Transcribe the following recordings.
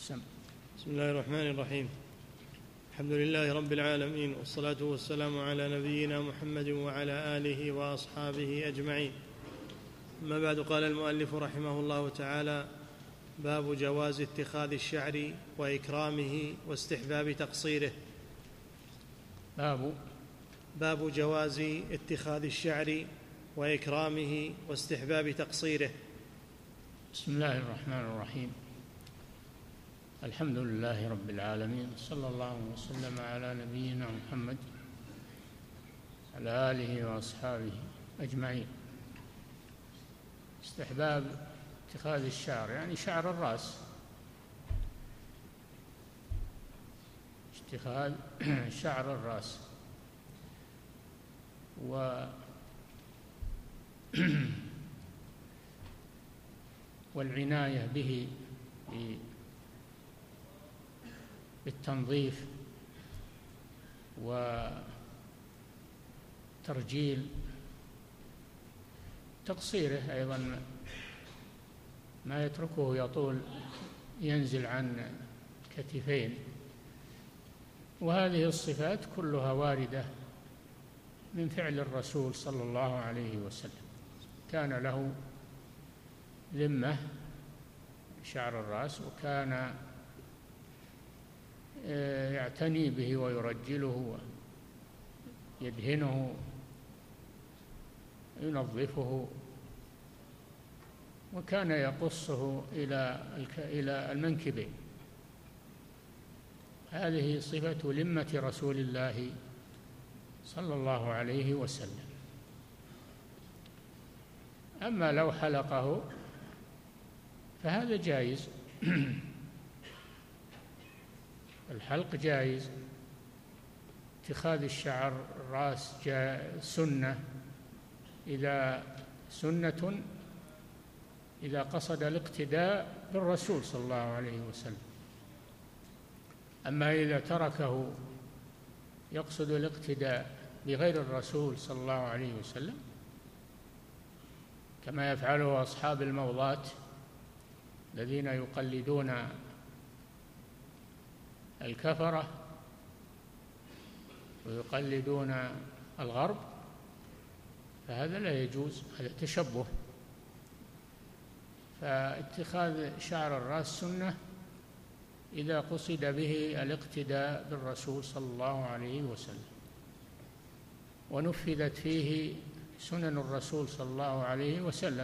أحسن. بسم الله الرحمن الرحيم. الحمد لله رب العالمين، والصلاة والسلام على نبينا محمد وعلى آله وأصحابه أجمعين. أما بعد، قال المؤلف رحمه الله تعالى: باب جواز اتخاذ الشعر وإكرامه واستحباب تقصيره. باب جواز اتخاذ الشعر وإكرامه واستحباب تقصيره. بسم الله الرحمن الرحيم. الحمد لله رب العالمين، صلى الله وسلم على نبينا محمد على آله وأصحابه أجمعين. استحباب اتخاذ الشعر يعني شعر الرأس، اتخاذ شعر الرأس والعناية به بالتنظيف وترجيل تقصيره، أيضا ما يتركه يطول ينزل عن كتفين. وهذه الصفات كلها واردة من فعل الرسول صلى الله عليه وسلم. كان له ذمة شعر الرأس، وكان يعتني به ويرجله ويدهنه ينظفه، وكان يقصه إلى المنكبين. هذه صفة لمة رسول الله صلى الله عليه وسلم. أما لو حلقه فهذا جائز. الحلق جائز. اتخاذ الشعر الرأس سنة إذا قصد الاقتداء بالرسول صلى الله عليه وسلم. أما إذا تركه يقصد الاقتداء بغير الرسول صلى الله عليه وسلم، كما يفعله أصحاب الموضات الذين يقلدون الكفرة ويقلدون الغرب، فهذا لا يجوز، هذا تشبه. فاتخاذ شعر الرأس سنة إذا قصد به الاقتداء بالرسول صلى الله عليه وسلم، ونفذت فيه سنن الرسول صلى الله عليه وسلم.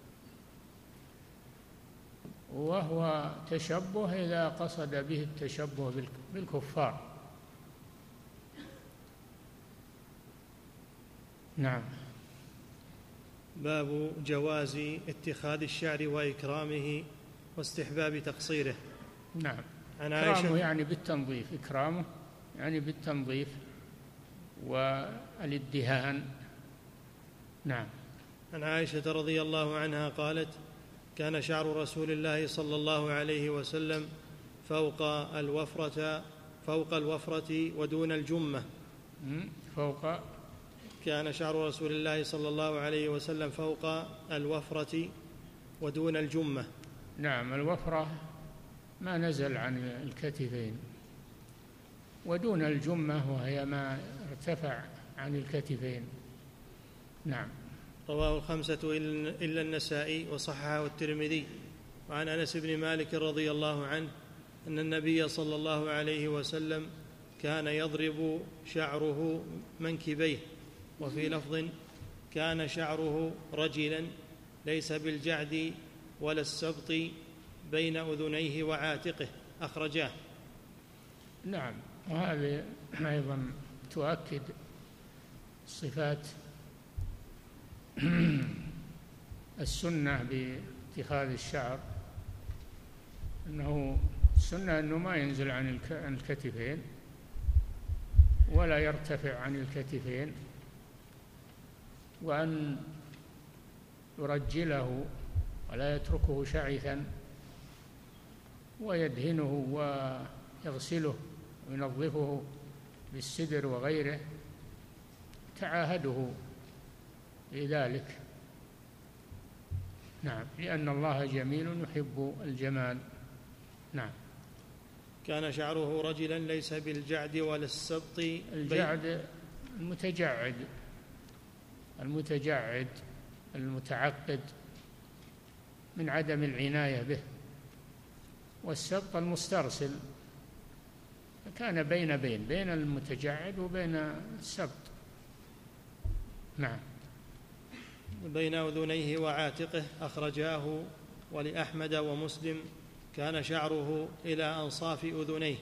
وهو تشبه إذا قصد به التشبه بالكفار. نعم. باب جواز اتخاذ الشعر وإكرامه واستحباب تقصيره. نعم. إكرامه يعني بالتنظيف، إكرامه يعني بالتنظيف والادهان. نعم. عن عائشة رضي الله عنها قالت: كان شعر رسول الله صلى الله عليه وسلم فوق الوفرة ودون الجمة. كان شعر رسول الله صلى الله عليه وسلم فوق الوفرة ودون الجمة. نعم. الوفرة ما نزل عن الكتفين، ودون الجمة وهي ما ارتفع عن الكتفين. نعم. رواه الخمسة إلا النسائي وصححه الترمذي. وعن أنس بن مالك رضي الله عنه أن النبي صلى الله عليه وسلم كان يضرب شعره منكبيه، وفي لفظ: كان شعره رجلا ليس بالجعد ولا السبط بين أذنيه وعاتقه. أخرجاه. نعم. وهذه أيضا تؤكد صفات السنة باتخاذ الشعر، أنه السنة أنه ما ينزل عن الكتفين ولا يرتفع عن الكتفين، وأن يرجله ولا يتركه شعثا، ويدهنه ويغسله وينظفه بالسدر وغيره، تعاهده لذلك. نعم. لأن الله جميل يحب الجمال. نعم. كان شعره رجلا ليس بالجعد ولا السبط. الجعد المتجعد المتعقد من عدم العناية به، والسبط المسترسل، كان بين المتجعد وبين السبط. نعم. بين أذنيه وعاتقه أخرجاه ولأحمد ومسلم. كان شعره إلى أنصاف أذنيه.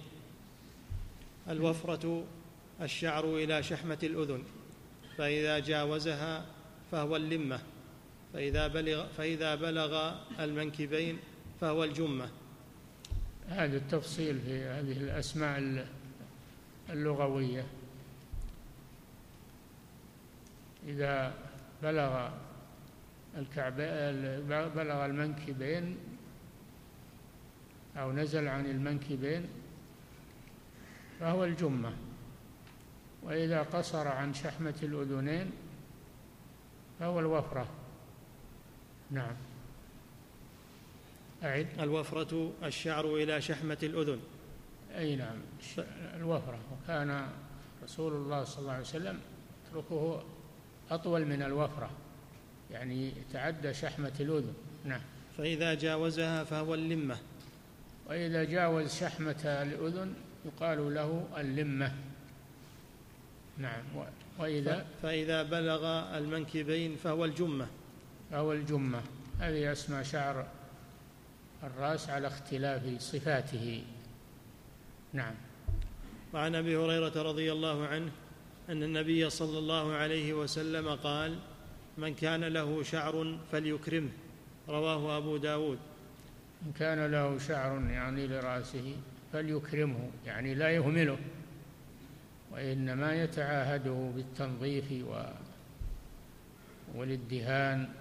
الوفرة الشعر إلى شحمة الأذن، فإذا جاوزها فهو اللمة، فإذا بلغ المنكبين فهو الجمة. هذا التفصيل في هذه الأسماء اللغوية. إذا بلغ بلغ المنكبين أو نزل عن المنكبين فهو الجمة، وإذا قصر عن شحمة الأذنين فهو الوفرة. نعم. أعد. الوفرة الشعر إلى شحمة الأذن. أي نعم، الوفرة. وكان رسول الله صلى الله عليه وسلم يتركه أطول من الوفرة، يعني يتعدى شحمة الأذن. نعم. فإذا جاوزها فهو اللمة. وإذا جاوز شحمة الأذن يقال له اللمة. نعم. فإذا بلغ المنكبين فهو الجمة. هذه أسماء شعر الرأس على اختلاف صفاته. نعم. وعن أبي هريرة رضي الله عنه أن النبي صلى الله عليه وسلم قال: من كان له شعر فليكرمه. رواه أبو داود. من كان له شعر يعني لرأسه فليكرمه، يعني لا يهمله، وإنما يتعاهده بالتنظيف والادهان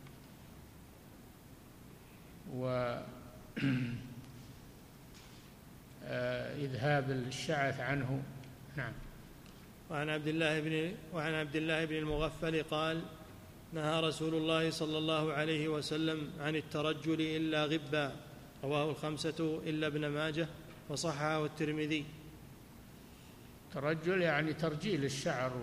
وإذهاب الشعث عنه. نعم. وعن عبد الله بن المغفل قال: نهى رسول الله صلى الله عليه وسلم عن الترجل إلا غبا. رواه الخمسة إلا ابن ماجه وصححه الترمذي. الترجل يعني ترجيل الشعر،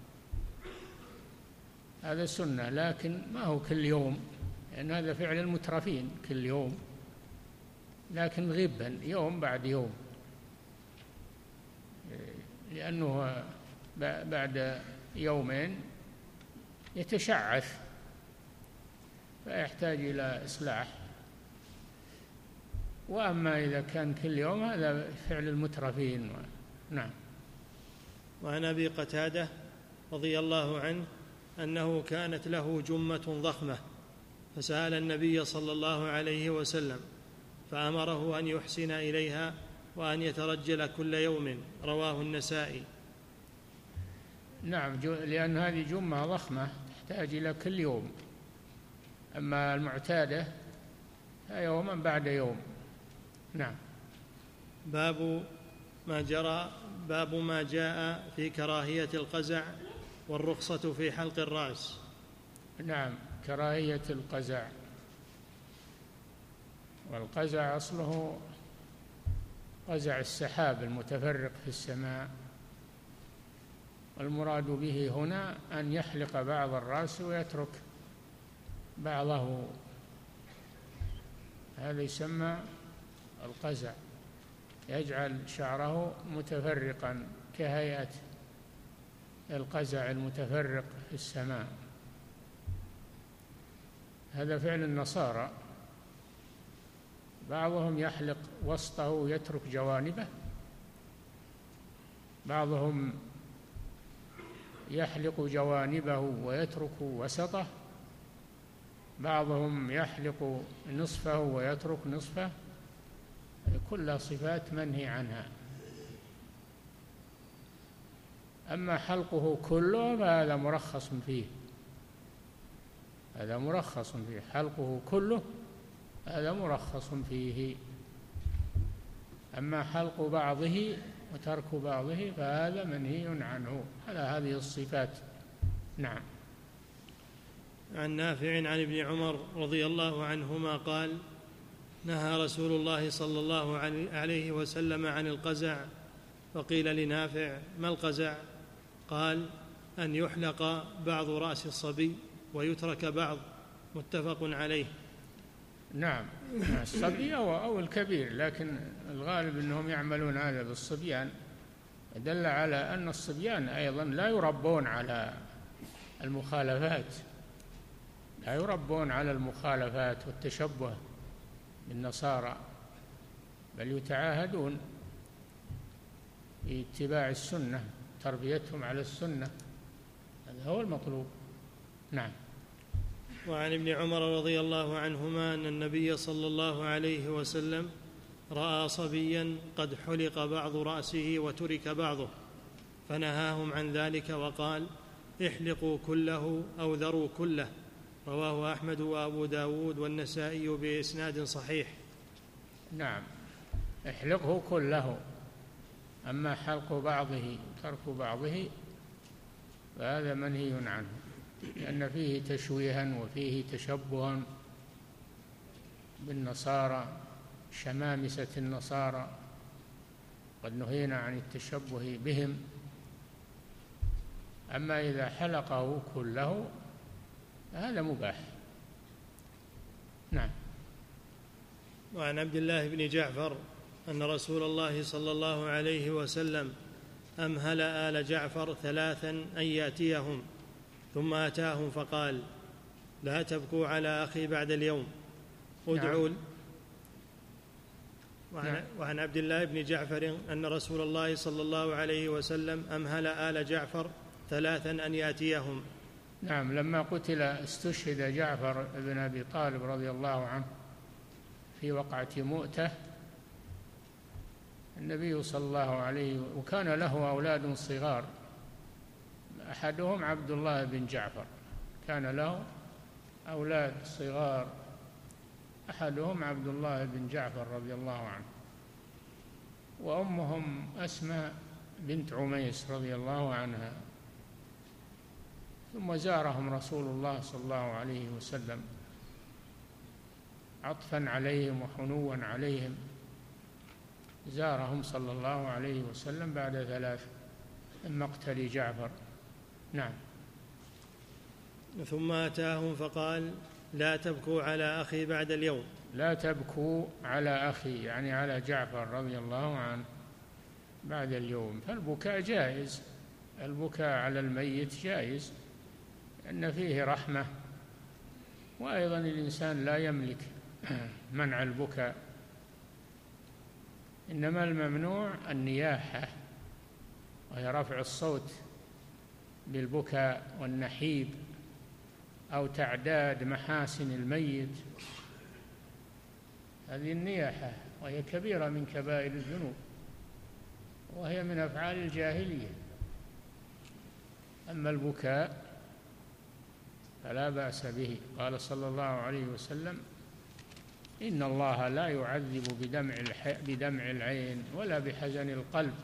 هذا سنة، لكن ما هو كل يوم، لأن هذا فعل المترفين كل يوم، لكن غبا يوم بعد يوم، لأنه بعد يومين يتشعث فيحتاج إلى إصلاح. وأما إذا كان كل يوم هذا فعل المترفين. نعم. وعن أبي قتادة رضي الله عنه أنه كانت له جمة ضخمة، فسأل النبي صلى الله عليه وسلم فأمره أن يحسن إليها وأن يترجل كل يوم. رواه النسائي. نعم، لأن هذه جمة ضخمة تحتاج إلى كل يوم، أما المعتادة يوما بعد يوم. نعم. باب ما جاء في كراهية القزع والرخصة في حلق الرأس. نعم، كراهية القزع. والقزع أصله قزع السحاب المتفرق في السماء، والمراد به هنا أن يحلق بعض الرأس ويترك بعضه، هذا يسمى القزع، يجعل شعره متفرقا كهيئة القزع المتفرق في السماء. هذا فعل النصارى، بعضهم يحلق وسطه ويترك جوانبه، بعضهم يحلق جوانبه ويترك وسطه، بعضهم يحلق نصفه ويترك نصفه، كلها صفات منهي عنها. أما حلقه كله فهذا مرخص فيه، هذا مرخص فيه، حلقه كله هذا مرخص فيه. أما حلق بعضه وترك بعضه فهذا منهي عنه على هذه الصفات. نعم. عن نافع عن ابن عمر رضي الله عنهما قال: نهى رسول الله صلى الله عليه وسلم عن القزع، فقيل لنافع: ما القزع؟ قال: أن يحلق بعض رأس الصبي ويترك بعض. متفق عليه. نعم، الصبي أو الكبير، لكن الغالب أنهم يعملون هذا بالصبيان، دل على أن الصبيان أيضا لا يربون على المخالفات، لا يربون على المخالفات والتشبه بالنصارى، بل يتعاهدون باتباع السنة، تربيتهم على السنة، هذا هو المطلوب. نعم. وعن ابن عمر رضي الله عنهما أن النبي صلى الله عليه وسلم رأى صبيا قد حلق بعض رأسه وترك بعضه، فنهاهم عن ذلك وقال: احلقوا كله أو ذروا كله. رواه أحمد وأبو داود والنسائي بإسناد صحيح. نعم، احلقه كله، أما حلق بعضه ترك بعضه فهذا منهي عنه، لأن فيه تشويها وفيه تشبها بالنصارى، شمامسة النصارى، قد نهينا عن التشبه بهم. أما إذا حلقه كله هذا مباح. نعم. وعن عبد الله بن جعفر أن رسول الله صلى الله عليه وسلم أمهل آل جعفر 3 أن يأتيهم، ثم أتاهم فقال: لا تبكوا على أخي بعد اليوم، ادعوا. وعن عبد الله بن جعفر أن رسول الله صلى الله عليه وسلم أمهل آل جعفر 3 أن يأتيهم. نعم، لما قتل استشهد جعفر بن أبي طالب رضي الله عنه في وقعة مؤتة، النبي صلى الله عليه وكان له أولاد صغار، أحدهم عبد الله بن جعفر، كان له أولاد صغار، أحدهم عبد الله بن جعفر رضي الله عنه، وأمهم أسماء بنت عميس رضي الله عنها. ثم زارهم رسول الله صلى الله عليه وسلم عطفا عليهم وحنوا عليهم، زارهم صلى الله عليه وسلم بعد 3 من مقتل جعفر. نعم. ثم أتاهم فقال: لا تبكوا على أخي بعد اليوم. لا تبكوا على أخي، يعني على جعفر رضي الله عنه بعد اليوم. فالبكاء جائز، البكاء على الميت جائز، لأن فيه رحمة، وأيضا الإنسان لا يملك منع البكاء، إنما الممنوع النياحة، وهي رفع الصوت بالبكاء والنحيب أو تعداد محاسن الميت، هذه النياحة، وهي كبيرة من كبائر الذنوب، وهي من أفعال الجاهلية. أما البكاء فلا بأس به. قال صلى الله عليه وسلم: إن الله لا يعذب بدمع العين ولا بحزن القلب،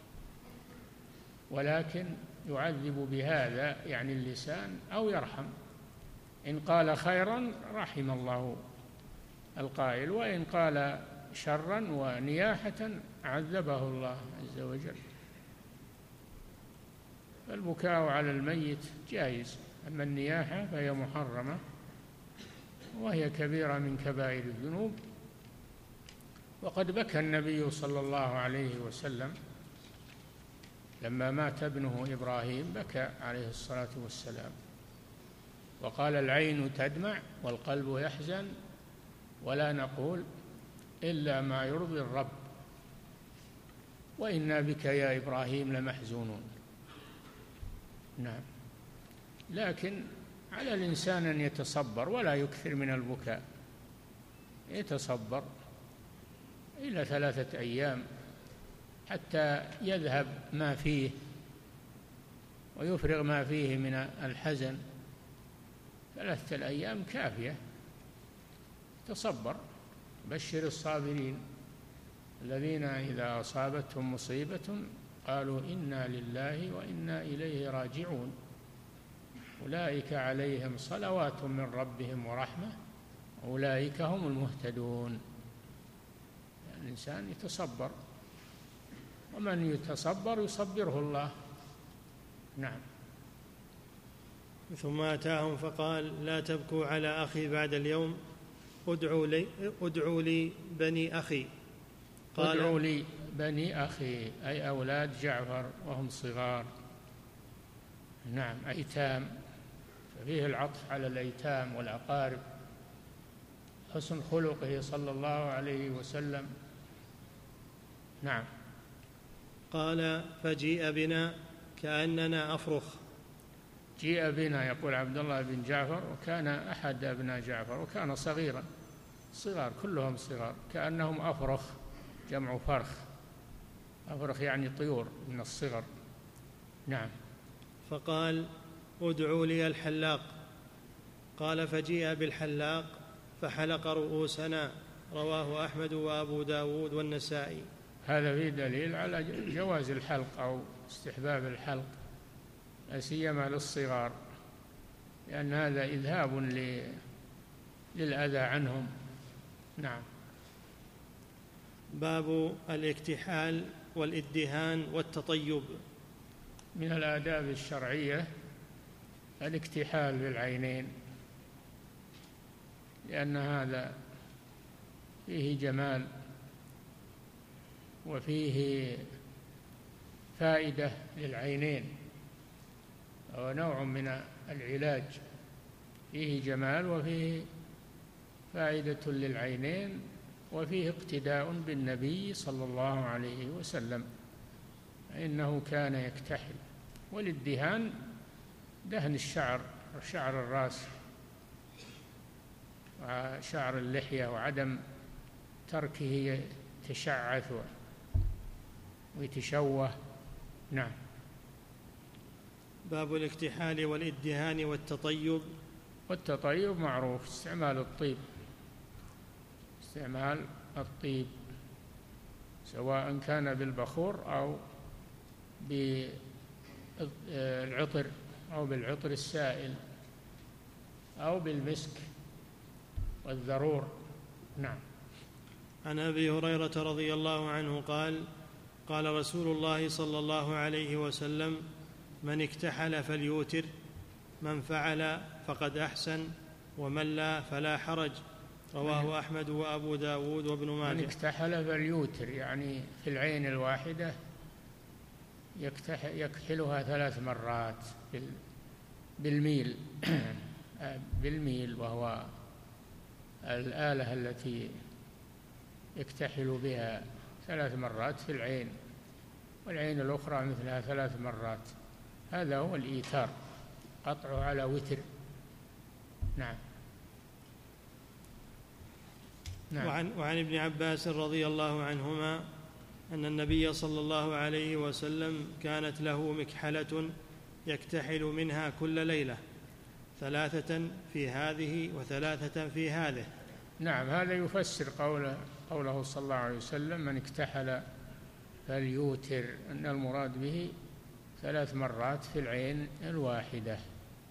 ولكن يعذب بهذا، يعني اللسان، أو يرحم. إن قال خيرا رحم الله القائل، وإن قال شرا ونياحة عذبه الله عز وجل. فالبكاء على الميت جائز، أما النياحة فهي محرمة، وهي كبيرة من كبائر الذنوب. وقد بكى النبي صلى الله عليه وسلم لما مات ابنه إبراهيم، بكى عليه الصلاة والسلام وقال: العين تدمع والقلب يحزن، ولا نقول إلا ما يرضي الرب، وإنا بك يا إبراهيم لمحزونون. نعم. لكن على الإنسان أن يتصبر ولا يكثر من البكاء، يتصبر إلى 3 أيام حتى يذهب ما فيه ويفرغ ما فيه من الحزن. 3 أيام كافية، تصبر. بشر الصابرين الذين إذا أصابتهم مصيبة قالوا إنا لله وإنا إليه راجعون، أولئك عليهم صلوات من ربهم ورحمة، أولئك هم المهتدون. الإنسان يتصبر، ومن يتصبر يصبره الله. نعم. ثم أتاهم فقال: لا تبكوا على أخي بعد اليوم، ادعوا لي بني أخي. قال: ادعوا لي بني أخي، أي أولاد جعفر وهم صغار. نعم، أيتام، ففيه العطف على الأيتام والأقارب. حسن خلقه صلى الله عليه وسلم. نعم. قال: فجيء بنا كأننا أفرخ. جيء بنا، يقول عبد الله بن جعفر، وكان أحد أبناء جعفر، وكان صغيرا، صغار كلهم صغار، كأنهم أفرخ، جمع فرخ، أفرخ يعني طيور من الصغر. نعم. فقال: ادعوا لي الحلاق. قال: فجيء بالحلاق فحلق رؤوسنا. رواه أحمد وأبو داود والنسائي. هذا فيه دليل على جواز الحلق أو استحباب الحلق، لا سيما للصغار، لأن هذا إذهاب للأذى عنهم. نعم. باب الاكتحال والادهان والتطيب. من الآداب الشرعية الاكتحال بالعينين، لأن هذا فيه جمال وفيه فائدة للعينين، وهو نوع من العلاج، فيه جمال وفيه فائدة للعينين، وفيه اقتداء بالنبي صلى الله عليه وسلم، إنه كان يكتحل. والادهان دهن الشعر، شعر الرأس وشعر اللحية، وعدم تركه يتشعث ويتشوه. نعم. باب الاكتحال والادهان والتطيب. والتطيب معروف، استعمال الطيب، استعمال الطيب سواء كان بالبخور أو بالعطر أو بالعطر السائل أو بالمسك والذرور. نعم. عن أبي هريرة رضي الله عنه قال: قال رسول الله صلى الله عليه وسلم: من اكتحل فليوتر، من فعل فقد أحسن، ومن لا فلا حرج. رواه أحمد وأبو داود وابن ماجه. من اكتحل فليوتر، يعني في العين الواحدة يكحلها 3 مرات بالميل بالميل، وهو الآلة التي يكتحل بها 3 مرات في العين، والعين الأخرى مثلها 3 مرات. هذا هو الإيتار، قطعه على وتر. نعم. نعم. وعن ابن عباس رضي الله عنهما أن النبي صلى الله عليه وسلم كانت له مكحلة يكتحل منها كل ليلة، 3 في هذه و3 في هذه. نعم، هذا يفسر قوله صلى الله عليه وسلم: من اكتحل فليوتر، أن المراد به 3 مرات في العين الواحدة.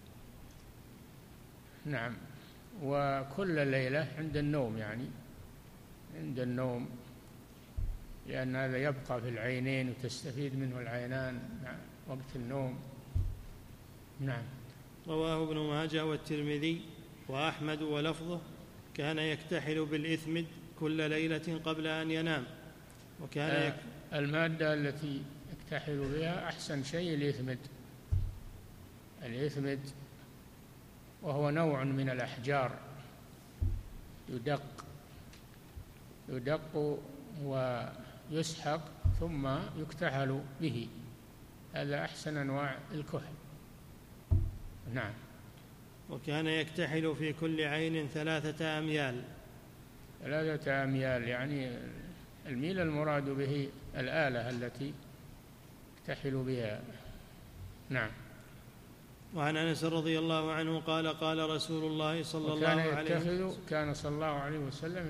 نعم. وكل ليلة عند النوم، يعني عند النوم، لأن هذا يبقى في العينين وتستفيد منه العينان وقت النوم. نعم. رواه ابن ماجه والترمذي وأحمد ولفظه: كان يكتحل بالإثمد كل ليلة قبل أن ينام. وكان المادة التي يكتحل بها أحسن شيء الإثمد، وهو نوع من الأحجار، يدق ويسحق ثم يكتحل به، هذا أحسن أنواع الكحل. نعم. وكان يكتحل في كل عين 3 أميال. 3 أميال، يعني الميل المراد به الآلة التي يكتحل بها. نعم. وعن أنس رضي الله عنه قال: قال رسول الله صلى الله عليه وسلم: كان صلى الله عليه وسلم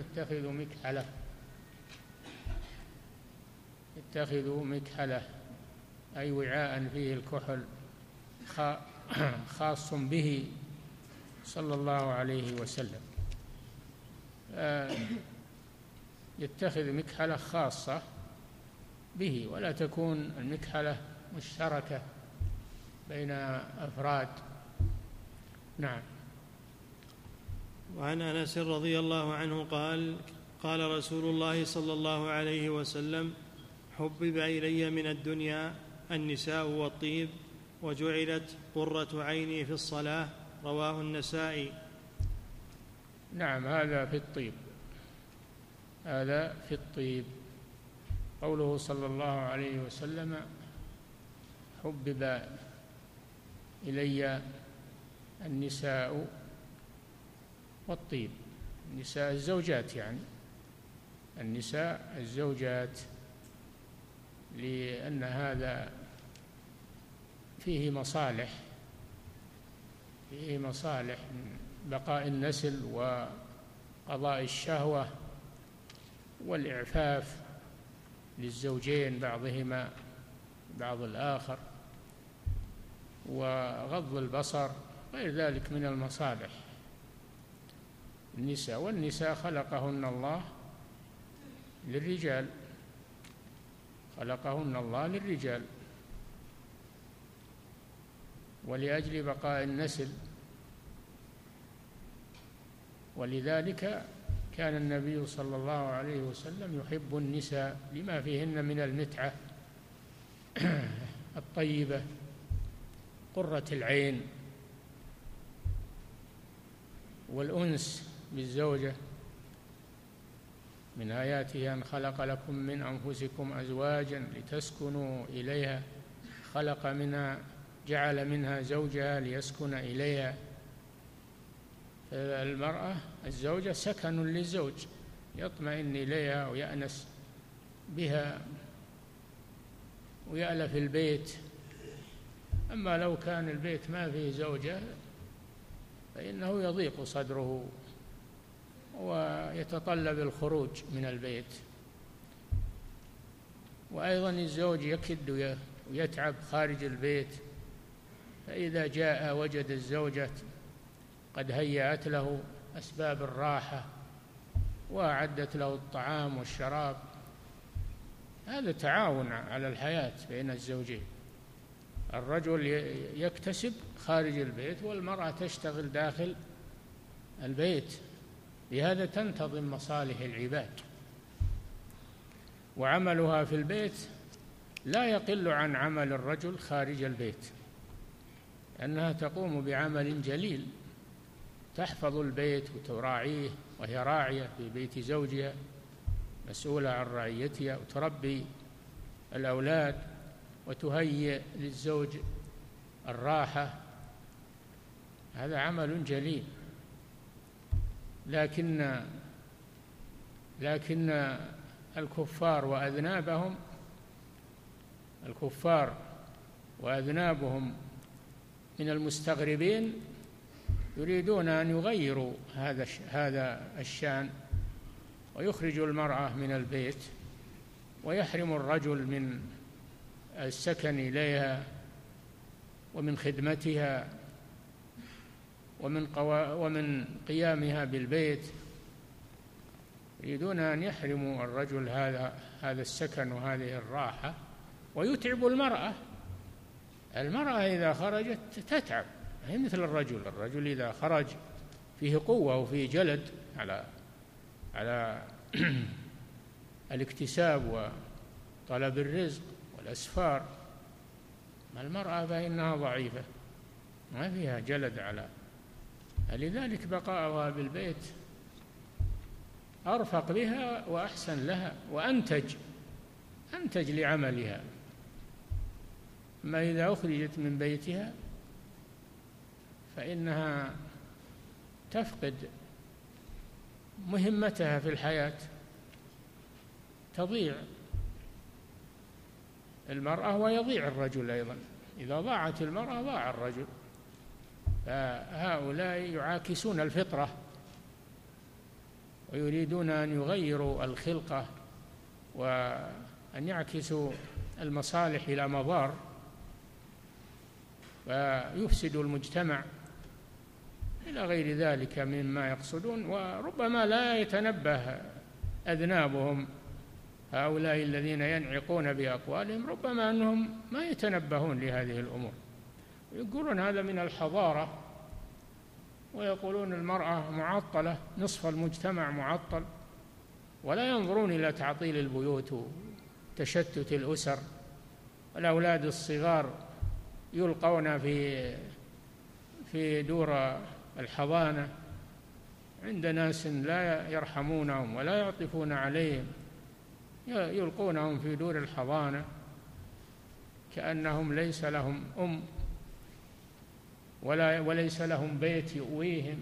يتخذ مكحلة، أي وعاء فيه الكحل خاص به صلى الله عليه وسلم. يتخذ مكحلة خاصة به، ولا تكون المكحلة مشتركة بين أفراد. نعم. وعن أنس رضي الله عنه قال: قال رسول الله صلى الله عليه وسلم: حبب إلي من الدنيا النساء والطيب، وجعلت قرة عيني في الصلاة. رواه النسائي. نعم، هذا في الطيب، هذا في الطيب. قوله صلى الله عليه وسلم: حبب إلي النساء والطيب، النساء الزوجات، يعني النساء الزوجات، لأن هذا فيه مصالح من بقاء النسل وقضاء الشهوة والإعفاف للزوجين بعضهما بعض الآخر، وغض البصر، غير ذلك من المصالح. النساء، والنساء خلقهن الله للرجال، خلقهن الله للرجال ولأجل بقاء النسل، ولذلك كان النبي صلى الله عليه وسلم يحب النساء لما فيهن من المتعة الطيبة، قرة العين والأنس بالزوجة. من آياته أن خلق لكم من أنفسكم أزواجا لتسكنوا إليها، جعل منها زوجها ليسكن إليها. المرأة الزوجة سكن للزوج، يطمئن إليها ويأنس بها ويألف البيت. أما لو كان البيت ما فيه زوجة فإنه يضيق صدره ويتطلب الخروج من البيت. وأيضا الزوج يكد ويتعب خارج البيت، فإذا جاء وجد الزوجة قد هيأت له أسباب الراحة وأعدت له الطعام والشراب. هذا تعاون على الحياة بين الزوجين، الرجل يكتسب خارج البيت والمرأة تشتغل داخل البيت، بهذا تنتظم مصالح العباد. وعملها في البيت لا يقل عن عمل الرجل خارج البيت، لأنها تقوم بعمل جليل، تحفظ البيت وتراعيه، وهي راعية في بيت زوجها، مسؤولة عن رعيتها، وتربي الأولاد وتهيئ للزوج الراحة. هذا عمل جليل. لكن الكفار وأذنابهم من المستغربين يريدون أن يغيروا هذا الشأن، ويخرجوا المرأة من البيت ويحرم الرجل من السكن إليها ومن خدمتها ومن قيامها بالبيت. يريدون أن يحرموا الرجل هذا السكن وهذه الراحة، ويتعب المرأة إذا خرجت تتعب، هي مثل الرجل إذا خرج فيه قوة وفيه جلد على الاكتساب وطلب الرزق والأسفار. ما المرأة فإنها ضعيفة، ما فيها جلد لذلك بقاءها بالبيت أرفق بها وأحسن لها وأنتج لعملها. أما إذا أخرجت من بيتها فإنها تفقد مهمتها في الحياة، تضيع المرأة ويضيع الرجل أيضا. إذا ضاعت المرأة ضاع الرجل. فهؤلاء يعاكسون الفطرة ويريدون أن يغيروا الخلقة وأن يعكسوا المصالح إلى مضار، ويفسدوا المجتمع إلى غير ذلك مما يقصدون. وربما لا يتنبه أذنابهم هؤلاء الذين ينعقون بأقوالهم ربما أنهم ما يتنبهون لهذه الأمور، يقولون هذا من الحضارة، ويقولون المرأة معطلة، نصف المجتمع معطل، ولا ينظرون إلى تعطيل البيوت وتشتت الأسر. الأولاد الصغار يلقون في دور الحضانة عند ناس لا يرحمونهم ولا يعطفون عليهم، يلقونهم في دور الحضانة كأنهم ليس لهم أم وليس لهم بيت يؤويهم،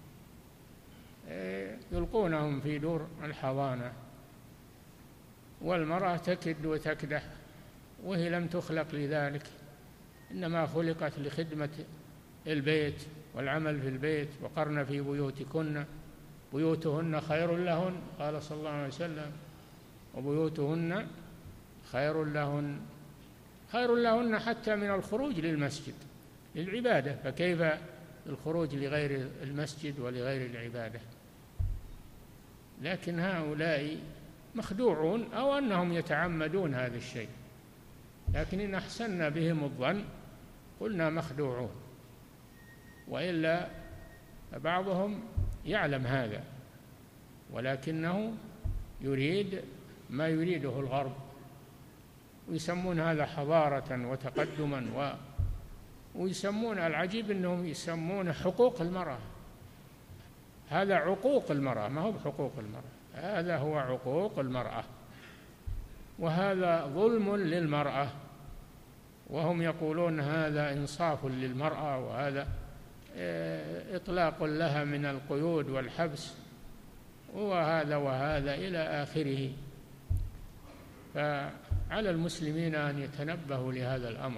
يلقونهم في دور الحضانة. والمرأة تكد وتكدح وهي لم تخلق لذلك، إنما خلقت لخدمة البيت والعمل في البيت. وقرن في بيوتهن خير لهن، قال صلى الله عليه وسلم، وبيوتهن خير لهن حتى من الخروج للمسجد للعبادة، فكيف الخروج لغير المسجد ولغير العبادة؟ لكن هؤلاء مخدوعون أو أنهم يتعمدون هذا الشيء، لكن إن أحسننا بهم الظن قلنا مخدوعون، وإلا بعضهم يعلم هذا ولكنه يريد ما يريده الغرب، ويسمون هذا حضارة وتقدما، ويسمون العجيب أنهم يسمون حقوق المرأة. هذا عقوق المرأة، ما هو بحقوق المرأة، هذا هو عقوق المرأة، وهذا ظلم للمرأة، وهم يقولون هذا إنصاف للمرأة، وهذا إطلاق لها من القيود والحبس، وهذا إلى آخره. فعلى المسلمين أن يتنبهوا لهذا الأمر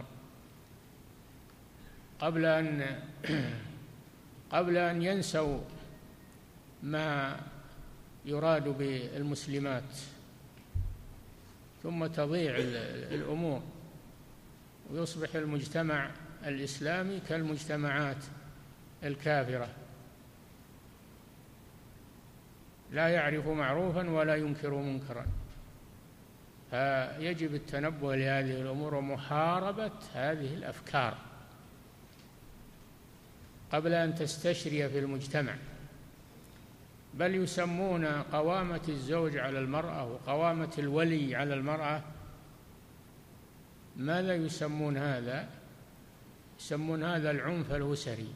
قبل أن ينسوا ما يراد بالمسلمات، ثم تضيع الأمور ويصبح المجتمع الإسلامي كالمجتمعات الكافرة، لا يعرف معروفا ولا ينكر منكرا. فيجب التنبه لهذه الأمور ومحاربة هذه الأفكار قبل أن تستشري في المجتمع. بل يسمون قوامة الزوج على المرأة وقوامة الولي على المرأة، ماذا يسمون هذا؟ يسمون هذا العنف الأسري.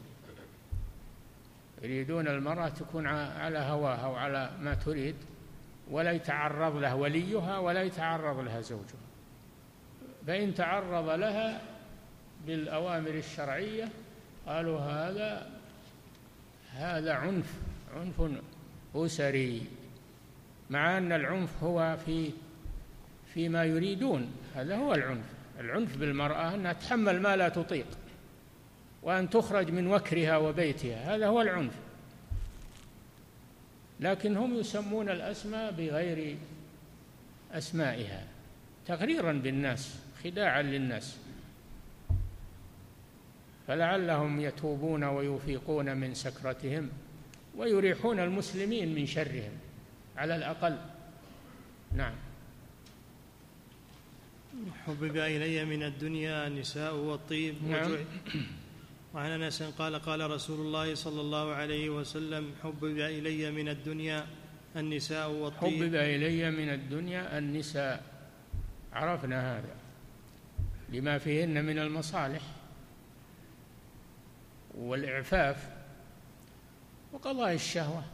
يريدون المرأة تكون على هواها وعلى ما تريد، ولا يتعرض لها وليها ولا يتعرض لها زوجها، فإن تعرض لها بالأوامر الشرعية قالوا هذا عنف أسري، مع أن العنف هو فيما يريدون. هذا هو العنف بالمرأة، أنها تحمل ما لا تطيق وأن تخرج من وكرها وبيتها، هذا هو العنف. لكن هم يسمون الأسماء بغير أسمائها تغريرا بالناس، خداعا للناس، فلعلهم يتوبون ويفيقون من سكرتهم ويريحون المسلمين من شرهم على الأقل. نعم. حبب إلي من الدنيا النساء والطيب. نعم. وعن أنس قال قال رسول الله صلى الله عليه وسلم: حبب إلي من الدنيا النساء والطيب. حبب إلي من الدنيا النساء، عرفنا هذا لما فيهن من المصالح والإعفاف وقضاء الشهوة.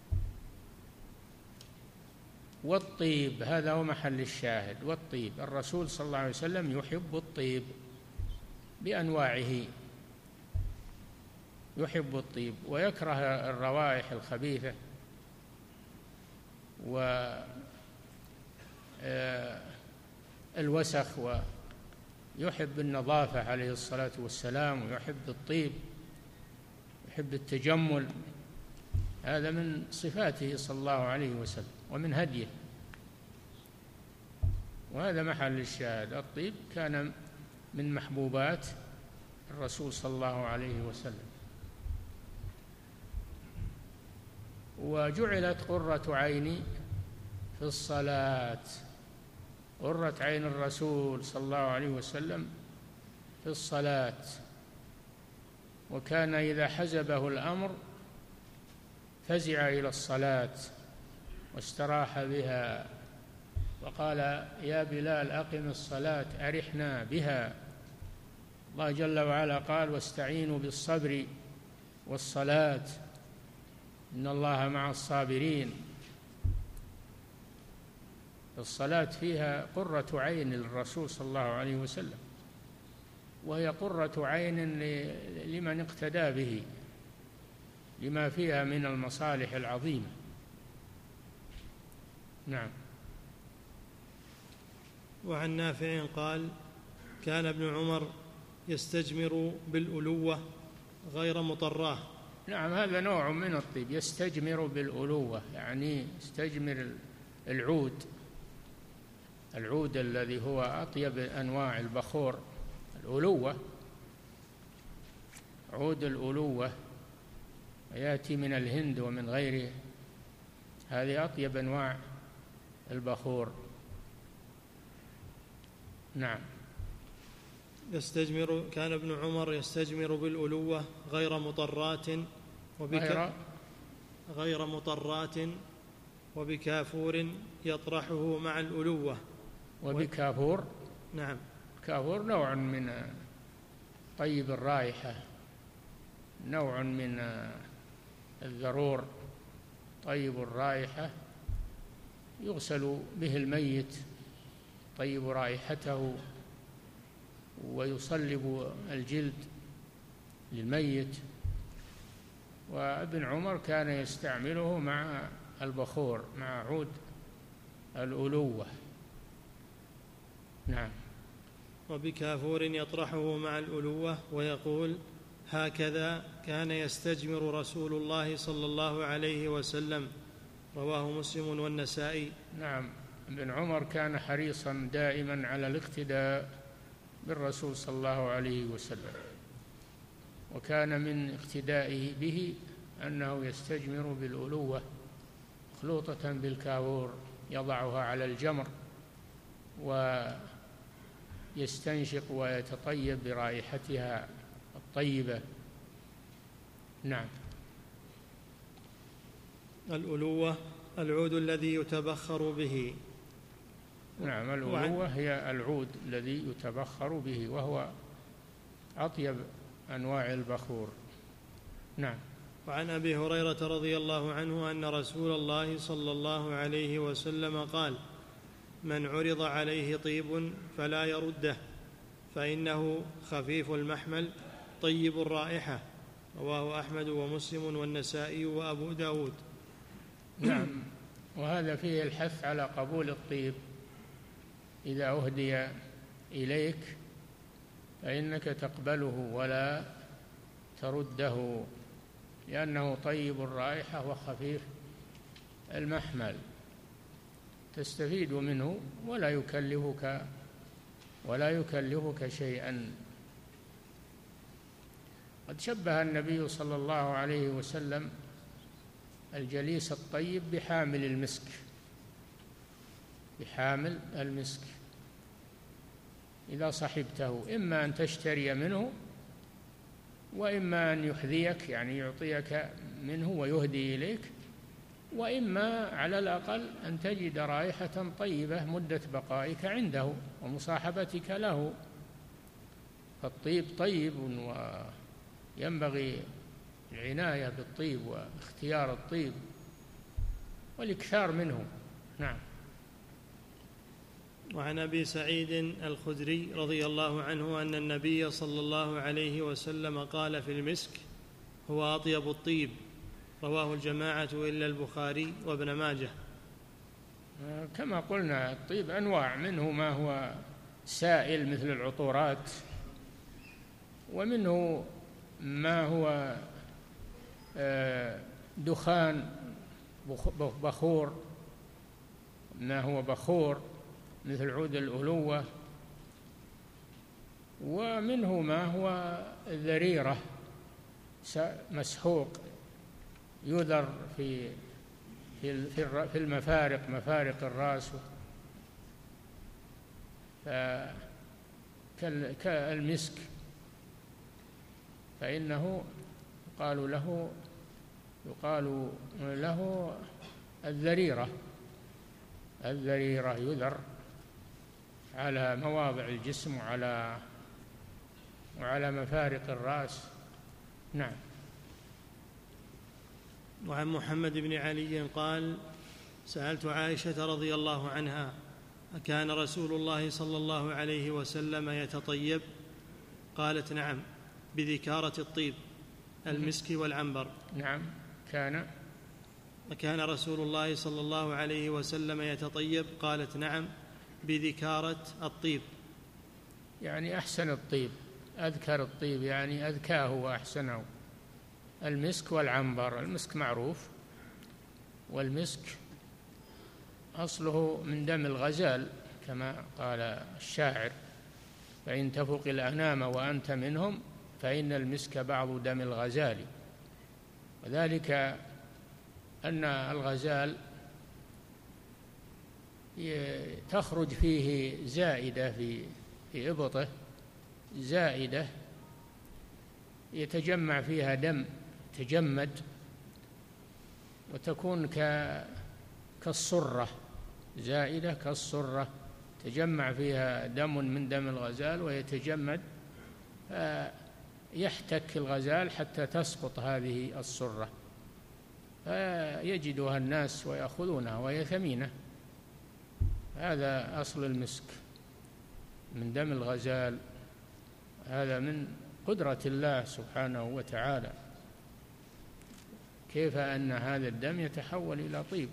والطيب هذا هو محل الشاهد، والطيب الرسول صلى الله عليه وسلم يحب الطيب بأنواعه، يحب الطيب ويكره الروائح الخبيثة والوسخ، ويحب النظافة عليه الصلاة والسلام، ويحب الطيب، يحب التجمل. هذا من صفاته صلى الله عليه وسلم ومن هديه، وهذا محل الشاهد. الطيب كان من محبوبات الرسول صلى الله عليه وسلم. وجعلت قرة عيني في الصلاة. قرة عين الرسول صلى الله عليه وسلم في الصلاة، وكان إذا حزبه الأمر فزع إلى الصلاة واستراح بها، وقال: يا بلال أقم الصلاة أرحنا بها. الله جل وعلا قال: واستعينوا بالصبر والصلاة إن الله مع الصابرين. الصلاة فيها قرة عين للرسول صلى الله عليه وسلم، وهي قرة عين لمن اقتدى به، لما فيها من المصالح العظيمة. نعم. وعن نافع قال: كان ابن عمر يستجمر بالألوة غير مطراه. نعم، هذا نوع من الطيب، يستجمر بالألوة، يعني يستجمر العود الذي هو أطيب أنواع البخور. الألوة، عود الألوة يأتي من الهند ومن غيره، هذه أطيب أنواع البخور. نعم. كان ابن عمر يستجمر بالألوة غير مطرات وبكافور يطرحه مع الألوة. وبكافور؟ نعم. كافور نوع من طيب الرائحة، نوع من الذرور طيب الرائحة، يغسل به الميت طيب رائحته، ويصلب الجلد للميت. وابن عمر كان يستعمله مع البخور، مع عود الألوة. نعم. وبكافور يطرحه مع الألوة ويقول: هكذا كان يستجمر رسول الله صلى الله عليه وسلم. رواه مسلم والنسائي. نعم، ابن عمر كان حريصا دائما على الاقتداء بالرسول صلى الله عليه وسلم، وكان من اقتدائه به أنه يستجمر بالألوة مخلوطة بالكافور، يضعها على الجمر ويستنشق ويتطيب برائحتها الطيبة. نعم. الألوة العود الذي يتبخر به. نعم، الألوة هي العود الذي يتبخر به، وهو أطيب أنواع البخور. نعم. وعن أبي هريرة رضي الله عنه أن رسول الله صلى الله عليه وسلم قال: من عرض عليه طيب فلا يرده، فإنه خفيف المحمل طيب الرائحة. رواه أحمد ومسلم والنسائي وأبو داود. نعم، وهذا فيه الحث على قبول الطيب. إذا أهدي إليك فإنك تقبله ولا ترده، لأنه طيب الرائحة وخفيف المحمل، تستفيد منه ولا يكلفك شيئا. قد شبه النبي صلى الله عليه وسلم الجليس الطيب بحامل المسك. إذا صحبته إما أن تشتري منه، وإما أن يحذيك، يعني يعطيك منه ويهدي إليك، وإما على الأقل أن تجد رائحة طيبة مدة بقائك عنده ومصاحبتك له. فالطيب طيب، وينبغي العناية بالطيب واختيار الطيب والإكثار منه. نعم. وعن أبي سعيد الخدري رضي الله عنه أن النبي صلى الله عليه وسلم قال في المسك: هو أطيب الطيب. رواه الجماعة إلا البخاري وابن ماجه. كما قلنا الطيب أنواع، منه ما هو سائل مثل العطورات، ومنه ما هو دخان بخور، ما هو بخور مثل عود الألوة، ومنه ما هو ذريرة مسحوق يذر في في المفارق، مفارق الرأس، كالمسك، فإنه يقال له الذريرة. الذريرة يذر على مواضع الجسم وعلى مفارق الرأس. نعم. وعن محمد بن علي قال: سألت عائشة رضي الله عنها: أكان رسول الله صلى الله عليه وسلم يتطيب؟ قالت: نعم، بذكارة الطيب، المسك والعنبر. نعم. أكان رسول الله صلى الله عليه وسلم يتطيب؟ قالت: نعم، بذكارة الطيب، يعني أحسن الطيب، أذكر الطيب يعني أذكاه وأحسنه. المسك والعنبر، المسك معروف، والمسك أصله من دم الغزال كما قال الشاعر: فإن تفق الأنام وأنت منهم فإن المسك بعض دم الغزال. وذلك أن الغزال تخرج فيه زائدة في إبطه، زائدة يتجمع فيها دم، تجمد، وتكون كالصرة، زائدة كالصرة، تجمع فيها دم من دم الغزال ويتجمد، يحتك الغزال حتى تسقط هذه الصرة، فيجدها الناس ويأخذونها وهي ثمينة. هذا أصل المسك، من دم الغزال. هذا من قدرة الله سبحانه وتعالى، كيف أن هذا الدم يتحول إلى طيب.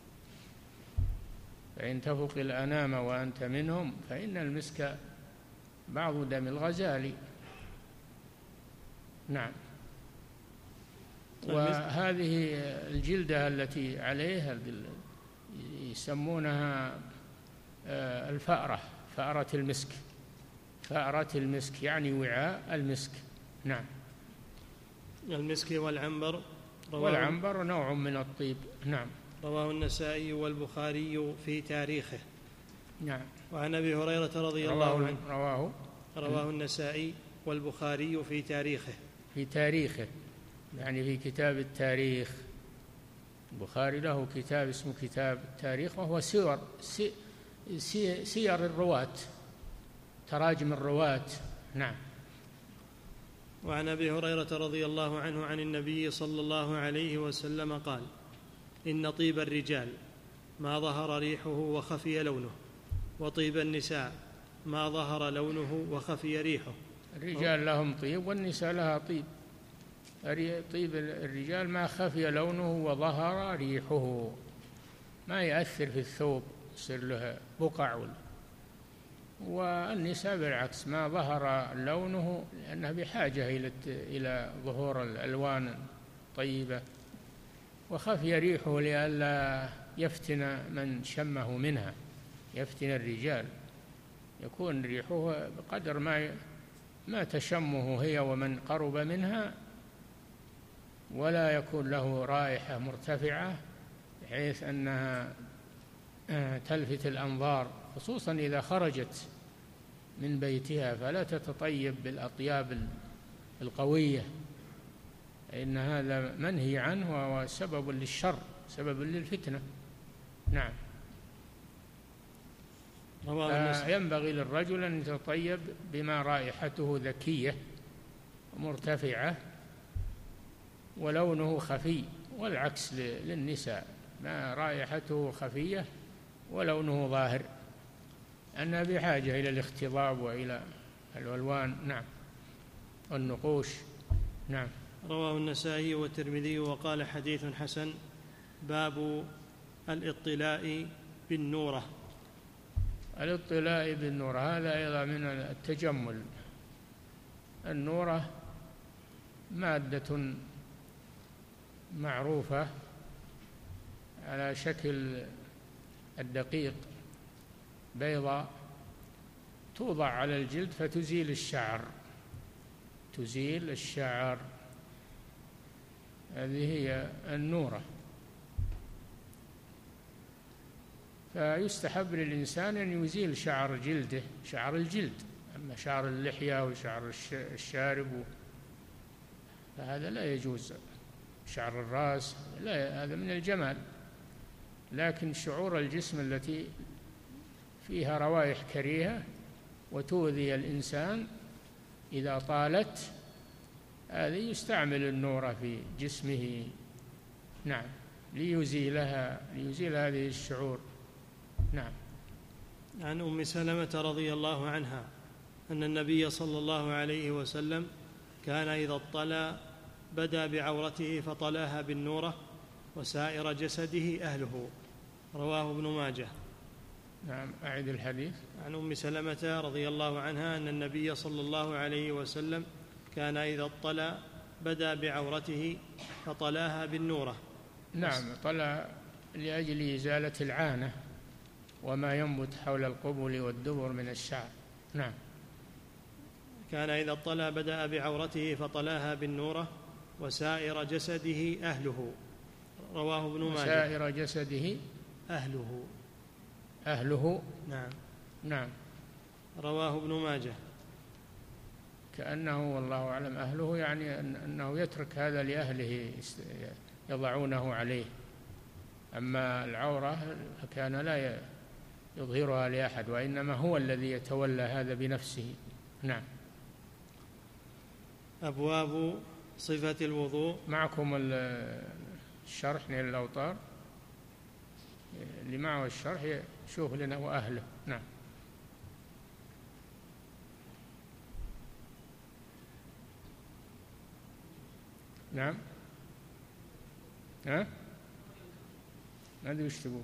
فإن تفق الأنام وأنت منهم فإن المسك بعض دم الغزال. نعم. وهذه الجلدة التي عليها يسمونها الفأرة، فأرة المسك، فأرة المسك يعني وعاء المسك. نعم. المسك والعنبر. والعنبر نوع من الطيب. نعم. رواه النسائي والبخاري في تاريخه. نعم. وعن أبي هريرة رضي الله عنه رواه النسائي والبخاري في تاريخه. في تاريخه يعني في كتاب التاريخ. البخاري له كتاب اسمه كتاب التاريخ، وهو سير الرواة، تراجم الرواة. نعم. وعن أبي هريرة رضي الله عنه عن النبي صلى الله عليه وسلم قال: إن طيب الرجال ما ظهر ريحه وخفي لونه، وطيب النساء ما ظهر لونه وخفي ريحه. الرجال لهم طيب والنساء لها طيب. طيب الرجال ما خفي لونه وظهر ريحه، ما يأثر في الثوب يصير له بقع، والنساء بالعكس ما ظهر لونه لأنها بحاجة إلى ظهور الألوان الطيبة، وخفي ريحه لئلا يفتن من شمه منها، يفتن الرجال، يكون ريحه بقدر ما تشمه هي ومن قرب منها، ولا يكون له رائحة مرتفعة بحيث أنها تلفت الأنظار، خصوصا إذا خرجت من بيتها فلا تتطيب بالأطياب القوية، إن هذا منهي عنه وهو سبب للشر، سبب للفتنة. نعم. ينبغي للرجل أن يتطيب بما رائحته ذكية مرتفعة ولونه خفي، والعكس للنساء، ما رائحته خفية ولونه ظاهر، أنها بحاجة إلى الاختضاب وإلى الألوان. نعم. والنقوش. نعم. رواه النسائي والترمذي وقال: حديث حسن. باب الاطلاء بالنورة. الاطلاء بالنورة هذا أيضا من التجمل. النورة مادة معروفة على شكل الدقيق، بيضاء، توضع على الجلد فتزيل الشعر، تزيل الشعر، هذه هي النورة. فيستحب للإنسان أن يزيل شعر جلده، شعر الجلد. أما شعر اللحية وشعر الشارب فهذا لا يجوز. شعر الرأس لا، هذا من الجمال. لكن شعور الجسم التي فيها روائح كريهة وتؤذي الإنسان إذا طالت، هذه يستعمل النور في جسمه، نعم، ليزيل هذه الشعور. نعم. عن أم سلمة رضي الله عنها أن النبي صلى الله عليه وسلم كان إذا اطلع بدا بعورته فطلاها بالنورة وسائر جسده أهله. رواه ابن ماجه. نعم، أعد الحديث. عن أم سلمة رضي الله عنها أن النبي صلى الله عليه وسلم كان إذا اطلع بدا بعورته فطلاها بالنورة. نعم، طلع لأجل إزالة العانة وما ينبت حول القبل والدبر من الشعر. نعم. كان إذا اطلع بدأ بعورته فطلاها بالنورة وسائر جسده أهله. رواه ابن ماجه. سائر جسده أهله. نعم. نعم. رواه ابن ماجه. كأنه والله أعلم أهله يعني أنه يترك هذا لأهله يضعونه عليه. أما العورة فكان لا يظهرها لأحد، وإنما هو الذي يتولى هذا بنفسه. نعم. أبواب صفة الوضوء. معكم الشرح نيل الأوطار، اللي معه الشرح شوف لنا وأهله. نعم. نعم. ها؟ ما أدري وش تقول.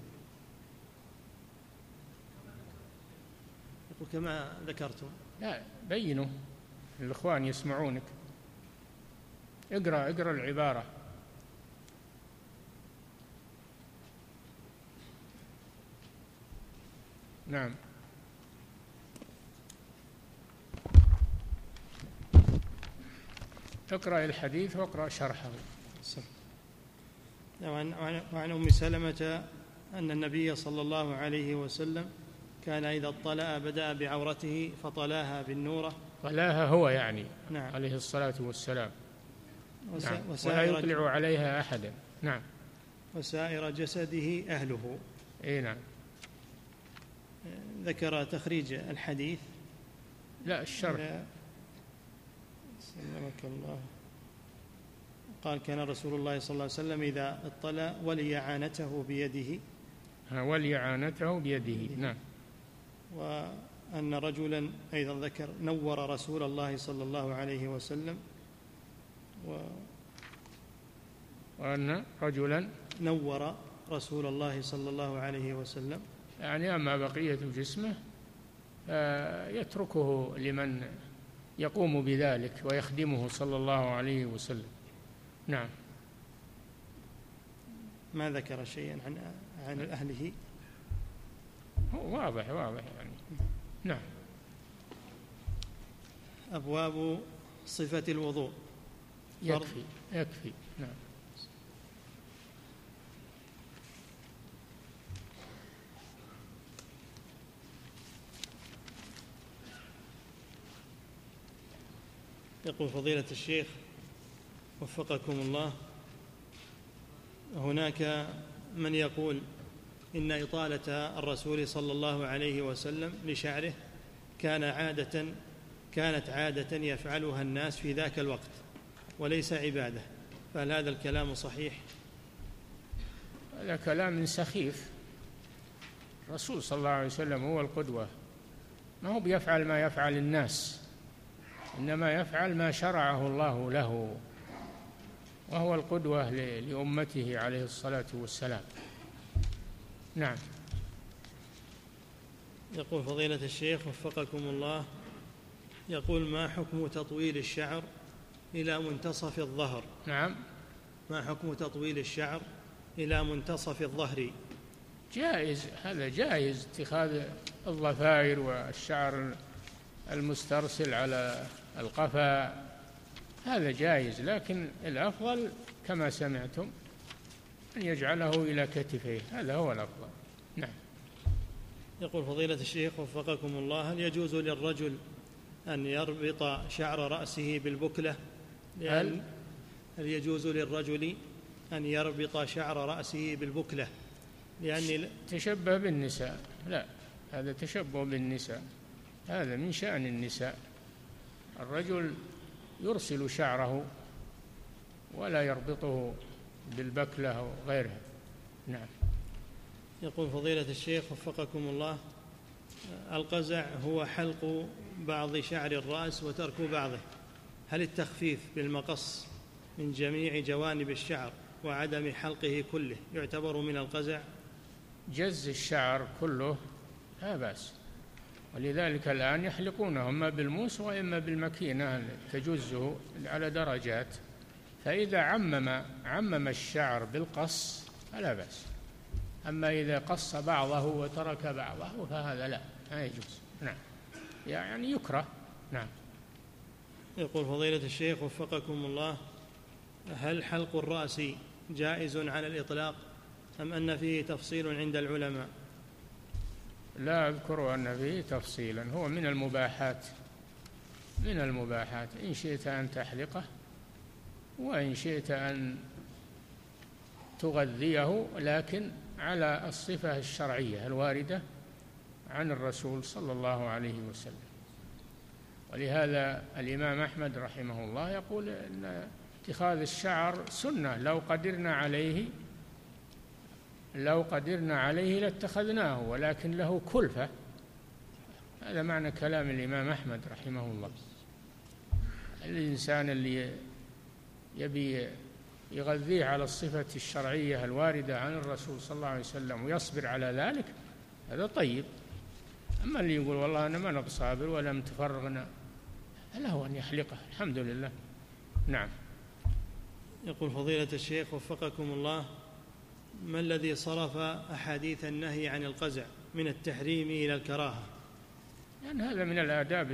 يقول كما ذكرتم. لا، بينوا الإخوان يسمعونك. اقرأ العبارة. نعم. اقرأ الحديث واقرأ شرحه. وعن أم سلمة أن النبي صلى الله عليه وسلم كان إذا اطلع بدأ بعورته فطلاها بالنورة. طلاها هو يعني. نعم. عليه الصلاة والسلام. نعم. ولا يطلع عليها أحدا. نعم. وسائر جسده أهله. أي نعم. ذكر تخريج الحديث. لا، الشرح. سلمك الله. قال كان رسول الله صلى الله عليه وسلم إذا اطلع ولي عانته بيده. ولي عانته بيده. نعم. وأن رجلا أيضا ذكر نور رسول الله صلى الله عليه وسلم. وأن رجلا نور رسول الله صلى الله عليه وسلم، يعني أما بقية جسمه يتركه لمن يقوم بذلك ويخدمه صلى الله عليه وسلم. نعم. ما ذكر شيئا عن أهله. واضح يعني. نعم. أبواب صفة الوضوء. يكفي. نعم. يقول فضيلة الشيخ وفقكم الله، هناك من يقول إن إطالة الرسول صلى الله عليه وسلم لشعره كانت عادة يفعلها الناس في ذاك الوقت وليس عبادة، فهل هذا الكلام صحيح؟ هذا كلام سخيف. الرسول صلى الله عليه وسلم هو القدوة، ما هو بيفعل ما يفعل الناس، إنما يفعل ما شرعه الله له، وهو القدوة لأمته عليه الصلاة والسلام. نعم. يقول فضيلة الشيخ وفقكم الله، يقول ما حكم تطويل الشعر إلى منتصف الظهر؟ نعم. ما حكم تطويل الشعر إلى منتصف الظهر؟ جائز، هذا جائز، اتخاذ الضفائر والشعر المسترسل على القفا، هذا جائز، لكن الأفضل كما سمعتم أن يجعله إلى كتفيه، هذا هو الأفضل. نعم. يقول فضيلة الشيخ وفقكم الله: هل يجوز للرجل أن يربط شعر رأسه بالبكلة؟ هل يجوز للرجل أن يربط شعر رأسه بالبكلة؟ لأني تشبه بالنساء. لا، هذا تشبه بالنساء، هذا من شأن النساء. الرجل يرسل شعره ولا يربطه بالبكلة أو غيرها. نعم. يقول فضيلة الشيخ وفقكم الله: القزع هو حلق بعض شعر الرأس وترك بعضه، هل التخفيف بالمقص من جميع جوانب الشعر وعدم حلقه كله يعتبر من القزع؟ جز الشعر كله لا بأس، ولذلك الآن يحلقونه إما بالموس وإما بالمكينة تجزه على درجات، فإذا عمم الشعر بالقص فلا بأس، أما إذا قص بعضه وترك بعضه فهذا لا يجوز. نعم، يعني يكره. نعم. يقول فضيلة الشيخ وفقكم الله: هل حلق الرأس جائز على الإطلاق أم أن فيه تفصيل عند العلماء؟ لا أذكر أن فيه تفصيلا، هو من المباحات، إن شئت أن تحلقه وإن شئت أن تغذيه، لكن على الصفة الشرعية الواردة عن الرسول صلى الله عليه وسلم. ولهذا الإمام أحمد رحمه الله يقول أن اتخاذ الشعر سنة، لو قدرنا عليه لاتخذناه، ولكن له كلفة. هذا معنى كلام الإمام أحمد رحمه الله. الإنسان اللي يبي يغذيه على الصفة الشرعية الواردة عن الرسول صلى الله عليه وسلم ويصبر على ذلك، هذا طيب. أما اللي يقول والله أنا ما نبصابر ولا متفرغنا، له أن يحلقه، الحمد لله. نعم. يقول فضيلة الشيخ وفقكم الله: ما الذي صرف أحاديث النهي عن القزع من التحريم إلى الكراهة؟ يعني هذا من الآداب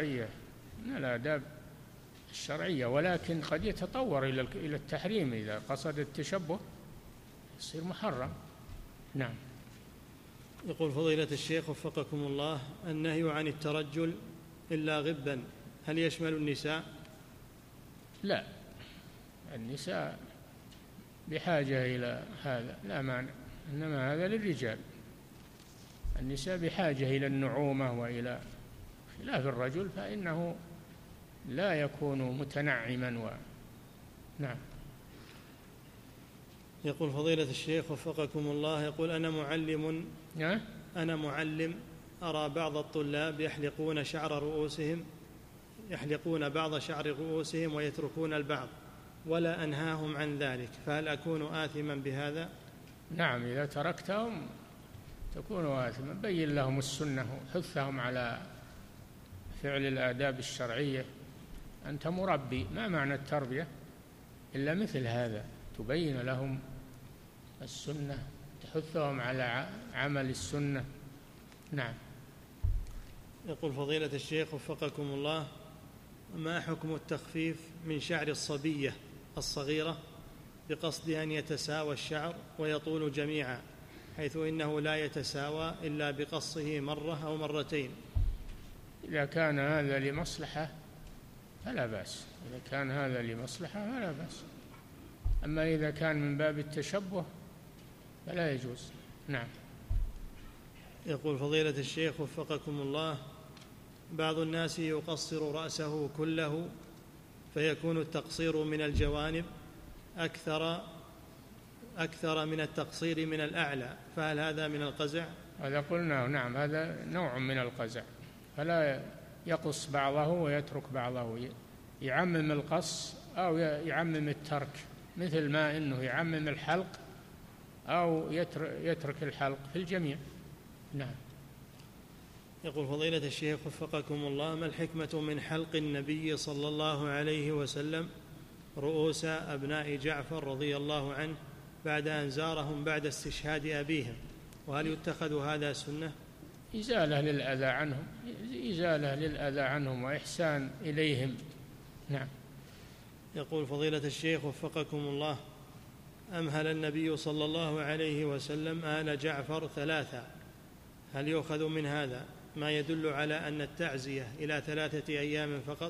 الشرعية، ولكن قد يتطور إلى التحريم إذا قصد التشبه يصير محرم. نعم. يقول فضيلة الشيخ وفقكم الله: النهي عن الترجل إلا غبا هل يشمل النساء؟ لا، النساء بحاجة إلى هذا لا مانع، إنما هذا للرجال. النساء بحاجة إلى النعومة وإلى خلاف الرجل، فإنه لا يكون متنعما نعم. يقول فضيلة الشيخ وفقكم الله: يقول أنا معلم أرى بعض الطلاب يحلقون بعض شعر رؤوسهم ويتركون البعض، ولا أنهاهم عن ذلك، فهل أكون آثما بهذا؟ نعم، إذا تركتهم تكون آثما. بين لهم السنة وحثهم على فعل الآداب الشرعية. أنت مربي، ما معنى التربية إلا مثل هذا، تبين لهم السنة، تحثهم على عمل السنة. نعم. يقول فضيلة الشيخ وفقكم الله: ما حكم التخفيف من شعر الصبية الصغيرة بقصد أن يتساوى الشعر ويطول جميعا، حيث إنه لا يتساوى إلا بقصه مرة أو مرتين؟ إذا كان هذا لمصلحة فلا بأس، أما إذا كان من باب التشبه فلا يجوز. نعم. يقول فضيلة الشيخ وفقكم الله: بعض الناس يقصر رأسه كله فيكون التقصير من الجوانب أكثر من التقصير من الأعلى، فهل هذا من القزع؟ هذا قلنا نعم، هذا نوع من القزع، فلا يقص بعضه ويترك بعضه، يعمم القص أو يعمم الترك، مثل ما إنه يعمم الحلق أو يترك الحلق في الجميع. نعم. يقول فضيلة الشيخ وفقكم الله: ما الحكمة من حلق النبي صلى الله عليه وسلم رؤوس أبناء جعفر رضي الله عنه بعد أن زارهم بعد استشهاد أبيهم، وهل يتخذ هذا سنة؟ إزالة للأذى عنهم وإحسان إليهم. نعم. يقول فضيلة الشيخ وفقكم الله: أمهل النبي صلى الله عليه وسلم آل جعفر 3، هل يؤخذ من هذا ما يدل على أن التعزية إلى 3 أيام فقط؟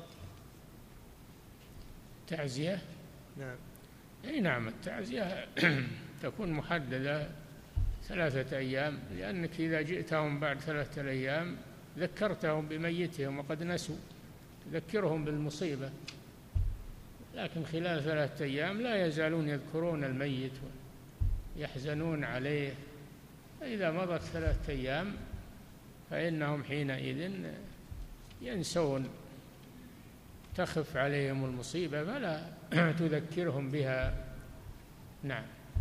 تعزية؟ نعم. أي نعم، التعزية تكون محددة 3 أيام، لأنك إذا جئتهم بعد 3 أيام ذكرتهم بميتهم وقد نسوا، تذكرهم بالمصيبة. لكن خلال 3 أيام لا يزالون يذكرون الميت ويحزنون عليه. فإذا مضت 3 أيام فإنهم حينئذ ينسون، تخف عليهم المصيبة فلا تذكرهم بها. نعم.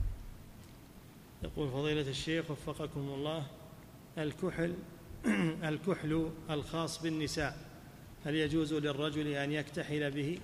يقول فضيلة الشيخ وفقكم الله: الكحل الخاص بالنساء هل يجوز للرجل أن يكتحل به؟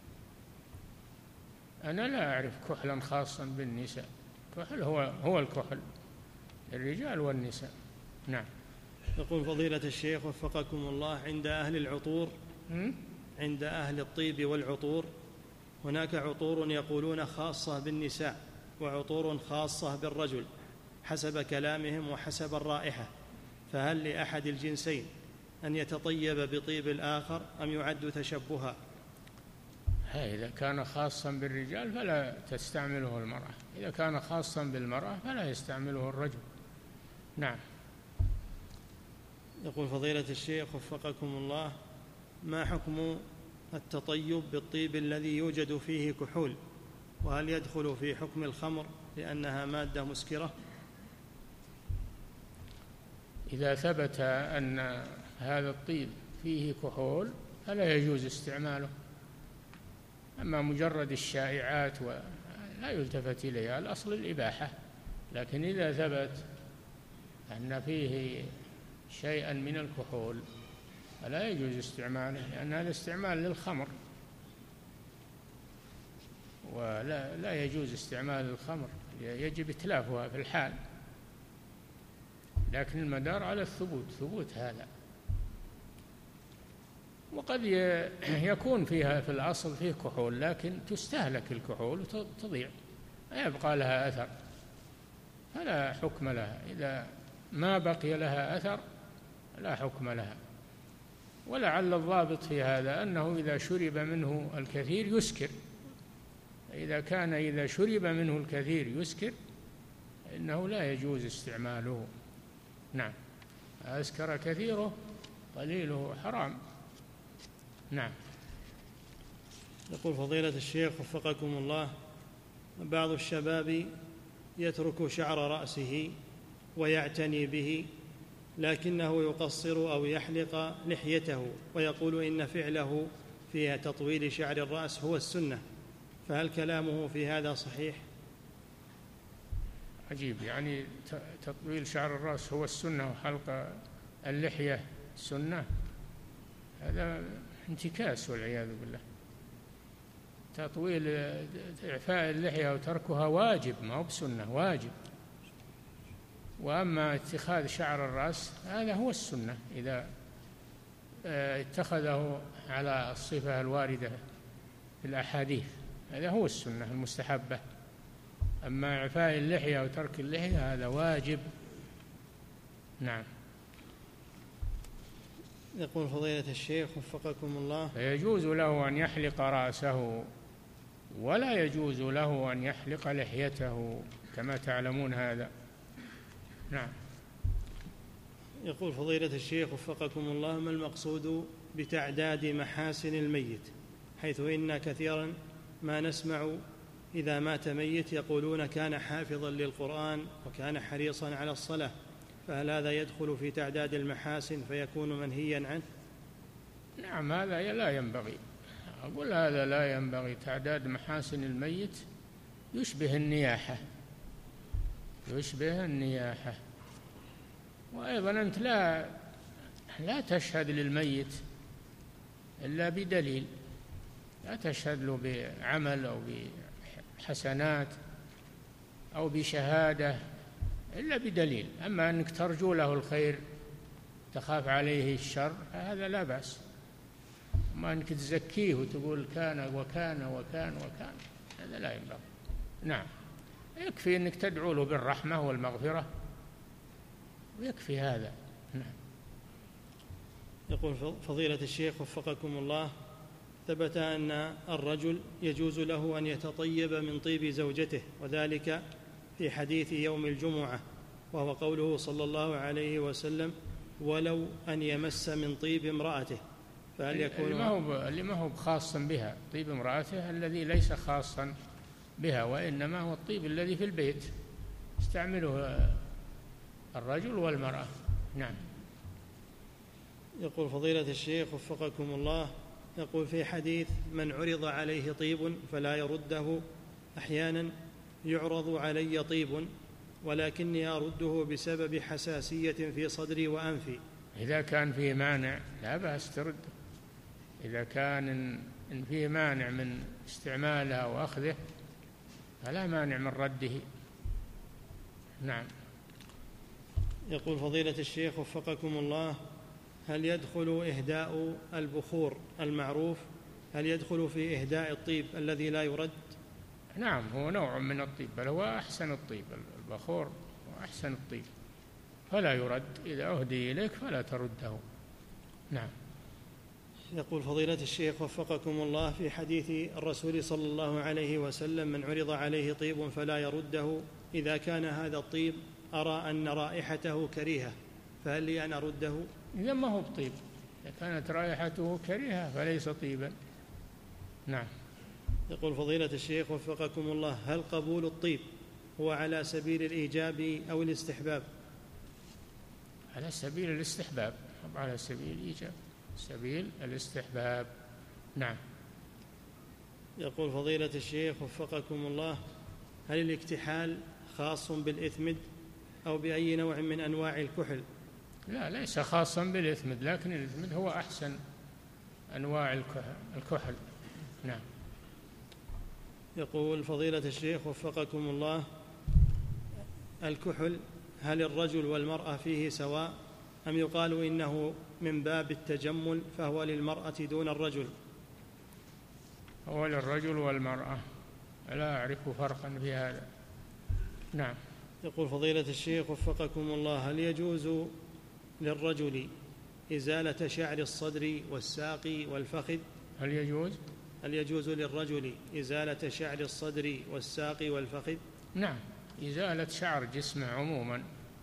أنا لا أعرف كحلا خاصا بالنساء. كحل هو الكحل الرجال والنساء. نعم. يقول فضيلة الشيخ وفقكم الله: عند أهل العطور، عند أهل الطيب والعطور، هناك عطور يقولون خاصة بالنساء وعطور خاصة بالرجل حسب كلامهم وحسب الرائحة، فهل لأحد الجنسين أن يتطيب بطيب الآخر أم يعد تشبها؟ إذا كان خاصا بالرجال فلا تستعمله المرأة، إذا كان خاصا بالمرأة فلا يستعمله الرجل. نعم. يقول فضيلة الشيخ وفقكم الله: ما حكم التطيب بالطيب الذي يوجد فيه كحول، وهل يدخل في حكم الخمر لأنها مادة مسكرة؟ إذا ثبت أن هذا الطيب فيه كحول فلا يجوز استعماله. أما مجرد الشائعات لا يلتفت إليها، الأصل الإباحة. لكن إذا ثبت أن فيه شيئا من الكحول فلا يجوز استعماله، لأن هذا استعمال للخمر، ولا يجوز استعمال الخمر، يجب إتلافها في الحال. لكن المدار على الثبوت، ثبوت هذا. وقد يكون فيها في الأصل فيه كحول لكن تستهلك الكحول وتضيع، لا يبقى لها أثر، فلا حكم لها. إذا ما بقي لها أثر لا حكم لها. ولعل الضابط في هذا أنه إذا شرب منه الكثير يسكر. إذا شرب منه الكثير يسكر إنه لا يجوز استعماله. نعم. أسكر كثيره قليله حرام. نعم. يقول فضيلة الشيخ وفقكم الله: بعض الشباب يترك شعر رأسه ويعتني به، لكنه يقصر أو يحلق لحيته، ويقول إن فعله في تطويل شعر الرأس هو السنة، فهل كلامه في هذا صحيح؟ عجيب، يعني تطويل شعر الرأس هو السنة وحلق اللحية السنة؟ هذا انتكاس والعياذ بالله. تطويل إعفاء اللحية وتركها واجب، ما هو بسنة، واجب. وأما اتخاذ شعر الرأس هذا هو السنة إذا اتخذه على الصفة الواردة في الأحاديث، هذا هو السنة المستحبة. أما إعفاء اللحية وترك اللحية هذا واجب. نعم. يقول فضيلة الشيخ وفقكم الله: فيجوز له أن يحلق رأسه ولا يجوز له أن يحلق لحيته كما تعلمون هذا. نعم. يقول فضيلة الشيخ وفقكم الله: ما المقصود بتعداد محاسن الميت، حيث إن كثيرا ما نسمع إذا مات ميت يقولون كان حافظا للقرآن وكان حريصا على الصلاة، فهل هذا يدخل في تعداد المحاسن فيكون منهيا عنه؟ نعم، هذا لا ينبغي. أقول هذا لا ينبغي. تعداد محاسن الميت يشبه النياحة، يشبه النياحة. وأيضا أنت لا تشهد للميت إلا بدليل، لا تشهد له بعمل أو بحسنات أو بشهادة إلا بدليل. أما أنك ترجو له الخير تخاف عليه الشر هذا لا بأس. أما أنك تزكيه وتقول كان وكان وكان وكان هذا لا ينبغي. نعم. يكفي أنك تدعو له بالرحمة والمغفرة ويكفي هذا. يقول فضيلة الشيخ وفقكم الله، ثبت أن الرجل يجوز له أن يتطيب من طيب زوجته، وذلك في حديث يوم الجمعة، وهو قوله صلى الله عليه وسلم: ولو أن يمس من طيب امرأته. فهل يكون اللي ما هو خاصا بها طيب امرأته الذي ليس خاصا بها، وإنما هو الطيب الذي في البيت يستعمله الرجل والمرأة. نعم. يقول فضيلة الشيخ وفقكم الله، يقول في حديث: من عرض عليه طيب فلا يرده، أحيانا يعرض علي طيب ولكني أرده بسبب حساسية في صدري وأنفي. إذا كان فيه مانع لا بأس ترد، إذا كان إن فيه مانع من استعمالها وأخذه فلا مانع من رده. نعم. يقول فضيلة الشيخ وفقكم الله، هل يدخل إهداء البخور المعروف، هل يدخل في إهداء الطيب الذي لا يرد؟ نعم، هو نوع من الطيب، بل هو أحسن الطيب، البخور هو أحسن الطيب فلا يرد، إذا أهدي إليك فلا ترده. نعم. يقول فضيلة الشيخ وفقكم الله، في حديث الرسول صلى الله عليه وسلم: من عرض عليه طيب فلا يرده، إذا كان هذا الطيب أرى أن رائحته كريهة فهل لي أن أرده؟ إذا ما هو بطيب، إذا كانت رائحته كريهة فليس طيبا. نعم. يقول فضيلة الشيخ وفقكم الله، هل قبول الطيب هو على سبيل الإيجاب أو الاستحباب؟ على سبيل الاستحباب، على سبيل الإيجاب، سبيل الاستحباب. نعم. يقول فضيلة الشيخ وفقكم الله، هل الاكتحال خاص بالإثمد أو بأي نوع من أنواع الكحل؟ لا، ليس خاصا بالإثمد، لكن الإثمد هو أحسن أنواع الكحل. نعم. يقول فضيلة الشيخ وفقكم الله، الكحل هل الرجل والمرأة فيه سواء، أم يقال إنه من باب التجمل فهو للمرأة دون الرجل؟ هو للرجل والمرأة، لا أعرف فرقا في هذا. نعم. يقول فضيلة الشيخ وفقكم الله، هل يجوز للرجل إزالة شعر الصدر والساق والفخذ؟ هل يجوز للرجل إزالة شعر الصدر والساق والفخذ؟ نعم، إزالة شعر جسمه عموما،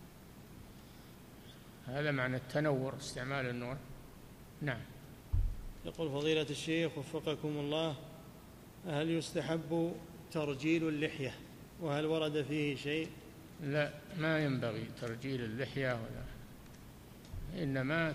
هذا معنى التنور، استعمال النور. نعم. يقول فضيلة الشيخ وفقكم الله، هل يستحب ترجيل اللحية، وهل ورد فيه شيء؟ لا، ما ينبغي ترجيل اللحية ولا، إنما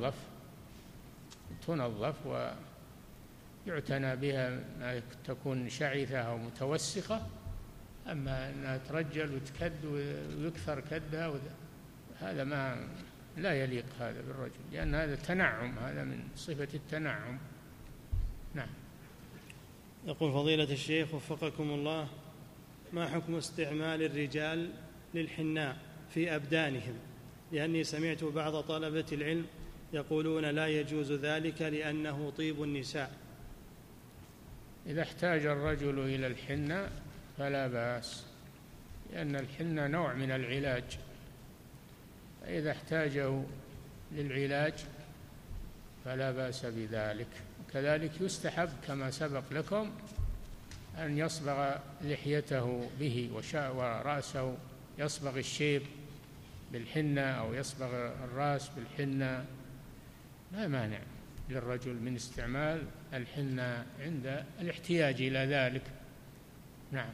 تنظف ويعتنى بها ما تكون شعثة أو متوسخة. أما أنها ترجل وتكد ويكثر كدها هذا ما لا يليق هذا بالرجل، لأن هذا تنعم، هذا من صفة التنعم. نعم. يقول فضيلة الشيخ وفقكم الله، ما حكم استعمال الرجال للحناء في أبدانهم؟ لأني سمعت بعض طلبة العلم يقولون لا يجوز ذلك لأنه طيب النساء. إذا احتاج الرجل إلى الحناء فلا بأس، لأن الحناء نوع من العلاج، فإذا احتاجه للعلاج فلا بأس بذلك. كذلك يستحب كما سبق لكم أن يصبغ لحيته به ورأسه يصبغ الشيب بالحنة أو يصبغ الرأس بالحنة، لا مانع للرجل من استعمال الحنة عند الاحتياج إلى ذلك. نعم.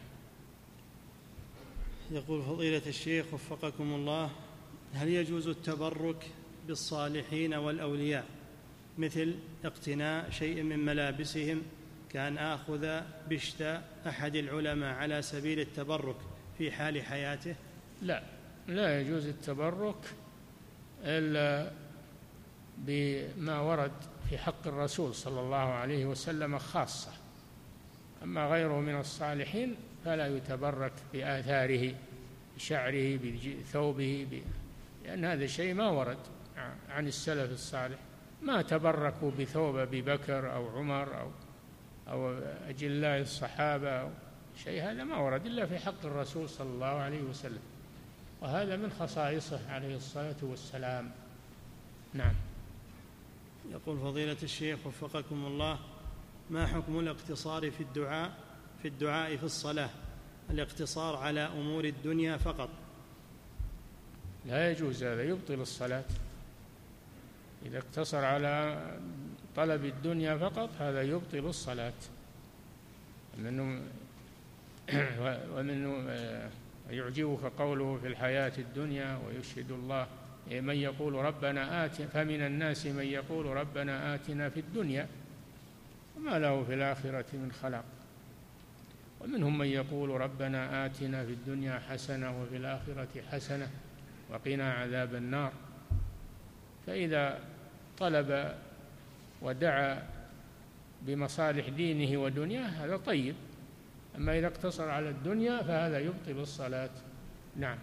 يقول فضيلة الشيخ وفقكم الله، هل يجوز التبرك بالصالحين والأولياء، مثل اقتناء شيء من ملابسهم، كأن آخذ بشت أحد العلماء على سبيل التبرك في حال حياته؟ لا يجوز التبرك إلا بما ورد في حق الرسول صلى الله عليه وسلم خاصة، أما غيره من الصالحين فلا يتبرك بآثاره، بشعره، بثوبه، لأن هذا شيء ما ورد عن السلف الصالح، ما تبركوا بثوب أبي بكر أو عمر أو أجلاء الصحابة أو شيء، هذا ما ورد إلا في حق الرسول صلى الله عليه وسلم، وهذا من خصائصه عليه الصلاة والسلام. نعم. يقول فضيلة الشيخ وفقكم الله: ما حكم الاقتصار في الدعاء في الصلاة؟ الاقتصار على أمور الدنيا فقط. لا يجوز هذا، يبطل الصلاة. إذا اقتصر على طلب الدنيا فقط هذا يبطل الصلاة. ومنه يعجبك قوله في الحياة الدنيا ويشهد الله من يقول ربنا فمن الناس من يقول ربنا آتنا في الدنيا وما له في الآخرة من خلاق، ومنهم من يقول ربنا آتنا في الدنيا حسنة وفي الآخرة حسنة وقنا عذاب النار. فإذا طلب ودعا بمصالح دينه ودنياه هذا طيب، أما إذا اقتصر على الدنيا فهذا يبطل الصلاة. نعم.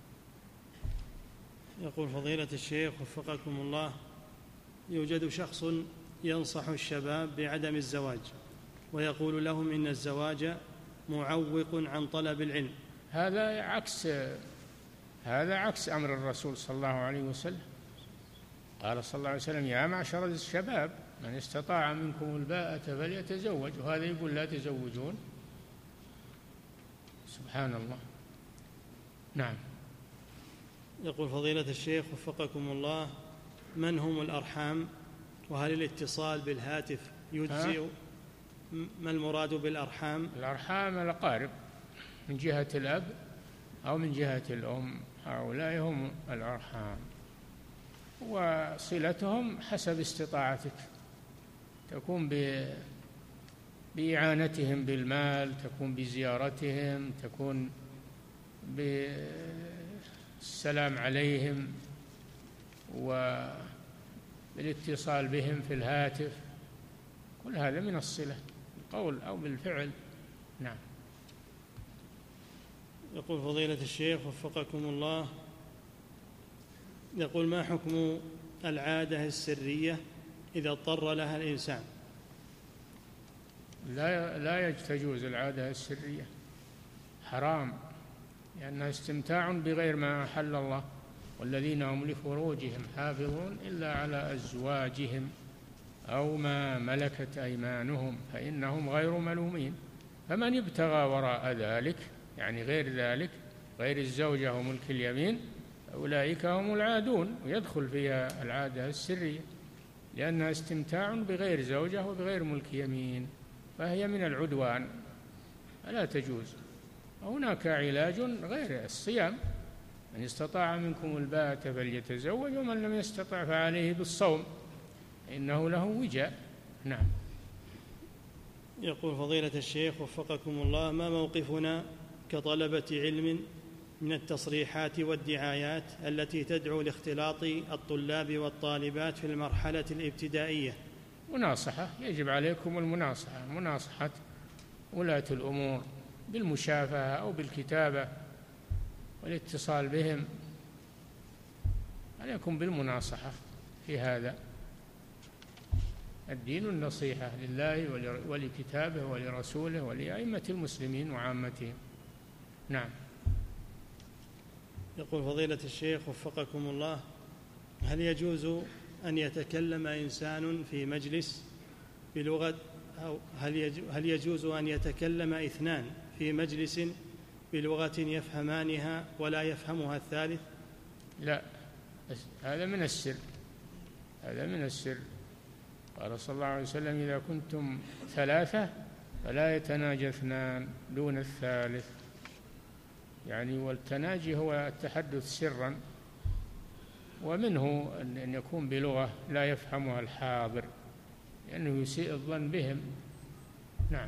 يقول فضيلة الشيخ وفقكم الله: يوجد شخص ينصح الشباب بعدم الزواج ويقول لهم إن الزواج معوق عن طلب العلم. هذا عكس أمر الرسول صلى الله عليه وسلم. قال صلى الله عليه وسلم: يا معشر الشباب من استطاع منكم الباءة فليتزوج، وهذا يقول لا تزوجون. سبحان الله. نعم. يقول فضيلة الشيخ وفقكم الله: من هم الأرحام؟ وهل الاتصال بالهاتف يجزئ؟ ما المراد بالأرحام؟ الأرحام الأقارب من جهة الأب أو من جهة الأم، هؤلاء هم الأرحام، وصلتهم حسب استطاعتك، تكون بإعانتهم بالمال، تكون بزيارتهم، تكون بالسلام عليهم وبالاتصال بهم في الهاتف، كل هذا من الصلة بالقول أو بالفعل. نعم. يقول فضيلة الشيخ وفقكم الله: يقول ما حكم العادة السرية إذا اضطر لها الإنسان؟ لا تجوز العادة السرية، حرام، لأنها استمتاع بغير ما أحل الله، والذين هم لفروجهم حافظون إلا على أزواجهم أو ما ملكت أيمانهم فإنهم غير ملومين. فمن ابتغى وراء ذلك، يعني غير ذلك، غير الزوجة وملك اليمين، أولئك هم العادون، ويدخل فيها العادة السرية لأنها استمتاع بغير زوجة وبغير ملك يمين، فهي من العدوان فلا تجوز. هناك علاج غير الصيام: من استطاع منكم الباءة فليتزوج ومن لم يستطع فعليه بالصوم إنه له وجاء. نعم. يقول فضيلة الشيخ وفقكم الله: ما موقفنا كطلبة علم من التصريحات والدعايات التي تدعو لاختلاط الطلاب والطالبات في المرحلة الابتدائية؟ مناصحة، يجب عليكم المناصحة، مناصحة ولاة الأمور بالمشافهة أو بالكتابة والاتصال بهم، عليكم بالمناصحة في هذا. الدين النصيحة لله ولكتابه ولرسوله ولأئمة المسلمين وعامتهم. نعم. يقول فضيلة الشيخ وفقكم الله: هل يجوز أن يتكلم إنسان في مجلس بلغة، أو هل يجوز أن يتكلم اثنان في مجلس بلغة يفهمانها ولا يفهمها الثالث؟ لا، هذا من السر، هذا من السر. قال صلى الله عليه وسلم: إذا كنتم ثلاثة فلا يتناجى اثنان دون الثالث، يعني والتناجي هو التحدث سرا، ومنه أن يكون بلغة لا يفهمها الحاضر لأنه يسيء الظن بهم. نعم.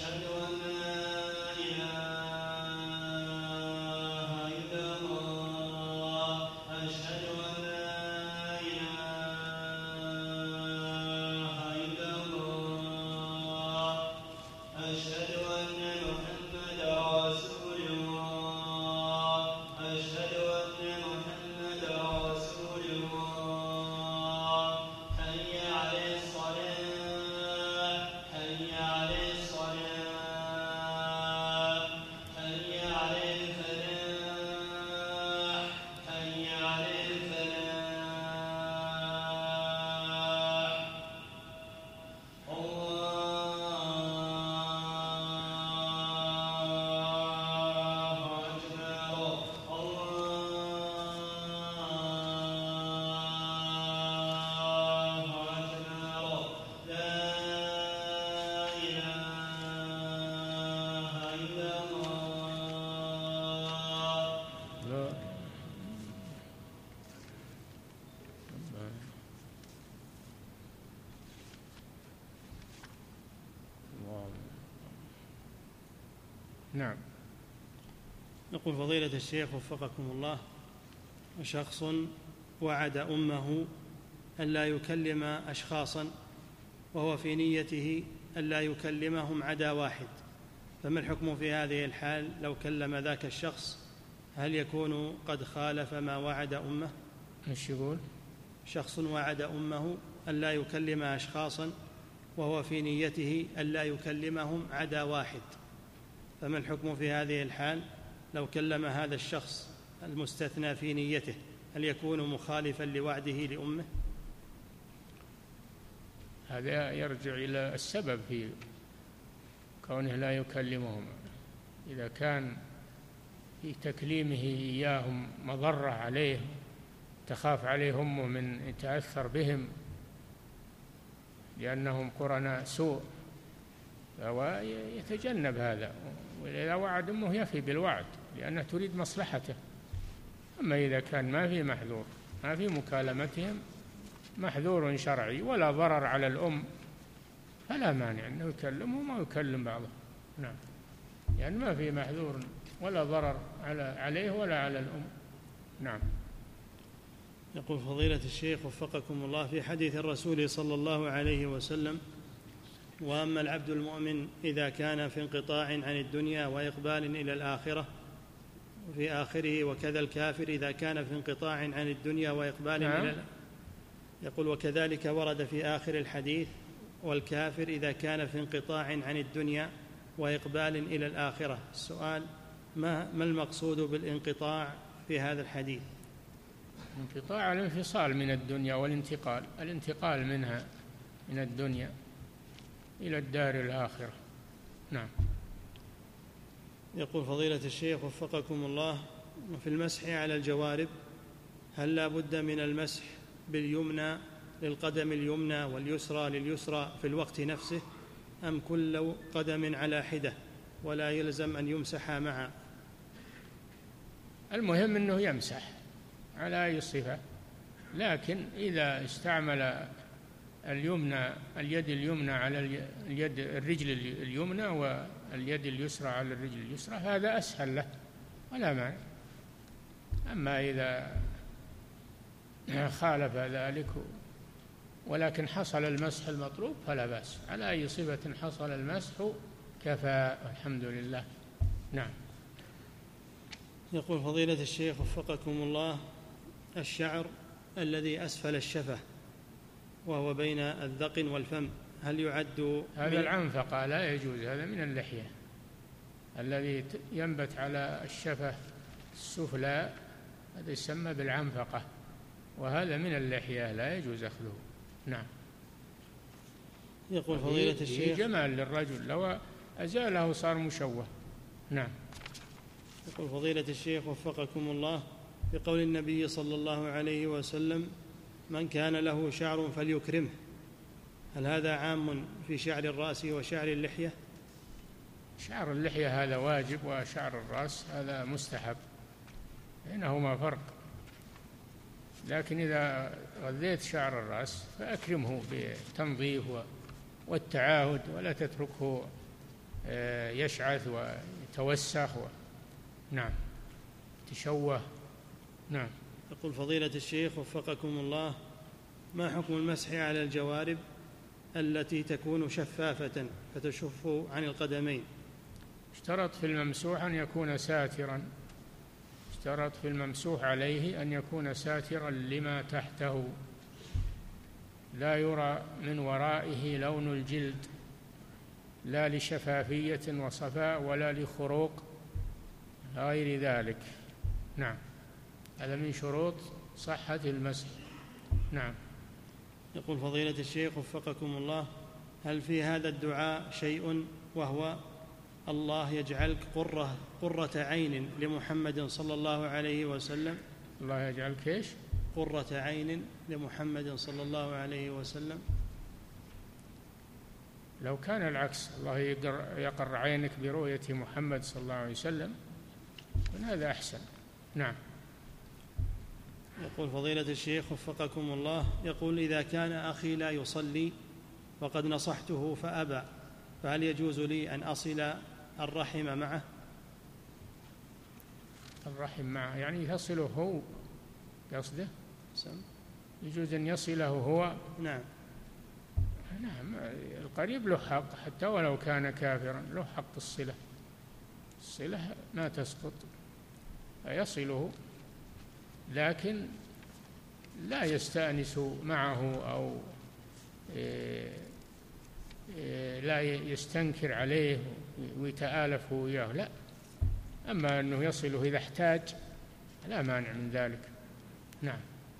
نعم. يقول فضيلة الشيخ وفقكم الله: شخص وعد أمه ألا يكلم أشخاصا وهو في نيته ألا يكلمهم عدا واحد، فما الحكم في هذه الحال لو كلم ذاك الشخص؟ هل يكون قد خالف ما وعد أمه؟ ايش يقول؟ شخص وعد أمه ألا يكلم أشخاصا وهو في نيته ألا يكلمهم عدا واحد، فما الحكم في هذه الحال لو كلم هذا الشخص المستثنى في نيته؟ هل يكون مخالفا لوعده لأمه؟ هذا يرجع إلى السبب في كونه لا يكلمهم. إذا كان في تكليمه إياهم مضرة عليه، تخاف عليه أمه من يتأثر بهم لأنهم قرناء سوء، فهو يتجنب هذا، وإذا وعد أمه يفي بالوعد لأنها تريد مصلحته. أما إذا كان ما في محذور، ما في مكالمتهم محذور شرعي ولا ضرر على الأم، فلا مانع أنه يكلمهم ويكلم بعضهم. نعم، يعني ما في محذور ولا ضرر عليه ولا على الأم. نعم. يقول فضيلة الشيخ وفقكم الله: في حديث الرسول صلى الله عليه وسلم: وأما العبد المؤمن إذا كان في انقطاع عن الدنيا وإقبال إلى الآخرة، وفي آخره: وكذا الكافر إذا كان في انقطاع عن الدنيا وإقبال إلى يقول: وكذلك ورد في آخر الحديث: والكافر إذا كان في انقطاع عن الدنيا وإقبال إلى الآخرة. السؤال: ما المقصود بالانقطاع في هذا الحديث؟ انقطاع الانفصال من الدنيا، والانتقال، الانتقال منها من الدنيا إلى الدار الآخرة. نعم. يقول فضيلة الشيخ وفقكم الله: وفي المسح على الجوارب هل لا بد من المسح باليمنى للقدم اليمنى واليسرى لليسرى في الوقت نفسه، أم كل قدم على حدة ولا يلزم أن يمسح معا؟ المهم أنه يمسح على أي صفة، لكن إذا استعمل اليد اليمنى على الرجل اليمنى واليد اليسرى على الرجل اليسرى هذا أسهل له ولا مانع. أما إذا خالف ذلك ولكن حصل المسح المطلوب فلا بأس، على أي صفة حصل المسح كفى، الحمد لله. نعم. يقول فضيلة الشيخ وفقكم الله: الشعر الذي أسفل الشفة وهو بين الذقن والفم هل يعد؟ هذا العنفقة لا يجوز، هذا من اللحية. الذي ينبت على الشفة السفلى هذا يسمى بالعنفقة، وهذا من اللحية لا يجوز أخذه. نعم. يقول فضيلة الشيخ: جمال للرجل، لو أزاله صار مشوه. نعم. يقول فضيلة الشيخ وفقكم الله: بقول النبي صلى الله عليه وسلم: من كان له شعر فليكرمه، هل هذا عام في شعر الرأس وشعر اللحية؟ شعر اللحية هذا واجب، وشعر الرأس هذا مستحب، بينهما فرق. لكن إذا غذيت شعر الرأس فأكرمه بالتنظيف والتعاهد، ولا تتركه يشعث ويتوسخ نعم تشوه. نعم. يقول فضيلة الشيخ وفقكم الله: ما حكم المسح على الجوارب التي تكون شفافة فتشف عن القدمين؟ اشترط في الممسوح أن يكون ساترا، اشترط في الممسوح عليه أن يكون ساترا لما تحته، لا يرى من ورائه لون الجلد، لا لشفافية وصفاء ولا لخروق غير ذلك. نعم، هذا من شروط صحة المسح. نعم. يقول فضيلة الشيخ وفقكم الله: هل في هذا الدعاء شيء وهو الله يجعلك قرة عين لمحمد صلى الله عليه وسلم؟ الله يجعلك ايش؟ قرة عين لمحمد صلى الله عليه وسلم. لو كان العكس، الله يقر عينك برؤية محمد صلى الله عليه وسلم، هذا أحسن. نعم. يقول فضيلة الشيخ وفقكم الله: يقول إذا كان أخي لا يصلي وقد نصحته فأبى، فهل يجوز لي أن أصل الرحم معه؟ الرحم معه يعني يصله هو قصده؟ يجوز أن يصله هو؟ نعم. نعم، القريب له حق حتى ولو كان كافرا، له حق الصلة، الصلة ما تسقط، يصله، لكن لا يستأنس معه أو لا يستنكر عليه ويتآلف وياه، لا. أما أنه يصله إذا احتاج لا مانع من ذلك. نعم.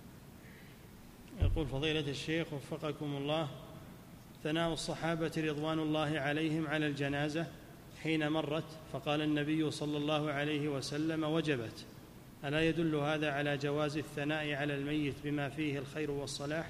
يقول فضيلة الشيخ وفقكم الله: ثناء الصحابة رضوان الله عليهم على الجنازة حين مرت فقال النبي صلى الله عليه وسلم: وجبت، ألا يدل هذا على جواز الثناء على الميت بما فيه الخير والصلاح؟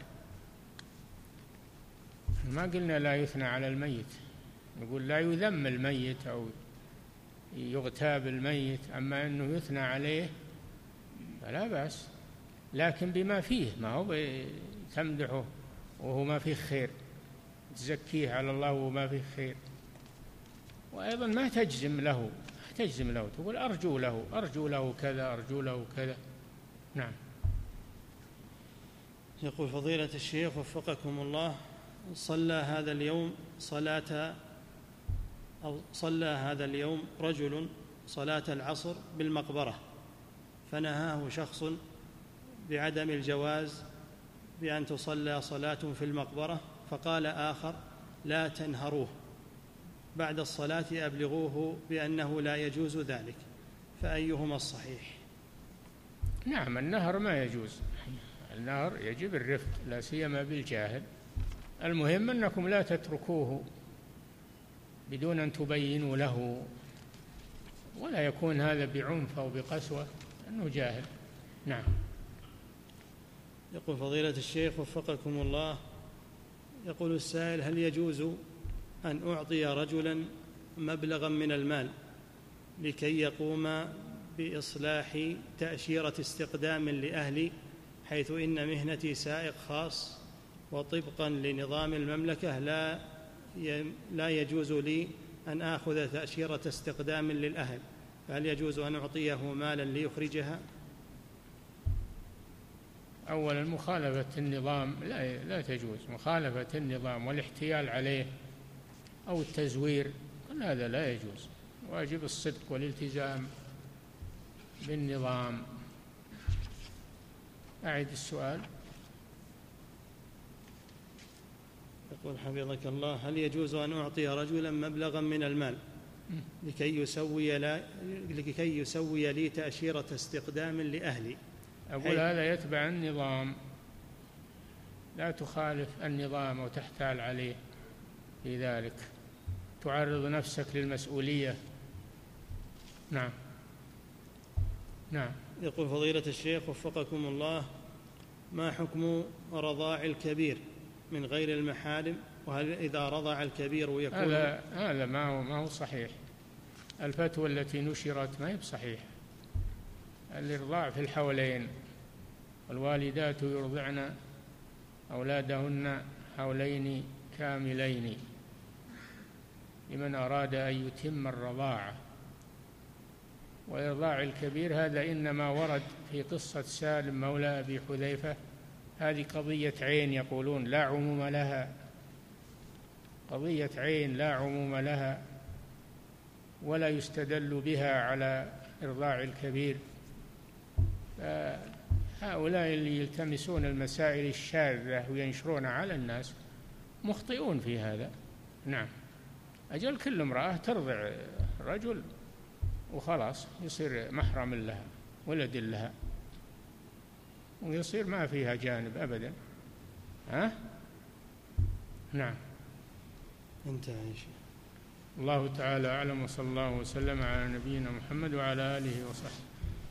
ما قلنا لا يثنى على الميت، نقول لا يذم الميت أو يغتاب الميت، أما أنه يثنى عليه فلا بأس، لكن بما فيه، ما هو تمدحه وهو ما فيه خير، تزكيه على الله وما فيه خير. وأيضا ما تجزم له، تقول أرجو له كذا، أرجو له كذا. نعم. يقول فضيلة الشيخ وفقكم الله: صلى هذا اليوم رجل صلاة العصر بالمقبرة، فنهاه شخص بعدم الجواز بأن تصلى صلاة في المقبرة، فقال آخر: لا تنهروه، بعد الصلاة أبلغوه بأنه لا يجوز ذلك، فأيهما الصحيح؟ نعم، النهر ما يجوز، النهر يجب الرفق، لا سيما بالجاهل. المهم أنكم لا تتركوه بدون أن تبينوا له، ولا يكون هذا بعنف أو بقسوة، أنه جاهل. نعم. يقول فضيلة الشيخ وفقكم الله: يقول السائل: هل يجوز أن أعطي رجلا مبلغا من المال لكي يقوم بإصلاح تأشيرة استقدام لأهلي، حيث إن مهنتي سائق خاص، وطبقا لنظام المملكة لا يجوز لي أن آخذ تأشيرة استقدام للأهل، فهل يجوز أن أعطيه مالا ليخرجها؟ أولا مخالفة النظام لا تجوز، مخالفة النظام والاحتيال عليه أو التزوير، هذا لا يجوز، واجب الصدق والالتزام بالنظام. أعد السؤال. يقول حفظك الله: هل يجوز أن أعطي رجلا مبلغا من المال لكي يسوي لي تأشيرة استقدام لأهلي؟ أقول هذا يتبع النظام، لا تخالف النظام وتحتال عليه في ذلك، تعرض نفسك للمسؤولية. نعم. نعم. يقول فضيلة الشيخ وفقكم الله: ما حكم رضاع الكبير من غير المحارم؟ وهل إذا رضع الكبير يكون هذا ما هو صحيح، الفتوى التي نشرت ما هي بصحيحة. الإرضاع في الحولين، والوالدات يرضعن أولادهن حولين كاملين لمن أراد أن يتم الرضاعة. وإرضاع الكبير هذا إنما ورد في قصة سالم مولى أبي حذيفة، هذه قضية عين يقولون لا عموم لها، قضية عين لا عموم لها، ولا يستدل بها على إرضاع الكبير. هؤلاء اللي يلتمسون المسائل الشاذة وينشرون على الناس مخطئون في هذا. نعم، أجل كل امرأة ترضع رجل وخلاص يصير محرم لها ولد لها، ويصير ما فيها جانب أبدا. نعم. انتهى يا شيخ. الله تعالى أعلم، وصلى الله وسلم على نبينا محمد وعلى آله وصحبه.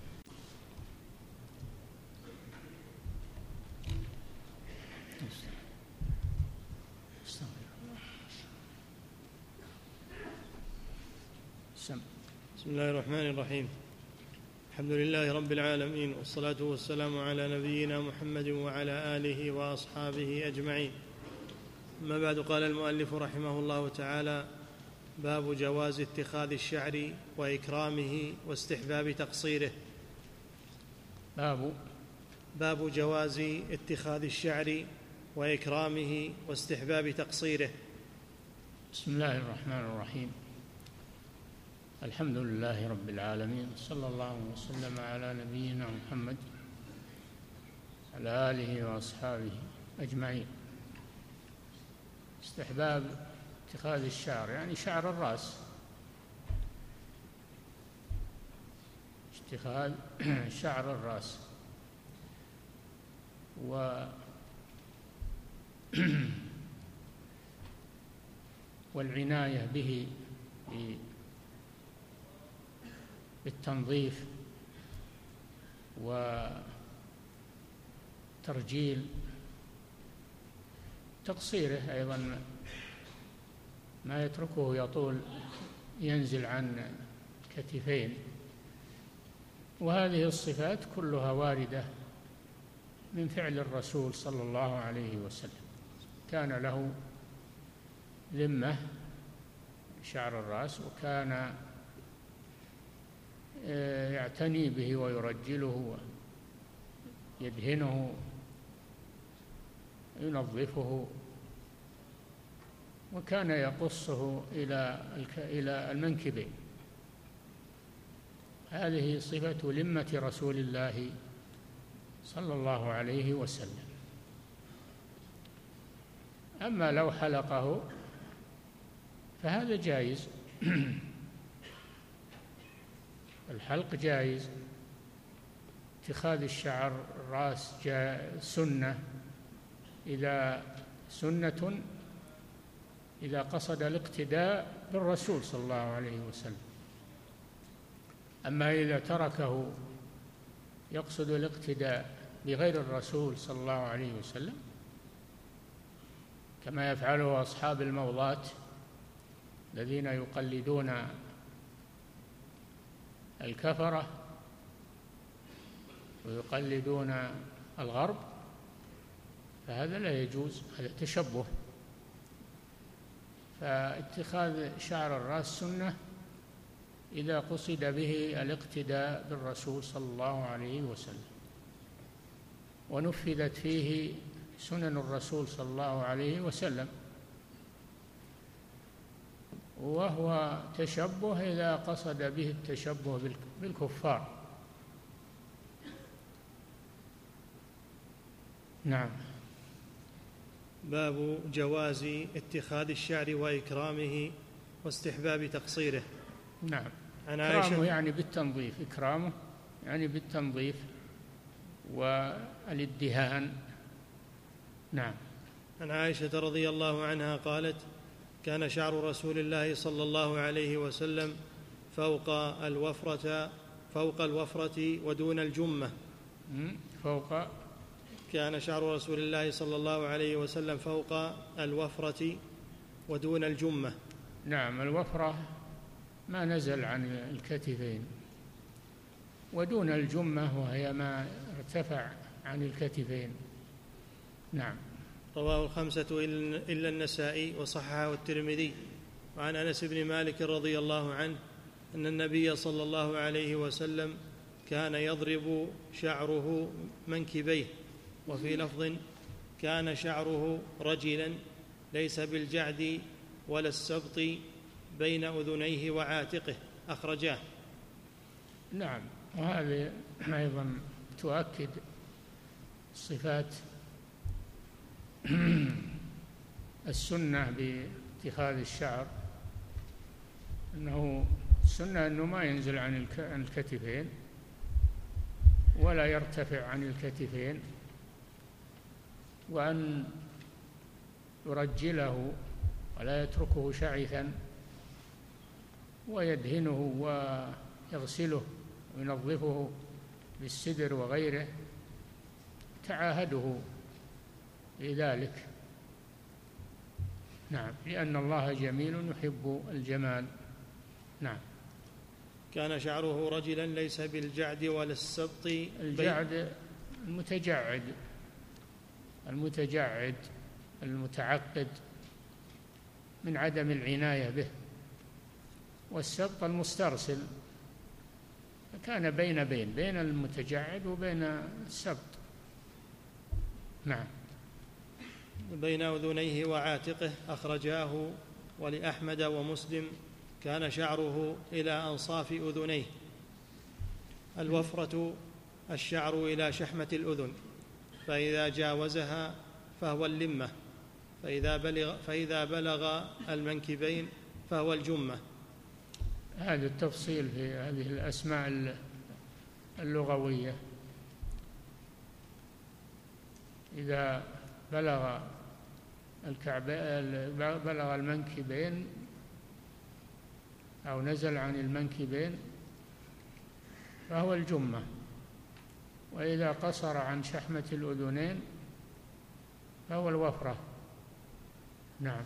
بسم الله الرحمن الرحيم. الحمد لله رب العالمين، والصلاة والسلام على نبينا محمد وعلى آله وأصحابه أجمعين. أما بعد، قال المؤلف رحمه الله تعالى: باب جواز اتخاذ الشعر وإكرامه واستحباب تقصيره. باب جواز اتخاذ الشعر وإكرامه واستحباب تقصيره. بسم الله الرحمن الرحيم. الحمد لله رب العالمين، صلى الله وسلم على نبينا محمد على آله وأصحابه أجمعين. استحباب اتخاذ الشعر يعني شعر الرأس، اتخاذ شعر الرأس والعناية به بالتنظيف وترجيل تقصيره، أيضا ما يتركه يطول ينزل عن الكتفين. وهذه الصفات كلها واردة من فعل الرسول صلى الله عليه وسلم، كان له ذمة شعر الرأس، وكان يعتني به ويرجله ويدهنه ينظفه، وكان يقصه إلى المنكبين. هذه صفة لمة رسول الله صلى الله عليه وسلم. أما لو حلقه فهذا جائز، الحلق جائز. اتخاذ الشعر الرأس سنة إذا قصد الاقتداء بالرسول صلى الله عليه وسلم. أما إذا تركه يقصد الاقتداء بغير الرسول صلى الله عليه وسلم، كما يفعله أصحاب الموضات الذين يقلدون الكفرة ويقلدون الغرب، فهذا لا يجوز، هذا تشبه. فاتخاذ شعر الرأس سنة إذا قصد به الاقتداء بالرسول صلى الله عليه وسلم، ونفذت فيه سنن الرسول صلى الله عليه وسلم. وهو تشبه إذا قصد به التشبه بالكفار. نعم. باب جواز اتخاذ الشعر وإكرامه واستحباب تقصيره. نعم. إكرامه يعني بالتنظيف، إكرامه يعني بالتنظيف والادهان. نعم. عن عائشة رضي الله عنها قالت: كان شعر رسول الله صلى الله عليه وسلم فوق الوفرة ودون الجمة. كان شعر رسول الله صلى الله عليه وسلم فوق الوفرة ودون الجمة. نعم، الوفرة ما نزل عن الكتفين، ودون الجمة وهي ما ارتفع عن الكتفين. نعم. رواه الخمسة إلا النسائي وصححه الترمذي. وعن أنس بن مالك رضي الله عنه أن النبي صلى الله عليه وسلم كان يضرب شعره منكبيه، وفي لفظ كان شعره رجلا ليس بالجعد ولا السبط بين أذنيه وعاتقه، أخرجاه. نعم، وهذه أيضا تؤكد صفات السنة باتخاذ الشعر، أنه السنة أنه ما ينزل عن الكتفين ولا يرتفع عن الكتفين، وأن يرجله ولا يتركه شعثا، ويدهنه ويغسله وينظفه بالسدر وغيره، تعاهده لذلك. نعم، لأن الله جميل يحب الجمال. نعم. كان شعره رجلا ليس بالجعد ولا السبط. الجعد المتجعد المتعقد من عدم العناية به، والسبط المسترسل، فكان بين المتجعد وبين السبط. نعم. بين أذنيه وعاتقه، أخرجاه. ولأحمد ومسلم كان شعره إلى أنصاف أذنيه. الوفرة الشعر إلى شحمة الأذن، فإذا جاوزها فهو اللمة، فإذا بلغ المنكبين فهو الجمة. هذا التفصيل في هذه الأسماء اللغوية. إذا بلغ بلغ المنكبين أو نزل عن المنكبين فهو الجمة، وإذا قصر عن شحمة الأذنين فهو الوفرة. نعم.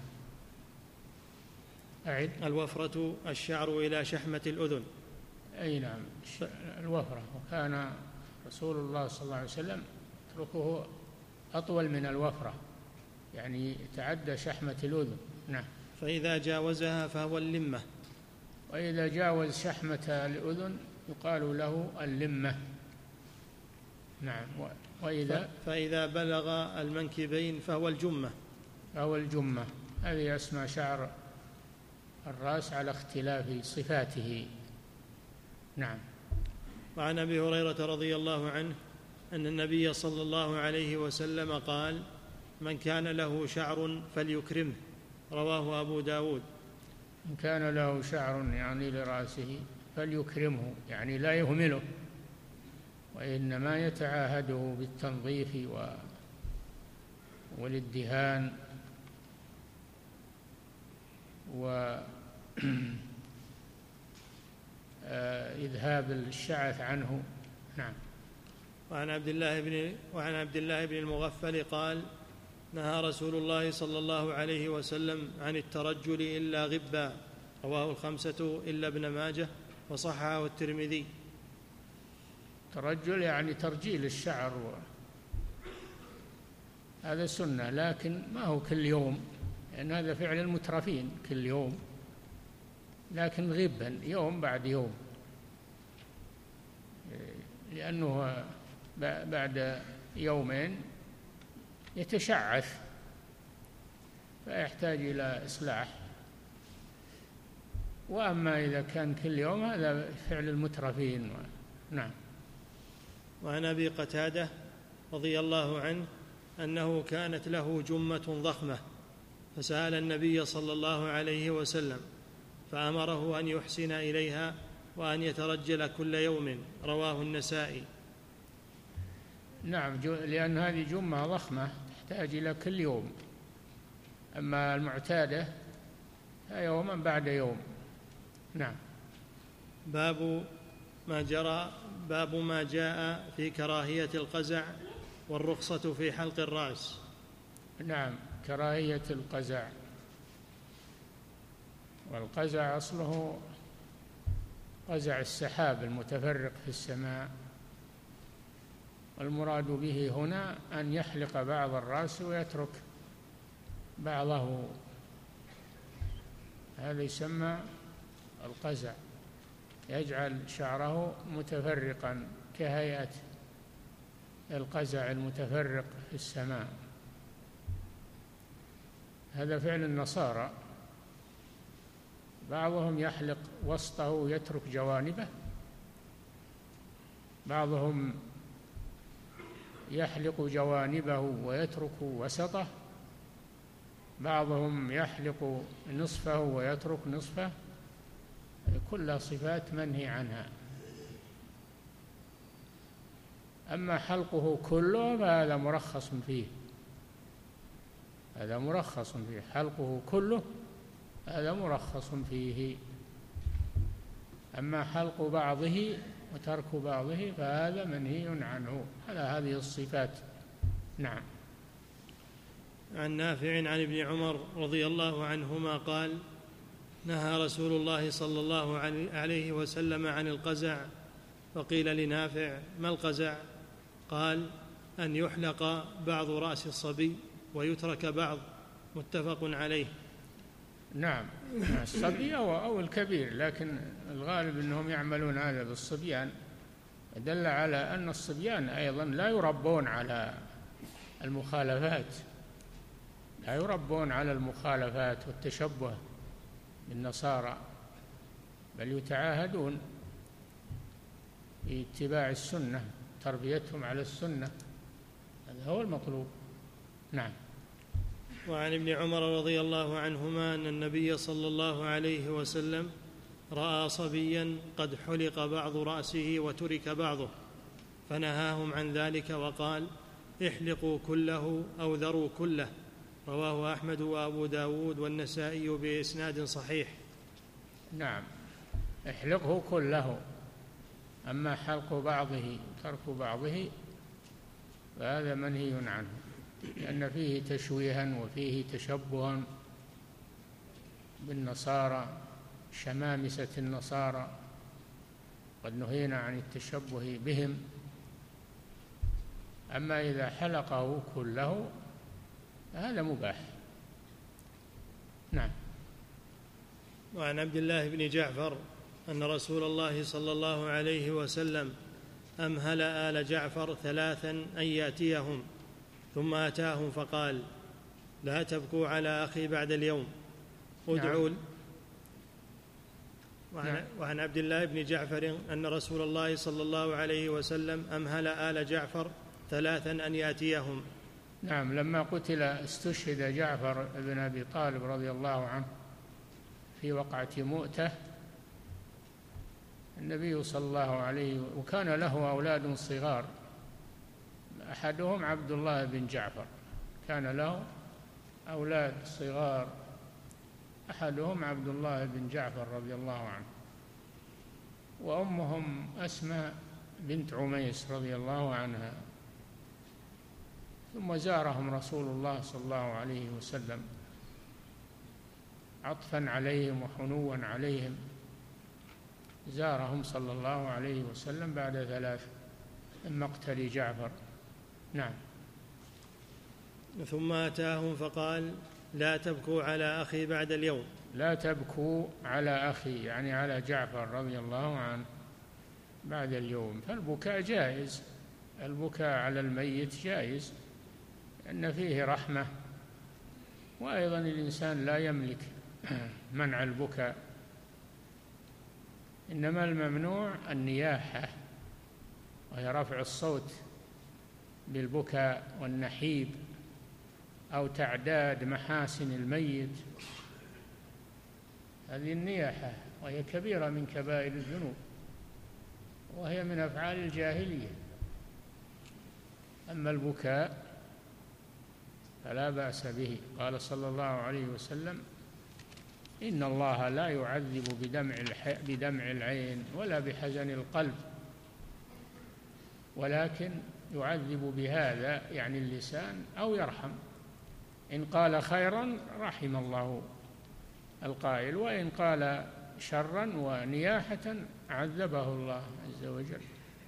أعد. الوفرة الشعر إلى شحمة الأذن. أي نعم، الوفرة. وكان رسول الله صلى الله عليه وسلم يتركه أطول من الوفرة، يعني يتعدى شحمة الأذن. نعم. فإذا جاوزها فهو اللمة. وإذا جاوز شحمة الأذن يقال له اللمة. نعم. فإذا بلغ المنكبين فهو الجمة. هذه أسماء شعر الرأس على اختلاف صفاته. نعم. وعن أبي هريرة رضي الله عنه أن النبي صلى الله عليه وسلم قال: من كان له شعر فليكرمه، رواه أبو داود. من كان له شعر يعني لرأسه فليكرمه، يعني لا يهمله، وإنما يتعاهده بالتنظيف والادهان وإذهاب الشعث عنه. نعم. وعن عبد الله بن المغفل قال: نهى رسول الله صلى الله عليه وسلم عن الترجل إلا غبا، رواه الخمسة إلا ابن ماجه، وصححه الترمذي. الترجل يعني ترجيل الشعر، هذا سنة، لكن ما هو كل يوم، لأن هذا فعل المترفين كل يوم، لكن غبا يوم بعد يوم، لأنه بعد يومين يتشعث فيحتاج إلى إصلاح. وأما إذا كان كل يوم هذا فعل المترفين. نعم. وعن أبي قتادة رضي الله عنه أنه كانت له جمة ضخمة، فسأل النبي صلى الله عليه وسلم فأمره أن يحسن إليها وأن يترجل كل يوم، رواه النسائي. نعم، لأن هذه جمة ضخمة تحتاج إلى كل يوم، أما المعتادة يوما بعد يوم. نعم. باب ما جاء في كراهية القزع والرخصة في حلق الرأس. نعم، كراهية القزع. والقزع أصله قزع السحاب المتفرق في السماء، والمراد به هنا أن يحلق بعض الرأس ويترك بعضه هذا يسمى القزع، يجعل شعره متفرقا كهيئة القزع المتفرق في السماء. هذا فعل النصارى، بعضهم يحلق وسطه ويترك جوانبه، بعضهم يحلق جوانبه ويترك وسطه، بعضهم يحلق نصفه ويترك نصفه، كلها صفات منهي عنها. أما حلقه كله فهذا مرخص فيه، هذا مرخص فيه، حلقه كله هذا مرخص فيه. أما حلق بعضه وترك بعضه فهذا منهي عنه على هذه الصفات. نعم. عن نافع عن ابن عمر رضي الله عنهما قال: نهى رسول الله صلى الله عليه وسلم عن القزع، فقيل لنافع: ما القزع؟ قال: أن يحلق بعض رأس الصبي ويترك بعض. متفق عليه. نعم، الصبي أو الكبير، لكن الغالب أنهم يعملون هذا بالصبيان، دل على أن الصبيان أيضا لا يربون على المخالفات، لا يربون على المخالفات والتشبه بالنصارى، بل يتعاهدون باتباع السنة، تربيتهم على السنة، هذا هو المطلوب. نعم. وعن ابن عمر رضي الله عنهما أن النبي صلى الله عليه وسلم رأى صبيا قد حلق بعض رأسه وترك بعضه، فنهاهم عن ذلك وقال: احلقوا كله أو ذروا كله. رواه أحمد وأبو داود والنسائي بإسناد صحيح. نعم، احلقه كله، أما حلق بعضه ترك بعضه فهذا منهي عنه، لأن فيه تشويها وفيه تشبها بالنصارى، شمامسة النصارى، قد نهينا عن التشبه بهم. أما إذا حلقه كله هذا مباح. نعم. وعن عبد الله بن جعفر أن رسول الله صلى الله عليه وسلم أمهل آل جعفر 3 أن يأتيهم، ثم أتاهم فقال: لا تبكوا على أخي بعد اليوم، ادعوا. وعن عبد الله بن جعفر أن رسول الله صلى الله عليه وسلم أمهل آل جعفر 3 أن يأتيهم. نعم، لما قتل استشهد جعفر بن أبي طالب رضي الله عنه في وقعة مؤتة، النبي صلى الله عليه وكان له أولاد صغار، أحدهم عبد الله بن جعفر، كان له أولاد صغار، أحدهم عبد الله بن جعفر رضي الله عنه، وأمهم أسماء بنت عميس رضي الله عنها. ثم زارهم رسول الله صلى الله عليه وسلم عطفا عليهم وحنوا عليهم، زارهم صلى الله عليه وسلم بعد 3 من مقتل جعفر. نعم. ثم أتاهم فقال: لا تبكوا على أخي بعد اليوم. لا تبكوا على أخي، يعني على جعفر رضي الله عنه بعد اليوم. فالبكاء جائز، البكاء على الميت جائز، لأن فيه رحمة، وأيضا الإنسان لا يملك منع البكاء، إنما الممنوع النياحة، وهي رفع الصوت بالبكاء والنحيب أو تعداد محاسن الميت، هذه النياحة، وهي كبيرة من كبائر الذنوب، وهي من أفعال الجاهلية. أما البكاء فلا بأس به. قال صلى الله عليه وسلم: إن الله لا يعذب بدمع العين ولا بحزن القلب، ولكن يعذب بهذا، يعني اللسان، أو يرحم. إن قال خيرا رحم الله القائل، وإن قال شرا ونياحة عذبه الله عز وجل.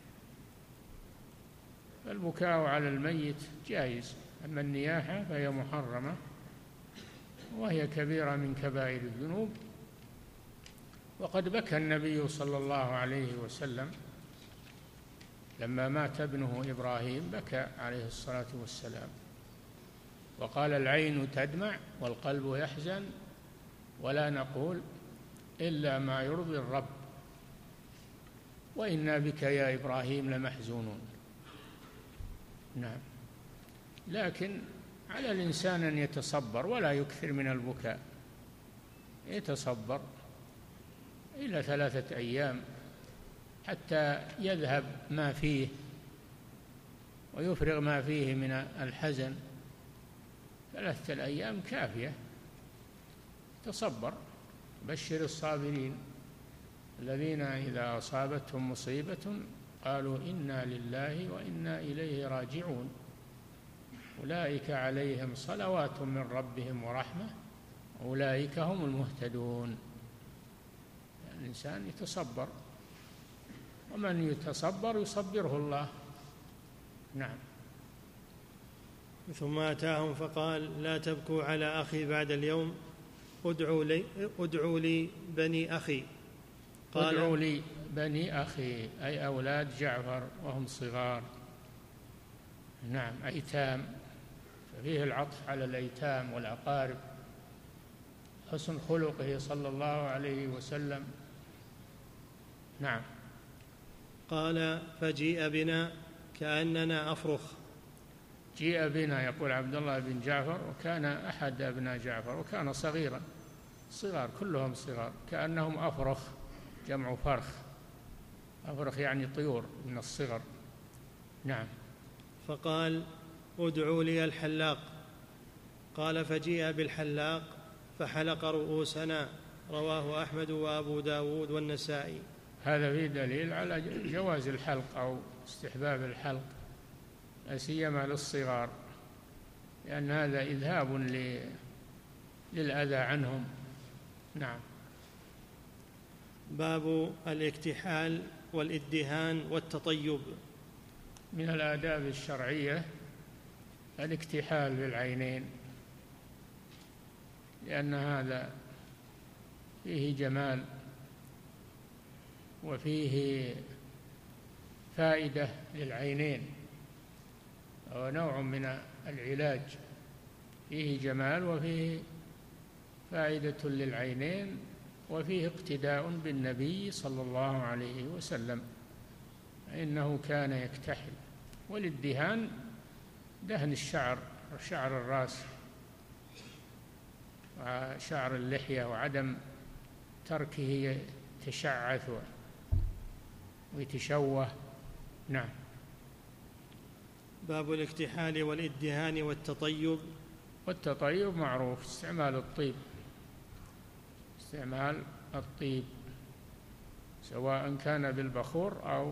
فالبكاء على الميت جائز، أما النياحة فهي محرمة، وهي كبيرة من كبائر الذنوب، وقد بكى النبي صلى الله عليه وسلم لما مات ابنه إبراهيم، بكى عليه الصلاة والسلام وقال: العين تدمع والقلب يحزن ولا نقول إلا ما يرضي الرب وإنا بك يا إبراهيم لمحزونون. نعم. لكن على الإنسان أن يتصبر ولا يكثر من البكاء، يتصبر إلى 3 أيام حتى يذهب ما فيه ويفرغ ما فيه من الحزن. 3 أيام كافية. تصبر. بشر الصابرين الذين إذا أصابتهم مصيبة قالوا إنا لله وإنا إليه راجعون أولئك عليهم صلوات من ربهم ورحمة أولئك هم المهتدون. الإنسان يتصبر، ومن يتصبر يصبره الله. نعم. ثم أتاهم فقال: لا تبكوا على أخي بعد اليوم، ادعوا لي بني أخي. قال: ادعوا لي بني أخي، أي أولاد جعفر وهم صغار. نعم، أيتام، ففيه العطف على الأيتام والأقارب. حسن خلقه صلى الله عليه وسلم. نعم. قال: فجيء بنا كأننا أفرخ. جيء بنا، يقول عبد الله بن جعفر، وكان أحد أبناء جعفر وكان صغيرا، صغار كلهم صغار، كأنهم أفرخ، جمع فرخ، أفرخ يعني طيور من الصغر. نعم. فقال: ادعوا لي الحلاق. قال: فجيء بالحلاق فحلق رؤوسنا. رواه أحمد وأبو داود والنسائي. هذا فيه دليل على جواز الحلق أو استحباب الحلق، لا سيما للصغار، لأن هذا إذهاب للأذى عنهم. نعم. باب الاكتحال والادهان والتطيب. من الآداب الشرعية الاكتحال بالعينين، لأن هذا فيه جمال وفيه فائدة للعينين، ونوع من العلاج، فيه جمال وفيه فائدة للعينين، وفيه اقتداء بالنبي صلى الله عليه وسلم، إنه كان يكتحل. والادهان دهن الشعر، شعر الرأس وشعر اللحية، وعدم تركه يتشعث ويتشوه. نعم. باب الاكتحال والادهان والتطيب. والتطيب معروف، استعمال الطيب، استعمال الطيب سواء كان بالبخور أو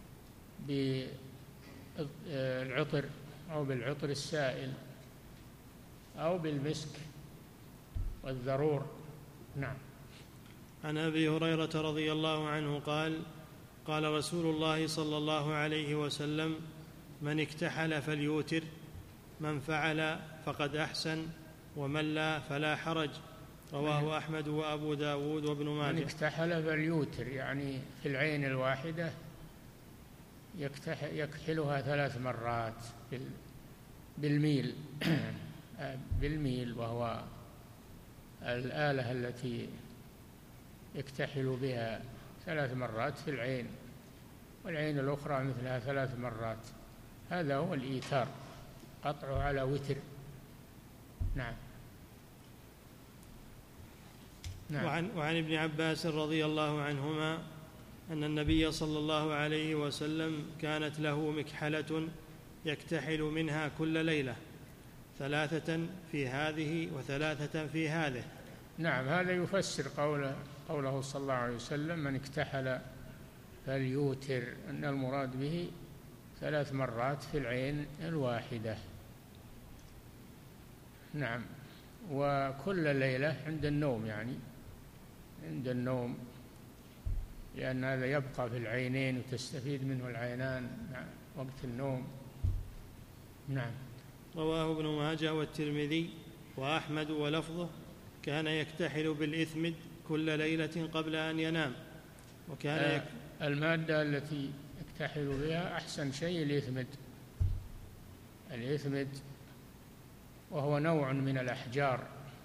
بالعطر أو بالعطر السائل أو بالمسك والذرور. نعم. عن أبي هريرة رضي الله عنه قال: قال رسول الله صلى الله عليه وسلم: من اكتحل فليوتر، من فعل فقد أحسن، ومن لا فلا حرج. رواه أحمد وأبو داود وابن ماجه. من اكتحل فليوتر، يعني في العين الواحدة يكحلها 3 مرات بالميل بالميل، وهو الآلة التي يكتحل بها 3 مرات في العين، والعين الأخرى مثلها 3 مرات. هذا هو الإيتار، قطعه على وتر. نعم. نعم. وعن ابن عباس رضي الله عنهما أن النبي صلى الله عليه وسلم كانت له مكحلة يكتحل منها كل ليلة، 3 في هذه و3 في هذه. نعم. هذا يفسر قوله صلى الله عليه وسلم: من اكتحل فليوتر، أن المراد به 3 مرات في العين الواحدة. نعم. وكل ليلة عند النوم، يعني عند النوم، لأن هذا يبقى في العينين وتستفيد منه العينان وقت النوم. نعم. رواه ابن ماجه والترمذي وأحمد ولفظه: كان يكتحل بالإثمد كل ليلة قبل أن ينام. وكان المادة التي يكتحل بها أحسن شيء الإثمد وهو نوع من الأحجار،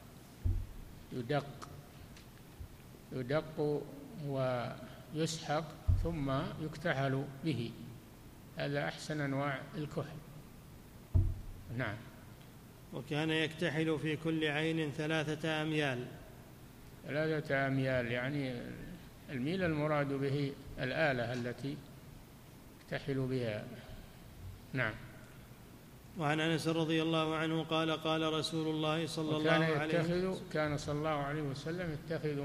يدق ويسحق ثم يكتحل به، هذا أحسن أنواع الكحل. نعم. وكان يكتحل في كل عين 3 أميال. 3 أميال يعني الميل المراد به الآلة التي يكتحل بها. نعم. وعن أنس رضي الله عنه قال قال رسول الله صلى الله عليه وسلم كان صلى الله عليه وسلم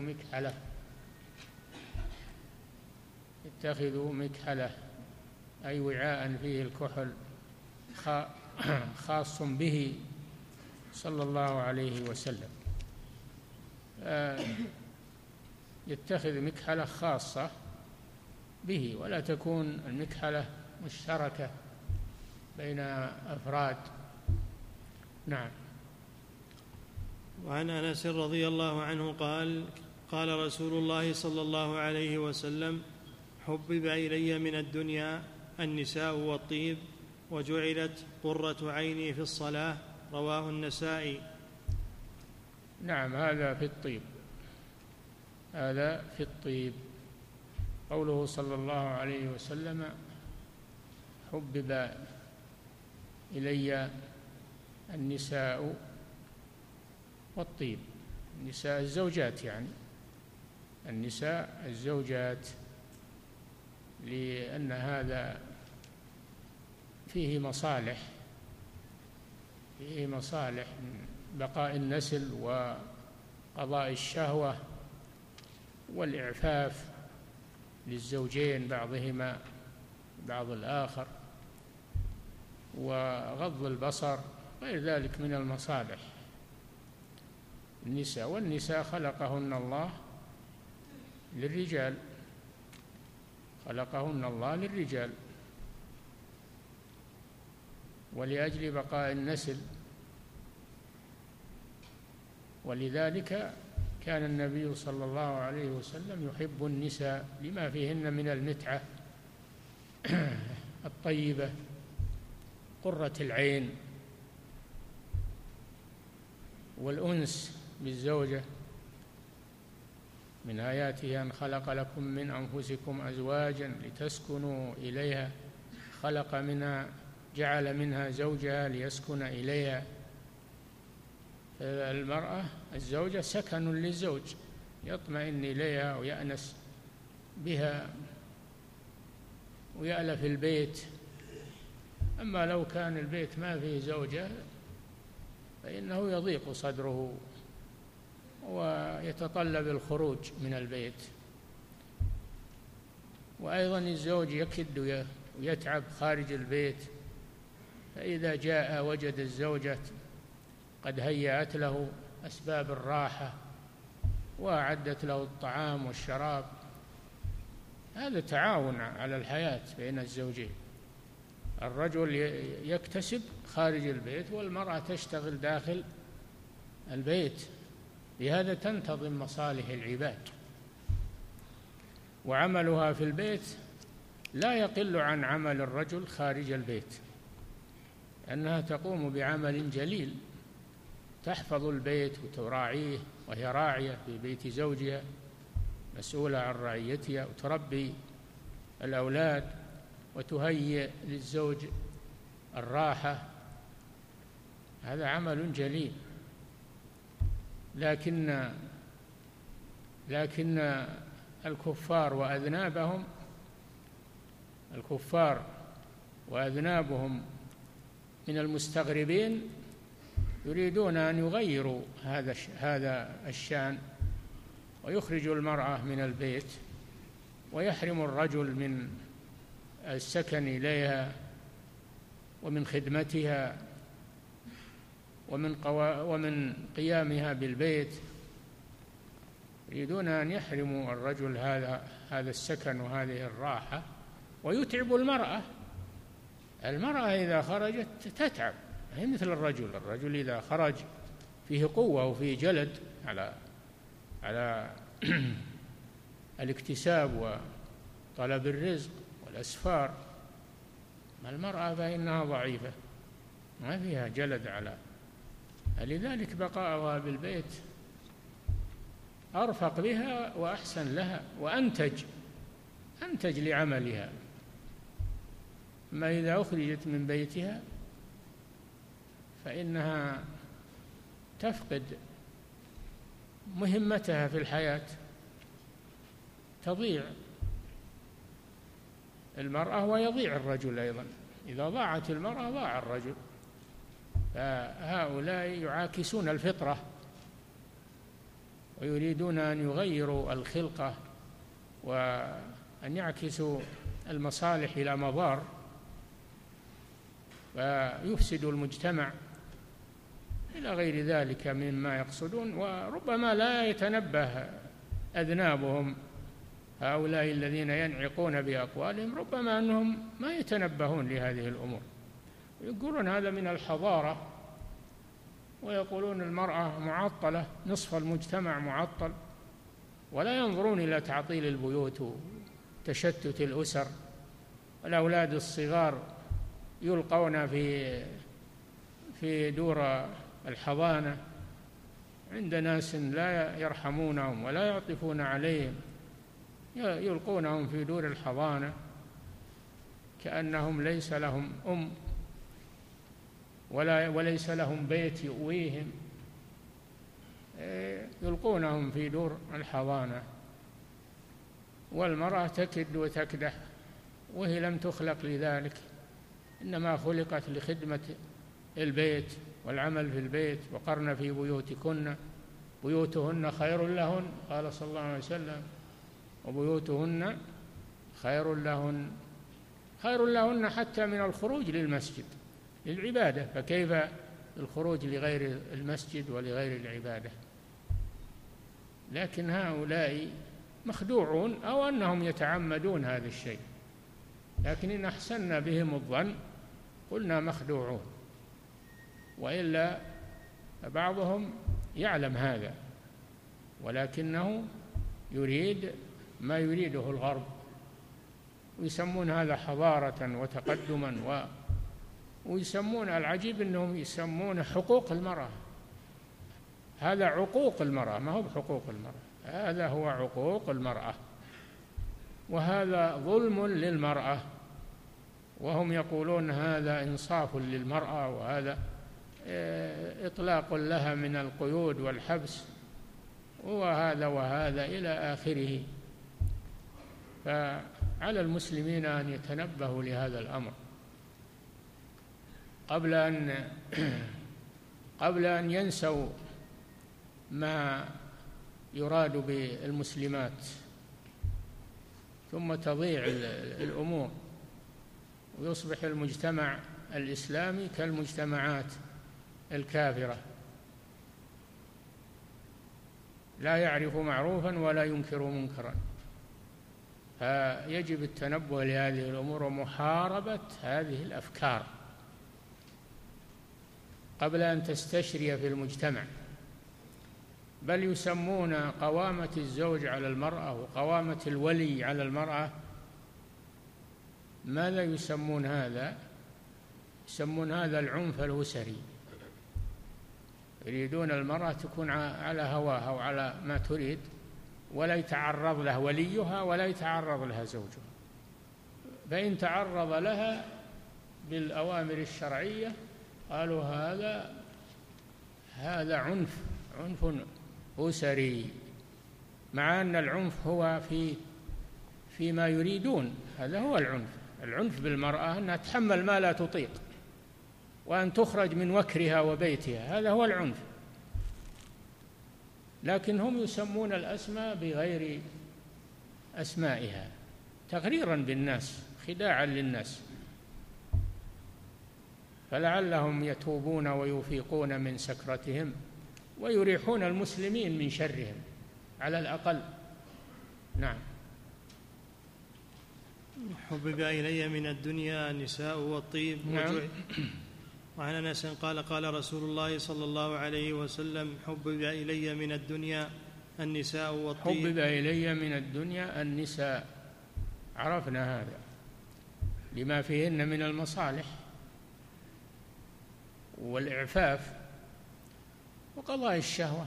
يتخذ مكحلة أي وعاء فيه الكحل خاص به صلى الله عليه وسلم، يتخذ مكحلة خاصة به ولا تكون المكحلة مشتركة بين أفراد. نعم. وعن أنس رضي الله عنه قال قال رسول الله صلى الله عليه وسلم حبب إلي من الدنيا النساء والطيب وجعلت قرة عيني في الصلاة. رواه النسائي. نعم، هذا في الطيب. قوله صلى الله عليه وسلم حبب إلي النساء والطيب، النساء الزوجات، يعني النساء الزوجات، لأن هذا فيه مصالح من بقاء النسل وقضاء الشهوة والإعفاف للزوجين بعضهما بعض الآخر وغض البصر، غير ذلك من المصالح. والنساء خلقهن الله للرجال ولأجل بقاء النسل، ولذلك كان النبي صلى الله عليه وسلم يحب النساء لما فيهن من المتعة الطيبة، قرة العين والأنس بالزوجة. من آياته أن خلق لكم من أنفسكم أزواجا لتسكنوا إليها، جعل منها زوجها ليسكن إليها. المرأة الزوجة سكن للزوج، يطمئن إليها ويأنس بها ويألف البيت. أما لو كان البيت ما فيه زوجة فإنه يضيق صدره ويتطلب الخروج من البيت. وأيضا الزوج يكد ويتعب خارج البيت، فإذا جاء وجد الزوجة قد هيأت له أسباب الراحة وأعدت له الطعام والشراب، هذا تعاون على الحياة بين الزوجين. الرجل يكتسب خارج البيت والمرأة تشتغل داخل البيت، بهذا تنتظم مصالح العباد. وعملها في البيت لا يقل عن عمل الرجل خارج البيت، لأنها تقوم بعمل جليل، تحفظ البيت وتراعيه، وهي راعية في بيت زوجها، مسؤولة عن رعيتها، وتربي الأولاد وتهيئ للزوج الراحة. هذا عمل جليل. لكن الكفار وأذنابهم من المستغربين يريدون أن يغيروا هذا الشأن، ويخرجوا المرأة من البيت ويحرم الرجل من السكن إليها ومن خدمتها ومن قيامها بالبيت. يريدون أن يحرموا الرجل هذا السكن وهذه الراحة، ويتعب المرأة إذا خرجت تتعب، هي مثل الرجل إذا خرج فيه قوة وفيه جلد على الاكتساب وطلب الرزق والأسفار. المرأة فإنها ضعيفة ما فيها جلد على، لذلك بقاؤها بالبيت أرفق بها وأحسن لها وأنتج لعملها. أما إذا أخرجت من بيتها فإنها تفقد مهمتها في الحياة، تضيع المرأة ويضيع الرجل أيضا. إذا ضاعت المرأة ضاع الرجل. فهؤلاء يعاكسون الفطرة ويريدون أن يغيروا الخلقة وأن يعكسوا المصالح إلى مضار، فيفسدوا المجتمع إلى غير ذلك مما يقصدون. وربما لا يتنبه أذنابهم هؤلاء الذين ينعقون بأقوالهم، ربما أنهم ما يتنبهون لهذه الأمور، يقولون هذا من الحضارة، ويقولون المرأة معطلة، نصف المجتمع معطل، ولا ينظرون إلى تعطيل البيوت وتشتت الأسر. الأولاد الصغار يلقون في دور الحضانة عند ناس لا يرحمونهم ولا يعطفون عليهم، يلقونهم في دور الحضانة كأنهم ليس لهم أم وليس لهم بيت يؤويهم، يلقونهم في دور الحضانة. والمرأة تكد وتكدح وهي لم تخلق لذلك، إنما خلقت لخدمة البيت والعمل في البيت. وقرن في بيوتكن بيوتهن خير لهن، قال صلى الله عليه وسلم، وبيوتهن خير لهن حتى من الخروج للمسجد للعبادة، فكيف الخروج لغير المسجد ولغير العبادة؟ لكن هؤلاء مخدوعون أو أنهم يتعمدون هذا الشيء، لكن إن أحسننا بهم الظن قلنا مخدوعون، وإلا بعضهم يعلم هذا ولكنه يريد ما يريده الغرب، ويسمون هذا حضارة وتقدما، ويسمون العجيب أنهم يسمون حقوق المرأة. هذا عقوق المرأة، ما هو بحقوق المرأة، هذا هو عقوق المرأة، وهذا ظلم للمرأة. وهم يقولون هذا إنصاف للمرأة، وهذا إطلاق لها من القيود والحبس، وهذا إلى آخره. فعلى المسلمين أن يتنبهوا لهذا الأمر قبل أن ينسوا ما يراد بالمسلمات، ثم تضيع الأمور ويصبح المجتمع الإسلامي كالمجتمعات الكافرة، لا يعرف معروفا ولا ينكر منكرا. فيجب التنبه لهذه الأمور ومحاربة هذه الأفكار قبل أن تستشري في المجتمع. بل يسمون قوامة الزوج على المرأة وقوامة الولي على المرأة، ماذا يسمون هذا؟ يسمون هذا العنف الأسري. يريدون المرأة تكون على هواها وعلى ما تريد، ولا يتعرض لها وليها ولا يتعرض لها زوجها. فإن تعرض لها بالأوامر الشرعية قالوا هذا عنف أسري، مع أن العنف هو فيما يريدون. هذا هو العنف بالمرأة، أنها تحمل ما لا تطيق وأن تخرج من وكرها وبيتها، هذا هو العنف. لكن هم يسمون الأسماء بغير أسمائها تغريرا بالناس، خداعا للناس، فلعلهم يتوبون ويفيقون من سكرتهم ويريحون المسلمين من شرهم على الأقل. نعم. حبب إلي من الدنيا النساء والطيب. نعم. وعن أنس قال قال رسول الله صلى الله عليه وسلم: حبب إلي من الدنيا النساء والطيب. حبب إلي من الدنيا النساء، عرفنا هذا لما فيهن من المصالح والإعفاف وقضاء الشهوة.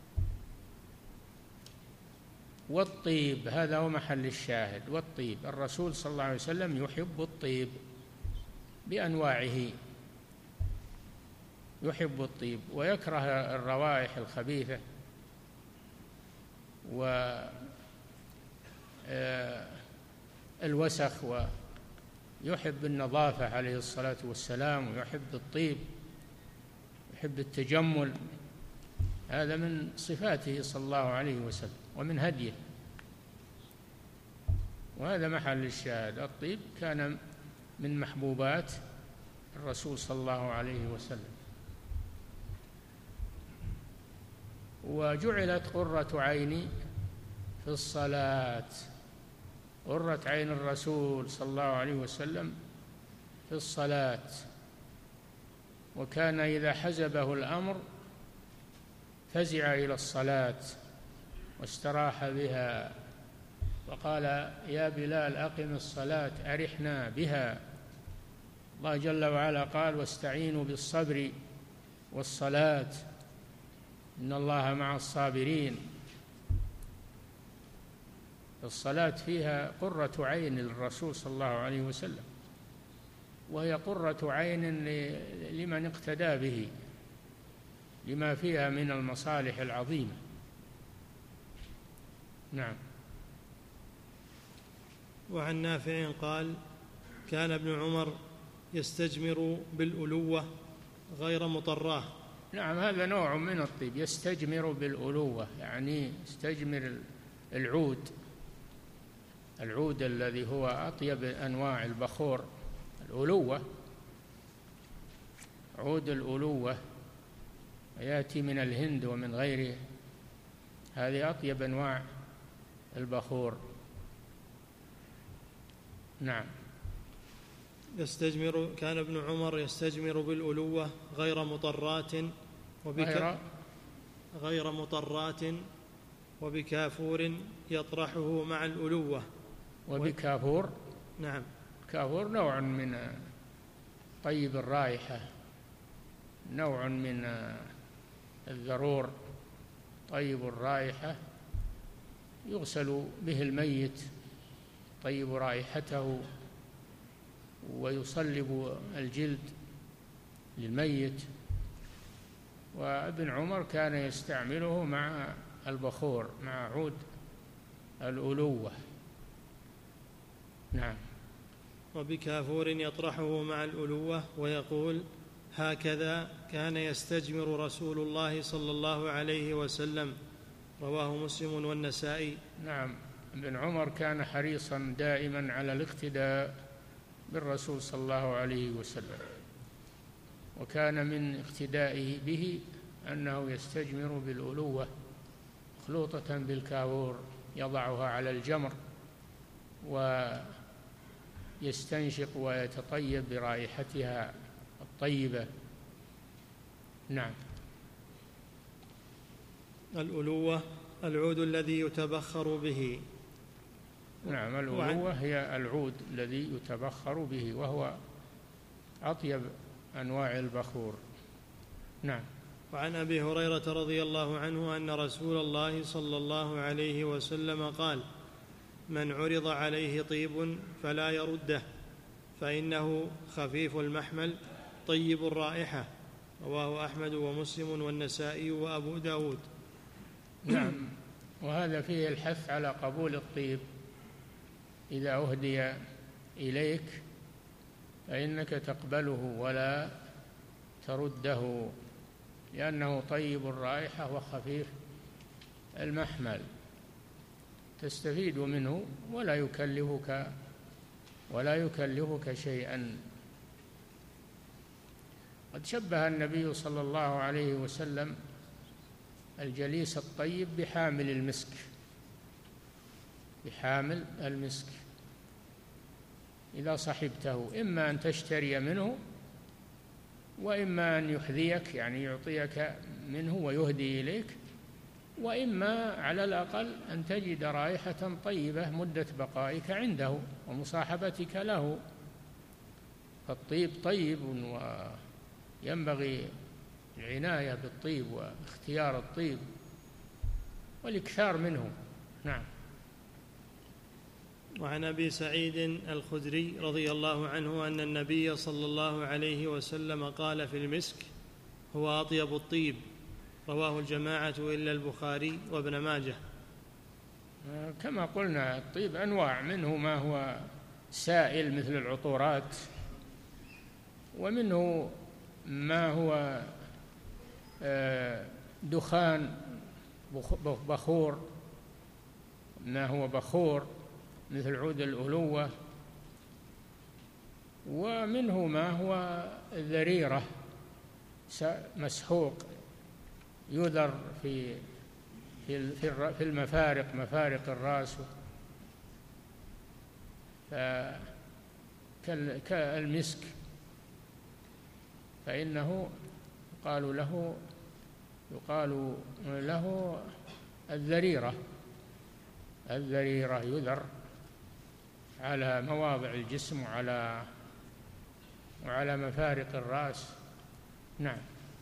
والطيب هذا هو محل الشاهد، والطيب الرسول صلى الله عليه وسلم يحب الطيب بأنواعه، يحب الطيب ويكره الروائح الخبيثة والوسخ، ويحب النظافة عليه الصلاة والسلام، ويحب الطيب، يحب التجمل. هذا من صفاته صلى الله عليه وسلم ومن هديه، وهذا محل الشاهد. الطيب كان من محبوبات الرسول صلى الله عليه وسلم. وجعلت قرة عيني في الصلاة، قرة عين الرسول صلى الله عليه وسلم في الصلاة، وكان إذا حزبه الأمر فزع إلى الصلاة واستراح بها، وقال: يا بلال أقم الصلاة أرحنا بها. الله جل وعلا قال: واستعينوا بالصبر والصلاة إن الله مع الصابرين. الصلاة فيها قرة عين للرسول صلى الله عليه وسلم، وهي قرة عين لمن اقتدى به، لما فيها من المصالح العظيمة. نعم. وعن نافع قال: كان ابن عمر يستجمر بالألوة غير مطراه. نعم، هذا نوع من الطيب، يستجمر بالألوة، يعني يستجمر العود الذي هو أطيب أنواع البخور، الألوة، عود الألوة يأتي من الهند ومن غيره، هذه أطيب أنواع البخور. نعم. كان ابن عمر يستجمر بالألوة غير مطرات غير مطرات وبكافور يطرحه مع الألوة. وبكافور؟ نعم. كافور نوع من طيب الرائحة، نوع من الذرور طيب الرائحة، يغسل به الميت طيب رائحته، ويصلب الجلد للميت. وابن عمر كان يستعمله مع البخور، مع عود الألوة. نعم. وبكافور يطرحه مع الألوة ويقول: هكذا كان يستجمر رسول الله صلى الله عليه وسلم. رواه مسلم والنسائي. نعم، ابن عمر كان حريصا دائما على الاقتداء بالرسول صلى الله عليه وسلم، وكان من اقتدائه به أنه يستجمر بالألوة مخلوطة بالكافور، يضعها على الجمر ويستنشق ويتطيب برائحتها الطيبة. نعم. الألوة العود الذي يتبخر به. نعم، الألوة هي العود الذي يتبخر به، وهو أطيب أنواع البخور. نعم. وعن أبي هريرة رضي الله عنه أن رسول الله صلى الله عليه وسلم قال: من عرض عليه طيب فلا يرده، فإنه خفيف المحمل طيب الرائحة. رواه أحمد ومسلم والنسائي وأبو داود. نعم، وهذا فيه الحث على قبول الطيب إذا أهدي إليك، فإنك تقبله ولا ترده، لأنه طيب الرائحة وخفيف المحمل، تستفيد منه ولا يكلفك شيئا. قد شبه النبي صلى الله عليه وسلم الجليس الطيب بحامل المسك إذا صحبته، إما أن تشتري منه، وإما أن يحذيك، يعني يعطيك منه ويهدي إليك، وإما على الأقل أن تجد رائحة طيبة مدة بقائك عنده ومصاحبتك له. فالطيب طيب، وينبغي العناية بالطيب واختيار الطيب والإكثار منه. نعم. وعن أبي سعيد الخدري رضي الله عنه أن النبي صلى الله عليه وسلم قال في المسك: هو أطيب الطيب. رواه الجماعة إلا البخاري وابن ماجه. كما قلنا الطيب أنواع، منه ما هو سائل مثل العطورات، ومنه ما هو دخان بخور، ما هو بخور مثل عود الألوة، ومنه ما هو ذريرة مسحوق يذر في المفارق، مفارق الرأس، كالمسك، فإنه يقال له الذريرة يذر على مواضع الجسم وعلى مفارق الرأس. نعم.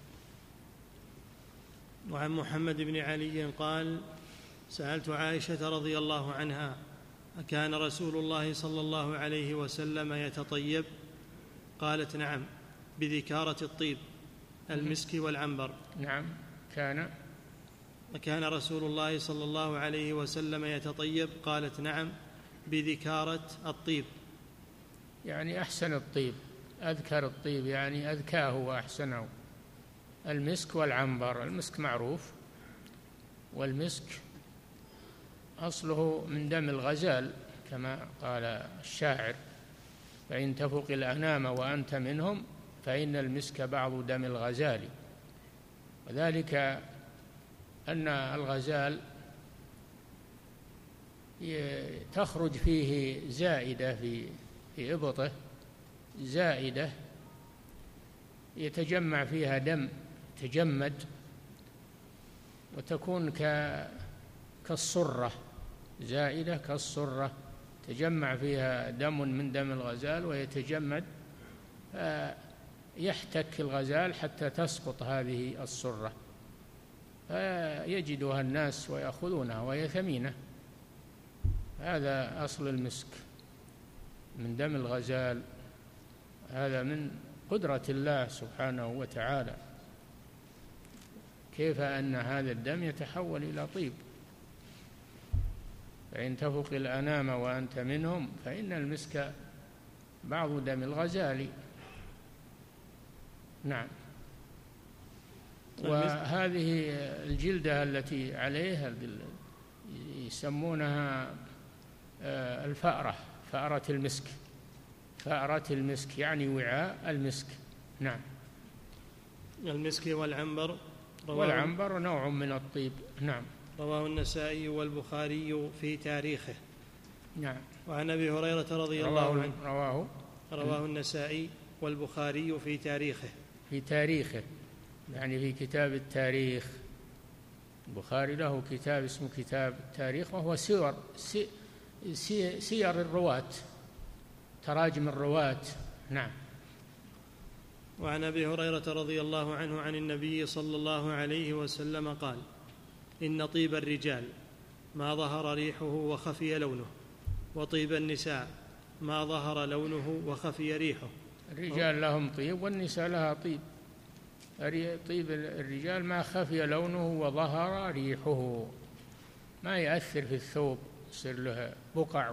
وعن محمد بن علي قال: سألت عائشة رضي الله عنها: أكان رسول الله صلى الله عليه وسلم يتطيب؟ قالت: نعم، بذكارة الطيب المسك والعنبر. نعم. أكان رسول الله صلى الله عليه وسلم يتطيب؟ قالت: نعم، بذكارة الطيب، يعني أحسن الطيب، أذكر الطيب يعني أذكاه وأحسنه. المسك والعنبر، المسك معروف، والمسك أصله من دم الغزال كما قال الشاعر: فإن تفق الأنام وأنت منهم فإن المسك بعض دم الغزال. وذلك أن الغزال تخرج فيه زائدة في إبطه، زائدة يتجمع فيها دم، تجمد، وتكون كالصرة، زائدة كالصرة، تجمع فيها دم من دم الغزال ويتجمد، يحتك الغزال حتى تسقط هذه الصرة، فيجدها الناس ويأخذونها وهي ثمينة. هذا أصل المسك، من دم الغزال، هذا من قدرة الله سبحانه وتعالى، كيف أن هذا الدم يتحول إلى طيب. فإن تفق الأنام وأنت منهم فإن المسك بعض دم الغزال. نعم. وهذه الجلدة التي عليها يسمونها الفأرة، فأرة المسك، فأرة المسك يعني وعاء المسك. نعم. المسك والعنبر. والعنبر نوع من الطيب. نعم. رواه النسائي والبخاري في تاريخه. نعم. وعن أبي هريرة رضي الله عنه رواه النسائي والبخاري في تاريخه. في تاريخه يعني في كتاب التاريخ. البخاري له كتاب اسمه كتاب التاريخ، وهو سير الرواة، تراجم الرواة. نعم. وعن أبي هريرة رضي الله عنه عن النبي صلى الله عليه وسلم قال: إن طيب الرجال ما ظهر ريحه وخفي لونه، وطيب النساء ما ظهر لونه وخفي ريحه. الرجال لهم طيب والنساء لها طيب. طيب الرجال ما خفي لونه وظهر ريحه، ما يأثر في الثوب يصير له بقع،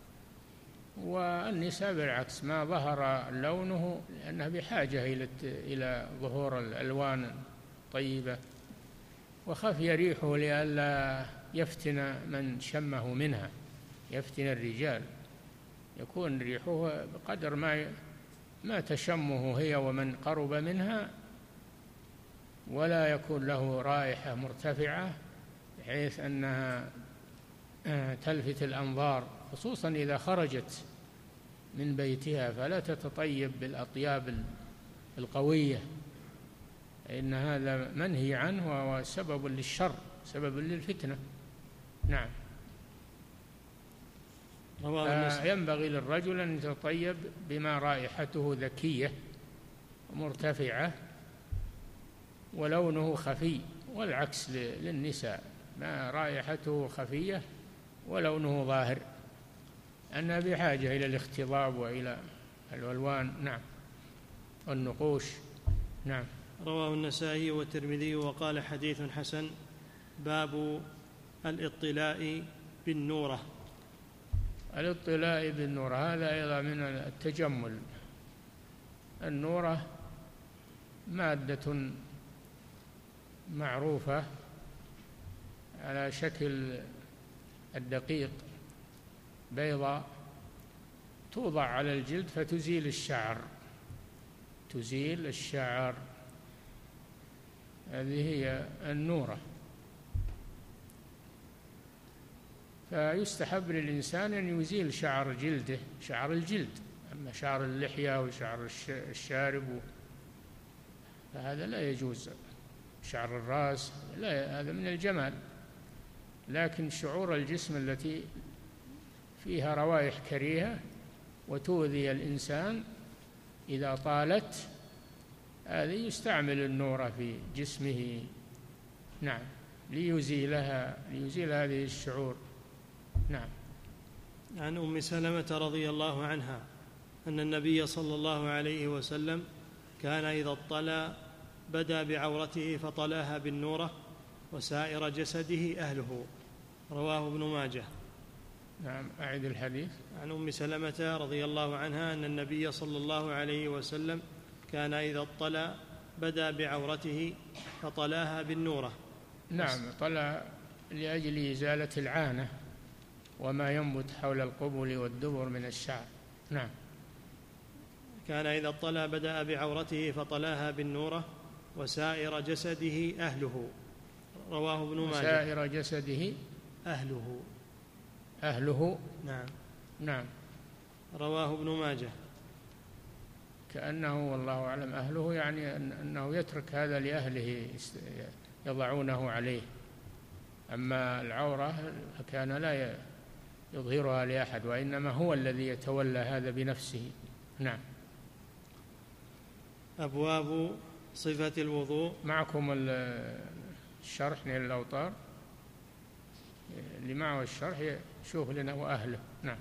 والنساء بالعكس ما ظهر لونه لأنها بحاجة إلى ظهور الألوان الطيبة، وخفي ريحه لئلا يفتن من شمه منها، يفتن الرجال، يكون ريحه بقدر ما تشمه هي ومن قرب منها، ولا يكون له رائحة مرتفعة بحيث أنها تلفت الأنظار، خصوصا إذا خرجت من بيتها فلا تتطيب بالأطياب القوية، إن هذا منهي عنه وسبب للشر. سبب للفتنة. نعم. ينبغي للرجل أن يتطيب بما رائحته ذكية مرتفعة ولونه خفي، والعكس للنساء، ما رائحته خفية ولونه ظاهر، أنها بحاجة إلى الاختضاب وإلى الألوان. نعم. والنقوش. نعم. رواه النسائي والترمذي وقال حديث حسن. باب الاطلاء بالنورة. الاطلاء بالنورة هذا أيضا من التجمل. النورة مادة معروفة على شكل الدقيق بيضاء، توضع على الجلد فتزيل الشعر، تزيل الشعر، هذه هي النورة. فيستحب للإنسان أن يزيل شعر جلده، شعر الجلد، أما شعر اللحية وشعر الشارب فهذا لا يجوز، شعر الرأس لا، هذا من الجمال. لكن شعور الجسم التي فيها روائح كريهة وتؤذي الإنسان إذا طالت، هذه يستعمل النورة في جسمه. نعم. ليزيل هذه الشعور. نعم. عن أم سلمة رضي الله عنها أن النبي صلى الله عليه وسلم كان إذا اطلى بدأ بعورته فطلاها بالنورة وسائر جسده أهله. رواه ابن ماجه. نعم. أعد الحديث. عن أم سلمة رضي الله عنها أن النبي صلى الله عليه وسلم كان إذا اطلى بدأ بعورته فطلاها بالنورة. نعم. طلى لأجل إزالة العانة وما ينبت حول القبل والدبر من الشعر. نعم. كان إذا اطلى بدأ بعورته فطلاها بالنورة وسائر جسده أهله. رواه ابن ماجه. سائر جسده أهله. نعم. نعم. رواه ابن ماجه. كأنه والله أعلم أهله يعني أنه يترك هذا لأهله يضعونه عليه، أما العورة فكان لا يظهرها لأحد، وإنما هو الذي يتولى هذا بنفسه. نعم. أبواب صفة الوضوء. معكم الشرح نيل الأوطار، اللي معه الشرح شوف لنا وأهله. نعم.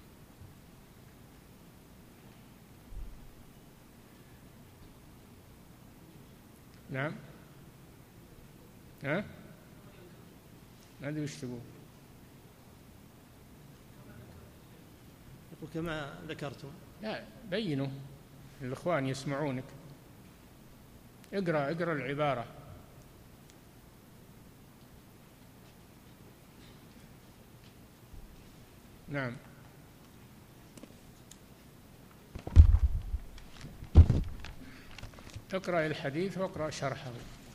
نعم. ها؟ ما أدري وش تقول. وكما ذكرتم. لا، بينوا الإخوان يسمعونك. اقرأ العبارة. نعم. اقرأ الحديث واقرأ شرحه.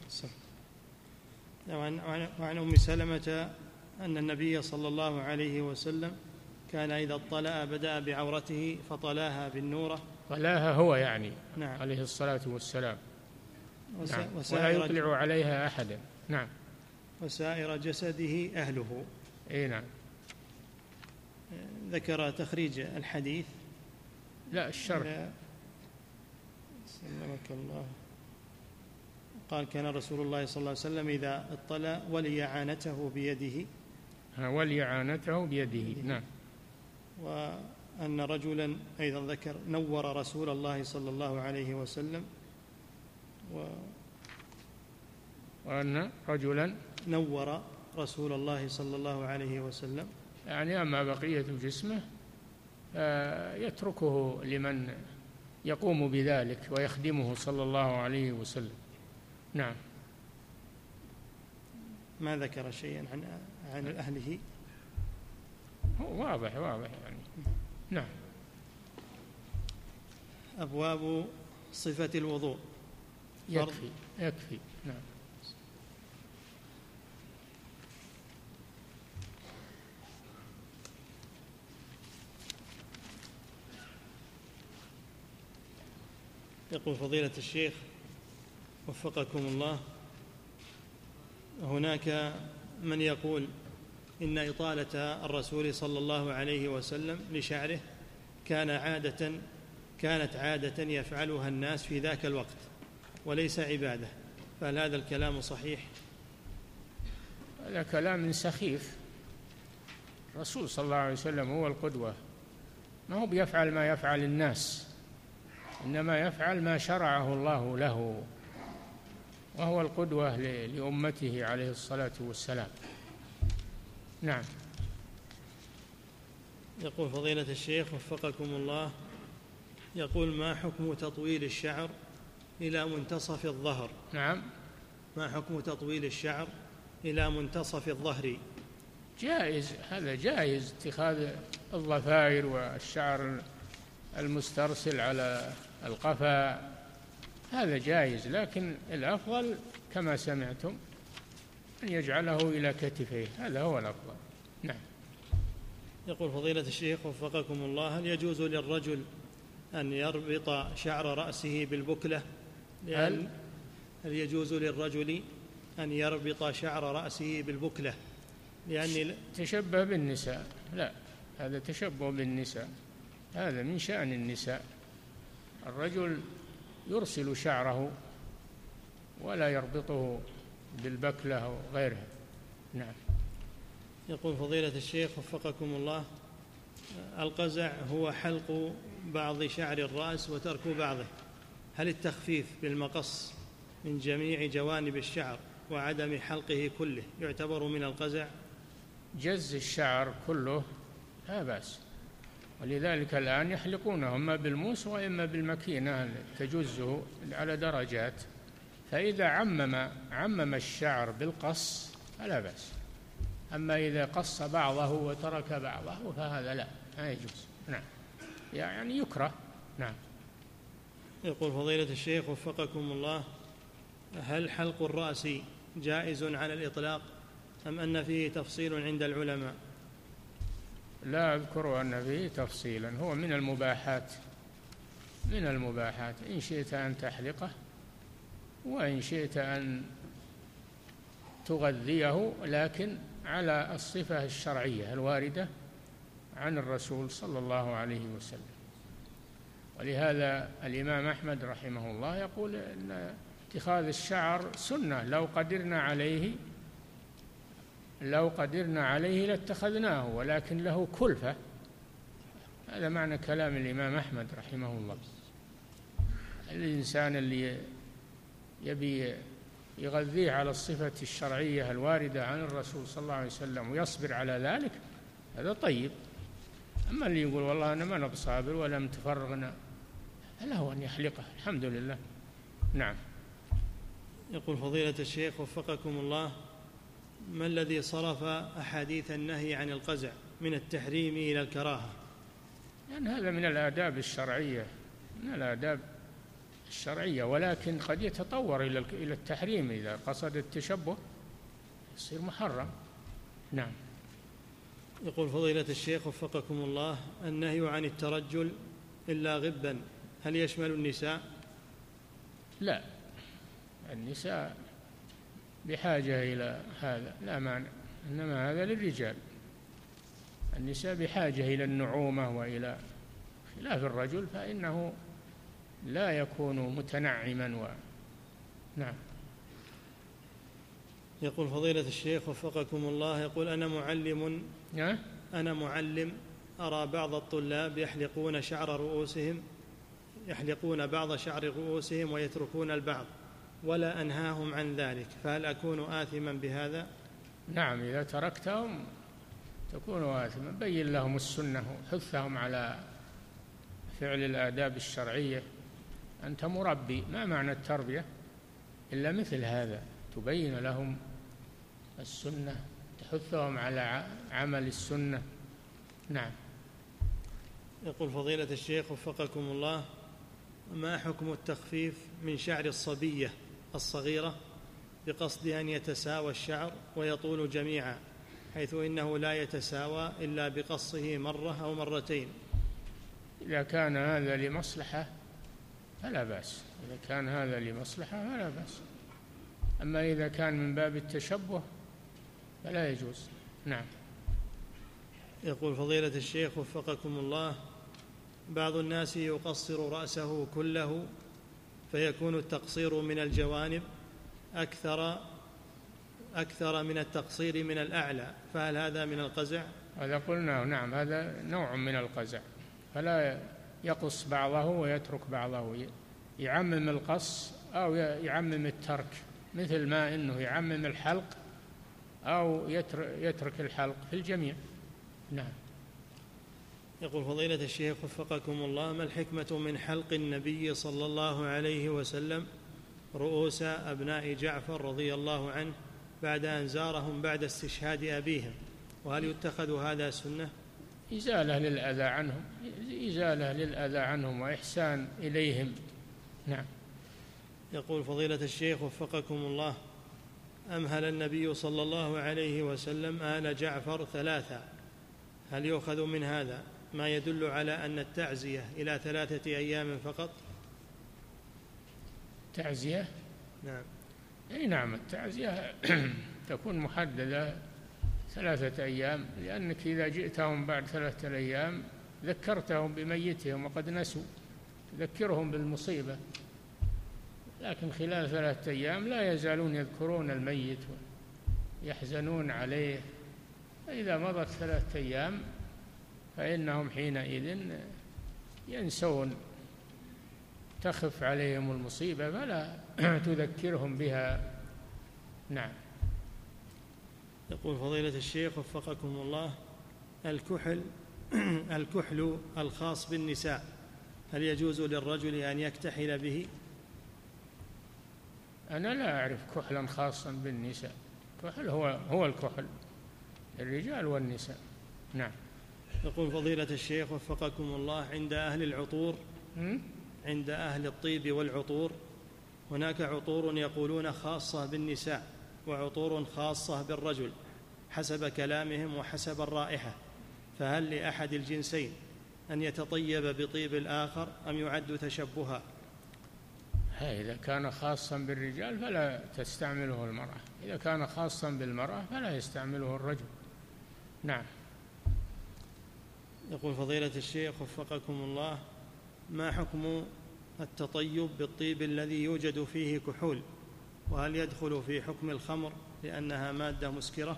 وعن أم سلمة أن النبي صلى الله عليه وسلم كان إذا اطلع بدأ بعورته فطلاها بالنورة. طلاها هو يعني. نعم. عليه الصلاة والسلام. نعم. ولا يطلع عليها أحدا. نعم. وسائر جسده أهله. أي نعم. ذكر تخريج الحديث. لا، الشرح. سلمك الله. قال كان رسول الله صلى الله عليه وسلم إذا اطلع ولي عانته بيده. ولي عانته بيده. نعم. وأن رجلا أيضا ذكر نور رسول الله صلى الله عليه وسلم. وأن رجلا نور رسول الله صلى الله عليه وسلم، يعني أما بقية جسمه يتركه لمن يقوم بذلك ويخدمه صلى الله عليه وسلم. نعم. ما ذكر شيئا عن أهله. واضح يعني. نعم. أبواب صفة الوضوء. يكفي. نعم. يقول فضيلة الشيخ وفقكم الله: هناك من يقول إن إطالة الرسول صلى الله عليه وسلم لشعره كانت عادة يفعلها الناس في ذاك الوقت وليس عبادة، فهل هذا الكلام صحيح؟ هذا كلام سخيف. الرسول صلى الله عليه وسلم هو القدوة، ما هو بيفعل ما يفعل الناس، إنما يفعل ما شرعه الله له، وهو القدوة لأمته عليه الصلاة والسلام. نعم. يقول فضيلة الشيخ وفقكم الله، يقول ما حكم تطويل الشعر إلى منتصف الظهر؟ نعم. ما حكم تطويل الشعر إلى منتصف الظهر؟ جائز، هذا جائز، اتخاذ الضفائر والشعر المسترسل على القفا، هذا جائز، لكن الأفضل كما سمعتم أن يجعله إلى كتفيه، هذا هو الأفضل. نعم. يقول فضيلة الشيخ وفقكم الله، هل يجوز للرجل أن يربط شعر رأسه بالبكلة؟ هل يجوز للرجل أن يربط شعر رأسه بالبكلة؟ لأني تشبه بالنساء، لا، هذا تشبه بالنساء، هذا من شأن النساء. الرجل يرسل شعره ولا يربطه بالبكلة أو غيرها. نعم. يقول فضيلة الشيخ وفقكم الله، القزع هو حلق بعض شعر الرأس وترك بعضه، هل التخفيف بالمقص من جميع جوانب الشعر وعدم حلقه كله يعتبر من القزع؟ جز الشعر كله لا بأس، ولذلك الآن يحلقونه إما بالموس وإما بالمكينة تجزه على درجات، فإذا عمم الشعر بالقص فلا بأس، أما إذا قص بعضه وترك بعضه فهذا لا يجوز. نعم، يعني يكره. نعم. يقول فضيلة الشيخ وفقكم الله، هل حلق الرأس جائز على الإطلاق أم أن فيه تفصيل عند العلماء؟ لا أذكر أن فيه تفصيلا، هو من المباحات، إن شئت أن تحلقه وإن شئت أن تغذيه، لكن على الصفة الشرعية الواردة عن الرسول صلى الله عليه وسلم. ولهذا الإمام أحمد رحمه الله يقول إن اتخاذ الشعر سنة، لو قدرنا عليه لاتخذناه، ولكن له كلفة، هذا معنى كلام الإمام أحمد رحمه الله. الإنسان اللي يبي يغذيه على الصفة الشرعية الواردة عن الرسول صلى الله عليه وسلم ويصبر على ذلك، هذا طيب. أما اللي يقول والله أنا ما بصابر ولا متفرغنا، له أن يحلقه، الحمد لله. نعم. يقول فضيلة الشيخ وفقكم الله، ما الذي صرف أحاديث النهي عن القزع من التحريم إلى الكراهة؟ لأن هذا من الآداب الشرعية، ولكن قد يتطور إلى التحريم إذا قصد التشبه يصير محرم. نعم. يقول فضيلة الشيخ وفقكم الله، النهي عن الترجل إلا غبا هل يشمل النساء؟ لا، النساء بحاجة إلى هذا لا مانع، إنما هذا للرجال. النساء بحاجة إلى النعومة وإلى خلاف الرجل فإنه لا يكون متنعما نعم. يقول فضيلة الشيخ وفقكم الله، يقول أنا معلم أرى بعض الطلاب يحلقون بعض شعر رؤوسهم ويتركون البعض ولا أنهاهم عن ذلك، فهل أكون آثما بهذا؟ نعم، إذا تركتهم تكون آثما، بين لهم السنة وحثهم على فعل الآداب الشرعية. أنت مربي، ما معنى التربية إلا مثل هذا، تبين لهم السنة، تحثهم على عمل السنة. نعم. يقول فضيلة الشيخ وفقكم الله، ما حكم التخفيف من شعر الصبية الصغيرة بقصد أن يتساوى الشعر ويطول جميعا، حيث إنه لا يتساوى إلا بقصه مرة أو مرتين؟ إذا كان هذا لمصلحة فلا بأس، أما إذا كان من باب التشبه فلا يجوز. نعم. يقول فضيلة الشيخ وفقكم الله: بعض الناس يقصر رأسه كله فيكون التقصير من الجوانب أكثر من التقصير من الأعلى، فهل هذا من القزع؟ هذا قلنا نعم، هذا نوع من القزع، فلا يقص بعضه ويترك بعضه، يعمم القص أو يعمم الترك، مثل ما إنه يعمم الحلق أو يترك الحلق في الجميع. نعم. يقول فضيلة الشيخ وفقكم الله: ما الحكمة من حلق النبي صلى الله عليه وسلم رؤوس أبناء جعفر رضي الله عنه بعد أن زارهم بعد استشهاد أبيهم، وهل يتخذ هذا سنة؟ إزالة للأذى عنهم وإحسان إليهم. نعم. يقول فضيلة الشيخ وفقكم الله: أمهل النبي صلى الله عليه وسلم آل جعفر 3، هل يؤخذ من هذا ما يدل على أن التعزية إلى 3 أيام فقط؟ تعزية؟ نعم. أي نعم، التعزية تكون محددة 3 أيام، لأنك إذا جئتهم بعد 3 أيام ذكرتهم بميتهم وقد نسوا، تذكرهم بالمصيبة، لكن خلال 3 أيام لا يزالون يذكرون الميت ويحزنون عليه، فإذا مضت 3 أيام فإنهم حينئذ ينسون، تخف عليهم المصيبة فلا تذكرهم بها. نعم. يقول فضيلة الشيخ وفقكم الله: الكحل الخاص بالنساء هل يجوز للرجل أن يكتحل به؟ أنا لا أعرف كحلا خاصا بالنساء، كحل هو الكحل الرجال والنساء. نعم. يقول فضيلة الشيخ وفقكم الله: عند أهل العطور، عند أهل الطيب والعطور، هناك عطور يقولون خاصة بالنساء وعطور خاصة بالرجل حسب كلامهم وحسب الرائحة، فهل لأحد الجنسين أن يتطيب بطيب الآخر أم يعد تشبها؟ إذا كان خاصا بالرجال فلا تستعمله المرأة، إذا كان خاصا بالمرأة فلا يستعمله الرجل. نعم. يقول فضيلة الشيخ وفقكم الله: ما حكم التطيب بالطيب الذي يوجد فيه كحول، وهل يدخل في حكم الخمر لأنها مادة مسكرة؟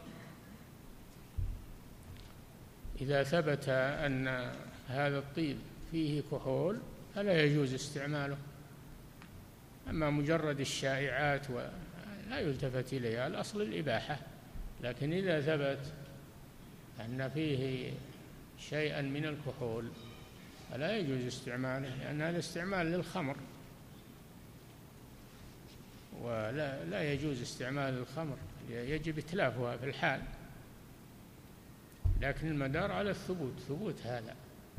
إذا ثبت أن هذا الطيب فيه كحول فلا يجوز استعماله، أما مجرد الشائعات لا يلتفت إليها، الأصل الإباحة، لكن إذا ثبت أن فيه شيئا من الكحول فلا يجوز استعماله، لأن هذا استعمال للخمر، ولا يجوز استعمال الخمر، يجب إتلافها في الحال، لكن المدار على ثبوت هذا.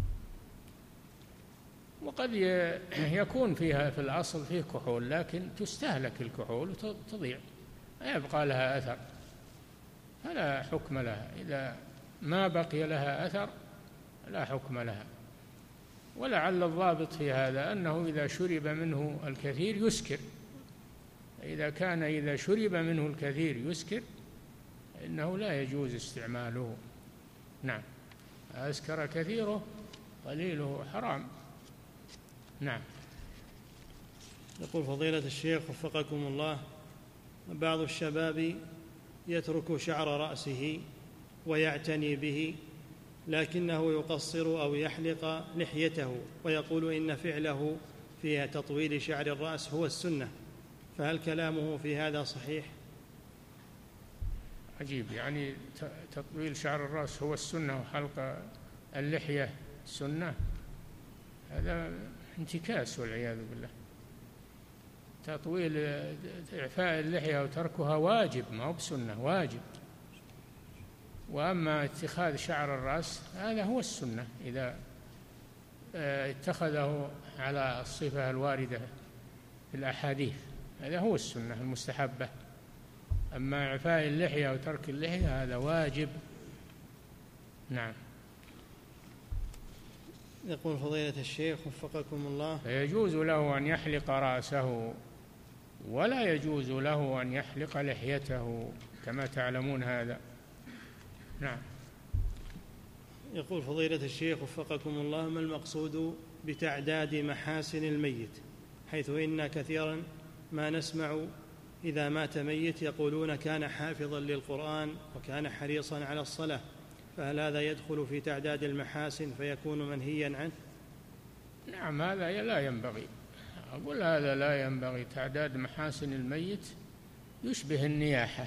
وقد يكون فيها في الأصل فيه كحول، لكن تستهلك الكحول وتضيع، لا يبقى لها أثر، فلا حكم لها. إذا ما بقي لها أثر لا حكم لها. ولعل الضابط في هذا أنه إذا شرب منه الكثير يسكر، إذا شرب منه الكثير يسكر إنه لا يجوز استعماله. نعم. أسكر كثيره قليله حرام. نعم. يقول فضيلة الشيخ وفقكم الله: بعض الشباب يترك شعر رأسه ويعتني به، لكنه يقصر أو يحلق لحيته، ويقول إن فعله في تطويل شعر الرأس هو السنة، فهل كلامه في هذا صحيح؟ عجيب، يعني تطويل شعر الرأس هو السنة وحلق اللحية السنة؟ هذا انتكاس والعياذ بالله. تطويل إعفاء اللحية وتركها واجب، ما هو بسنة، واجب. وأما اتخاذ شعر الرأس هذا هو السنة، إذا اتخذه على الصفة الواردة في الأحاديث، هذا هو السنة المستحبة. أما إعفاء اللحية وترك اللحية هذا واجب. نعم. يقول فضيلة الشيخ وفقكم الله: فيجوز له أن يحلق رأسه ولا يجوز له أن يحلق لحيته كما تعلمون هذا. نعم. يقول فضيلة الشيخ وفقكم الله: ما المقصود بتعداد محاسن الميت؟ حيث إن كثيرا ما نسمع إذا مات ميت يقولون كان حافظا للقرآن وكان حريصا على الصلاة، فهل هذا يدخل في تعداد المحاسن فيكون منهيا عنه؟ نعم، هذا لا ينبغي. أقول هذا لا ينبغي. تعداد محاسن الميت يشبه النياحة،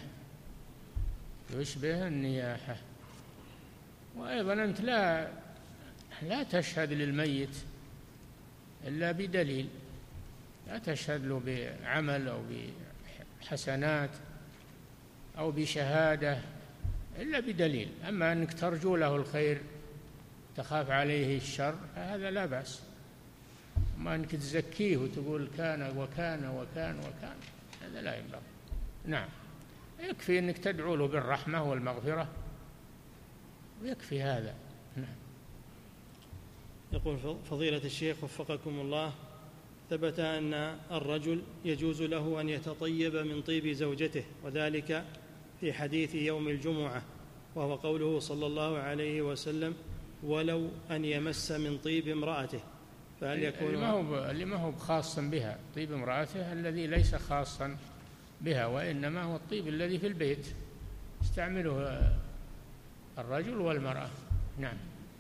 يشبه النياحة. وأيضا أنت لا تشهد للميت إلا بدليل، لا تشهد له بعمل أو بحسنات أو بشهادة إلا بدليل. أما أنك ترجو له الخير تخاف عليه الشر فهذا لا بأس. أما أنك تزكيه وتقول كان وكان وكان وكان، هذا لا ينبغي. نعم، يكفي أنك تدعو له بالرحمة والمغفرة ويكفي هذا. نعم. يقول فضيلة الشيخ وفقكم الله: ثبت أن الرجل يجوز له أن يتطيب من طيب زوجته، وذلك في حديث يوم الجمعة، وهو قوله صلى الله عليه وسلم: ولو أن يمس من طيب امرأته. فهل يكون اللي ما هو خاصا بها طيب امرأته الذي ليس خاصا بها، وإنما هو الطيب الذي في البيت يستعمله الرجل والمرأة. نعم.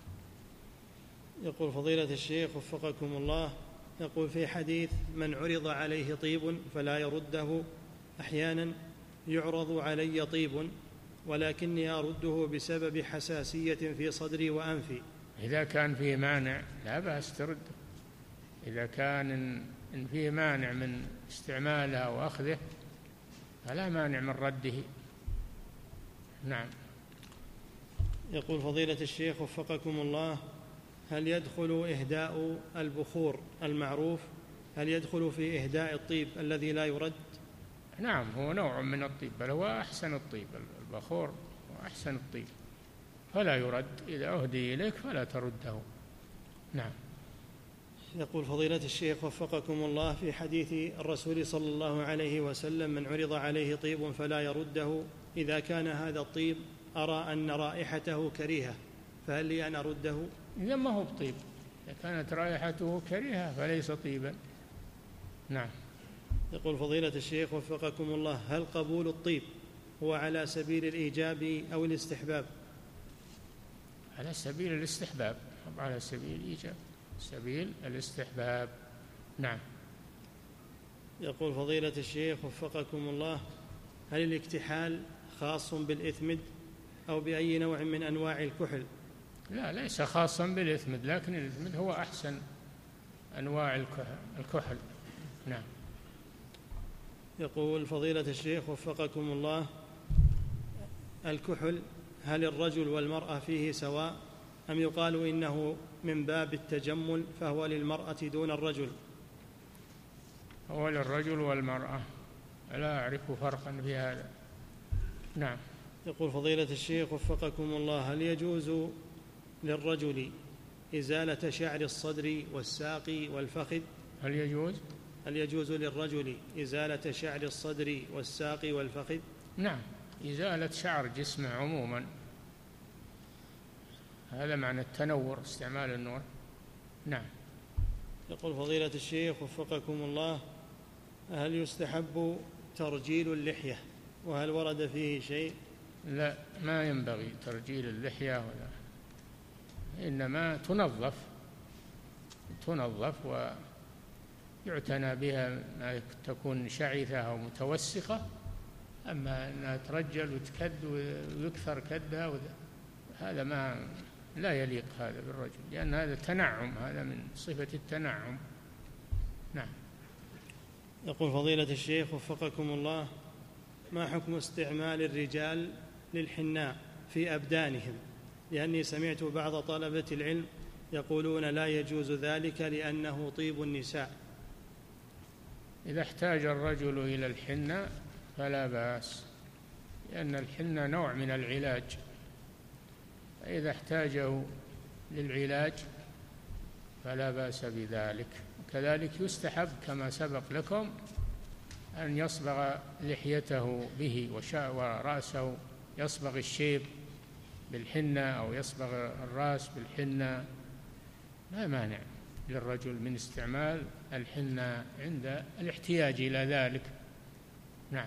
يقول فضيلة الشيخ وفقكم الله: يقول في حديث من عرض عليه طيب فلا يرده: أحيانا يعرض علي طيب ولكني أرده بسبب حساسية في صدري وأنفي. إذا كان فيه مانع لا بأس ترده. إذا كان إن فيه مانع من استعمالها وأخذه فلا مانع من رده. نعم. يقول فضيلة الشيخ وفقكم الله: هل يدخل إهداء البخور المعروف، هل يدخل في إهداء الطيب الذي لا يرد؟ نعم، هو نوع من الطيب، بل هو أحسن الطيب. البخور هو أحسن الطيب فلا يرد. إذا أهدي إليك فلا ترده. نعم. يقول فضيلة الشيخ وفقكم الله: في حديث الرسول صلى الله عليه وسلم: من عرض عليه طيب فلا يرده، إذا كان هذا الطيب أرى أن رائحته كريهة فهل لي أن أرده؟ إذا ما هو بطيب، إذا كانت رائحته كريهة فليس طيبا. نعم. يقول فضيلة الشيخ وفقكم الله: هل قبول الطيب هو على سبيل الإيجاب أو الاستحباب؟ على سبيل الاستحباب، على سبيل الإيجاب، سبيل الاستحباب. نعم. يقول فضيلة الشيخ وفقكم الله: هل الاكتحال خاص بالإثمد أو بأي نوع من أنواع الكحل؟ لا، ليس خاصا بالإثمد، لكن الإثمد هو أحسن أنواع الكحل. نعم. يقول فضيلة الشيخ وفقكم الله: الكحل هل الرجل والمرأة فيه سواء، أم يقال إنه من باب التجمل فهو للمرأة دون الرجل؟ هو للرجل والمرأة، لا أعرف فرقا في هذا. نعم. يقول فضيلة الشيخ وفقكم الله: هل يجوز للرجل إزالة شعر الصدر والساق والفخذ؟ هل يجوز للرجل إزالة شعر الصدر والساق والفخذ؟ نعم، إزالة شعر جسمه عموما، هذا معنى التنور، استعمال النور. نعم. يقول فضيلة الشيخ وفقكم الله: هل يستحب ترجيل اللحية، وهل ورد فيه شيء؟ لا، ما ينبغي ترجيل اللحية ولا، إنما تنظف ويعتنى بها ما تكون شعثة أو متوسخة. أما أنها ترجل وتكد ويكثر كدها هذا ما لا يليق هذا بالرجل، لأن هذا تنعم، هذا من صفة التنعم. نعم. يقول فضيلة الشيخ وفقكم الله: ما حكم استعمال الرجال للحناء في أبدانهم؟ لأني سمعت بعض طلبة العلم يقولون لا يجوز ذلك لأنه طيب النساء. إذا احتاج الرجل إلى الحناء فلا بأس، لأن الحناء نوع من العلاج، فإذا احتاجه للعلاج فلا بأس بذلك. وكذلك يستحب كما سبق لكم أن يصبغ لحيته به ورأسه يصبغ الشيب بالحنة أو يصبغ الرأس بالحنة، لا مانع للرجل من استعمال الحنة عند الاحتياج إلى ذلك. نعم.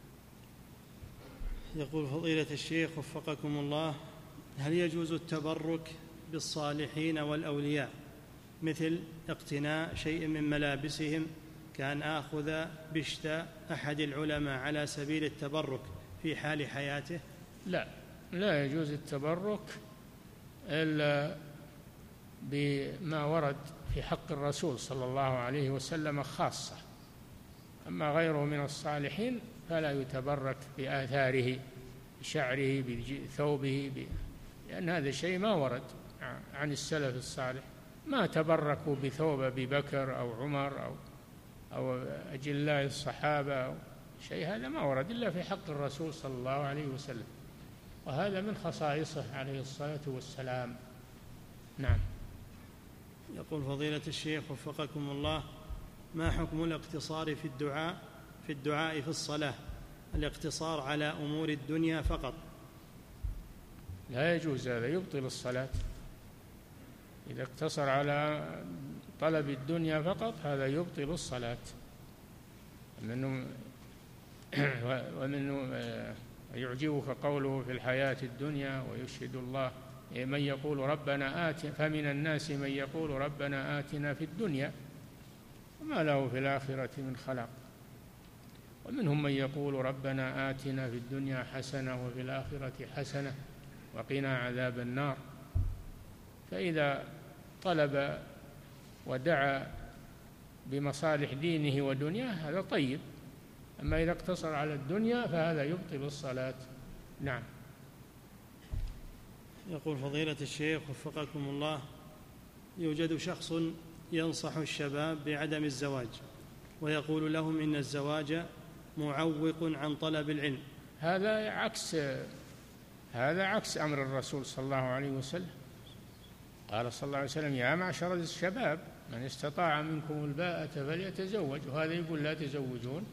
يقول فضيلة الشيخ وفقكم الله: هل يجوز التبرك بالصالحين والأولياء مثل اقتناء شيء من ملابسهم، كأن آخذ بشت أحد العلماء على سبيل التبرك في حال حياته؟ لا يجوز التبرك إلا بما ورد في حق الرسول صلى الله عليه وسلم خاصة، أما غيره من الصالحين فلا يتبرك بآثاره، بشعره، بثوبه، لأن هذا شيء ما ورد عن السلف الصالح. ما تبركوا بثوب أبي بكر أو عمر أو أجلاء الصحابة أو شيء، هذا ما ورد إلا في حق الرسول صلى الله عليه وسلم، وهذا من خصائصه عليه الصلاة والسلام. نعم. يقول فضيلة الشيخ وفقكم الله: ما حكم الاقتصار في الدعاء في الصلاة، الاقتصار على أمور الدنيا فقط؟ لا يجوز، هذا يبطل الصلاة. إذا اقتصر على طلب الدنيا فقط هذا يبطل الصلاة. ومنه يعجبك قوله في الحياة الدنيا ويشهد الله من يقول ربنا آتنا، فمن الناس من يقول ربنا آتنا في الدنيا وما له في الآخرة من خلاق، ومنهم من يقول ربنا آتنا في الدنيا حسنة وفي الآخرة حسنة وقنا عذاب النار. فإذا طلب ودعا بمصالح دينه ودنياه هذا طيب، أما إذا اقتصر على الدنيا فهذا يبطل الصلاة. نعم. يقول فضيلة الشيخ وفقكم الله: يوجد شخص ينصح الشباب بعدم الزواج ويقول لهم إن الزواج معوق عن طلب العلم. هذا عكس أمر الرسول صلى الله عليه وسلم. قال صلى الله عليه وسلم: يا معشر الشباب من استطاع منكم الباءة فليتزوج، وهذا يقول لا تزوجون.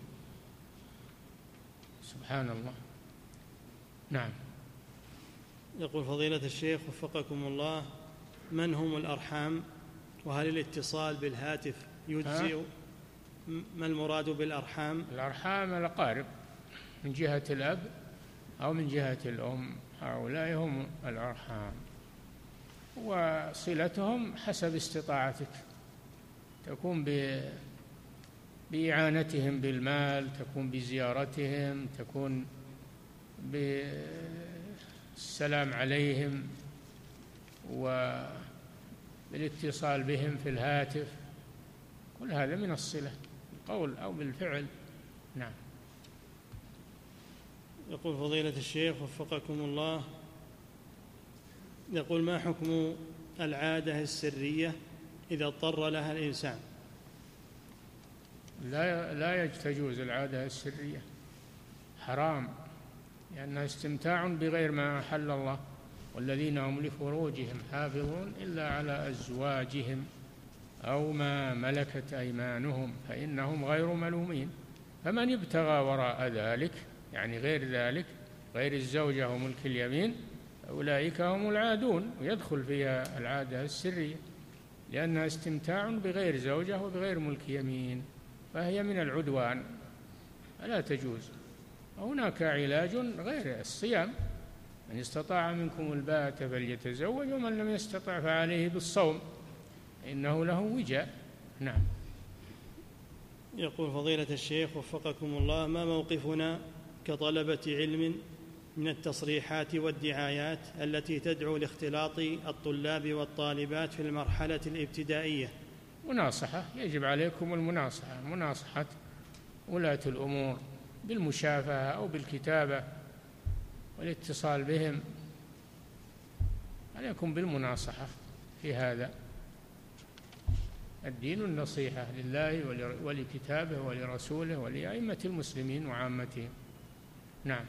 سبحان الله. نعم. يقول فضيلة الشيخ وفقكم الله: من هم الأرحام، وهل الاتصال بالهاتف يجزئ؟ ما المراد بالأرحام؟ الأرحام الأقارب من جهة الأب أو من جهة الأم، هؤلاء هم الأرحام، وصلتهم حسب استطاعتك، تكون بإعانتهم بالمال، تكون بزيارتهم، تكون بالسلام عليهم وبالاتصال بهم في الهاتف، كل هذا من الصلة بالقول أو بالفعل. نعم. يقول فضيلة الشيخ وفقكم الله: يقول ما حكم العادة السرية إذا اضطر لها الإنسان؟ لا تجوز العادة السرية، حرام، لأنها استمتاع بغير ما أحل الله، والذين هم لفروجهم حافظون إلا على أزواجهم أو ما ملكت أيمانهم فإنهم غير ملومين. فمن ابتغى وراء ذلك، يعني غير ذلك، غير الزوجة وملك اليمين، أولئك هم العادون، ويدخل فيها العادة السرية لأنها استمتاع بغير زوجة وبغير ملك يمين، فهي من العدوان فلا تجوز. وهناك علاج غير الصيام: من استطاع منكم الباءة فليتزوج ومن لم يستطع فعليه بالصوم إنه له وجاء. نعم. يقول فضيلة الشيخ وفقكم الله: ما موقفنا كطلبة علم من التصريحات والدعايات التي تدعو لاختلاط الطلاب والطالبات في المرحلة الابتدائية؟ مناصحة، يجب عليكم المناصحة، مناصحة ولاة الأمور بالمشافهة أو بالكتابة والاتصال بهم، عليكم بالمناصحة في هذا. الدين النصيحة لله ولكتابه ولرسوله ولأئمة المسلمين وعامتهم. نعم.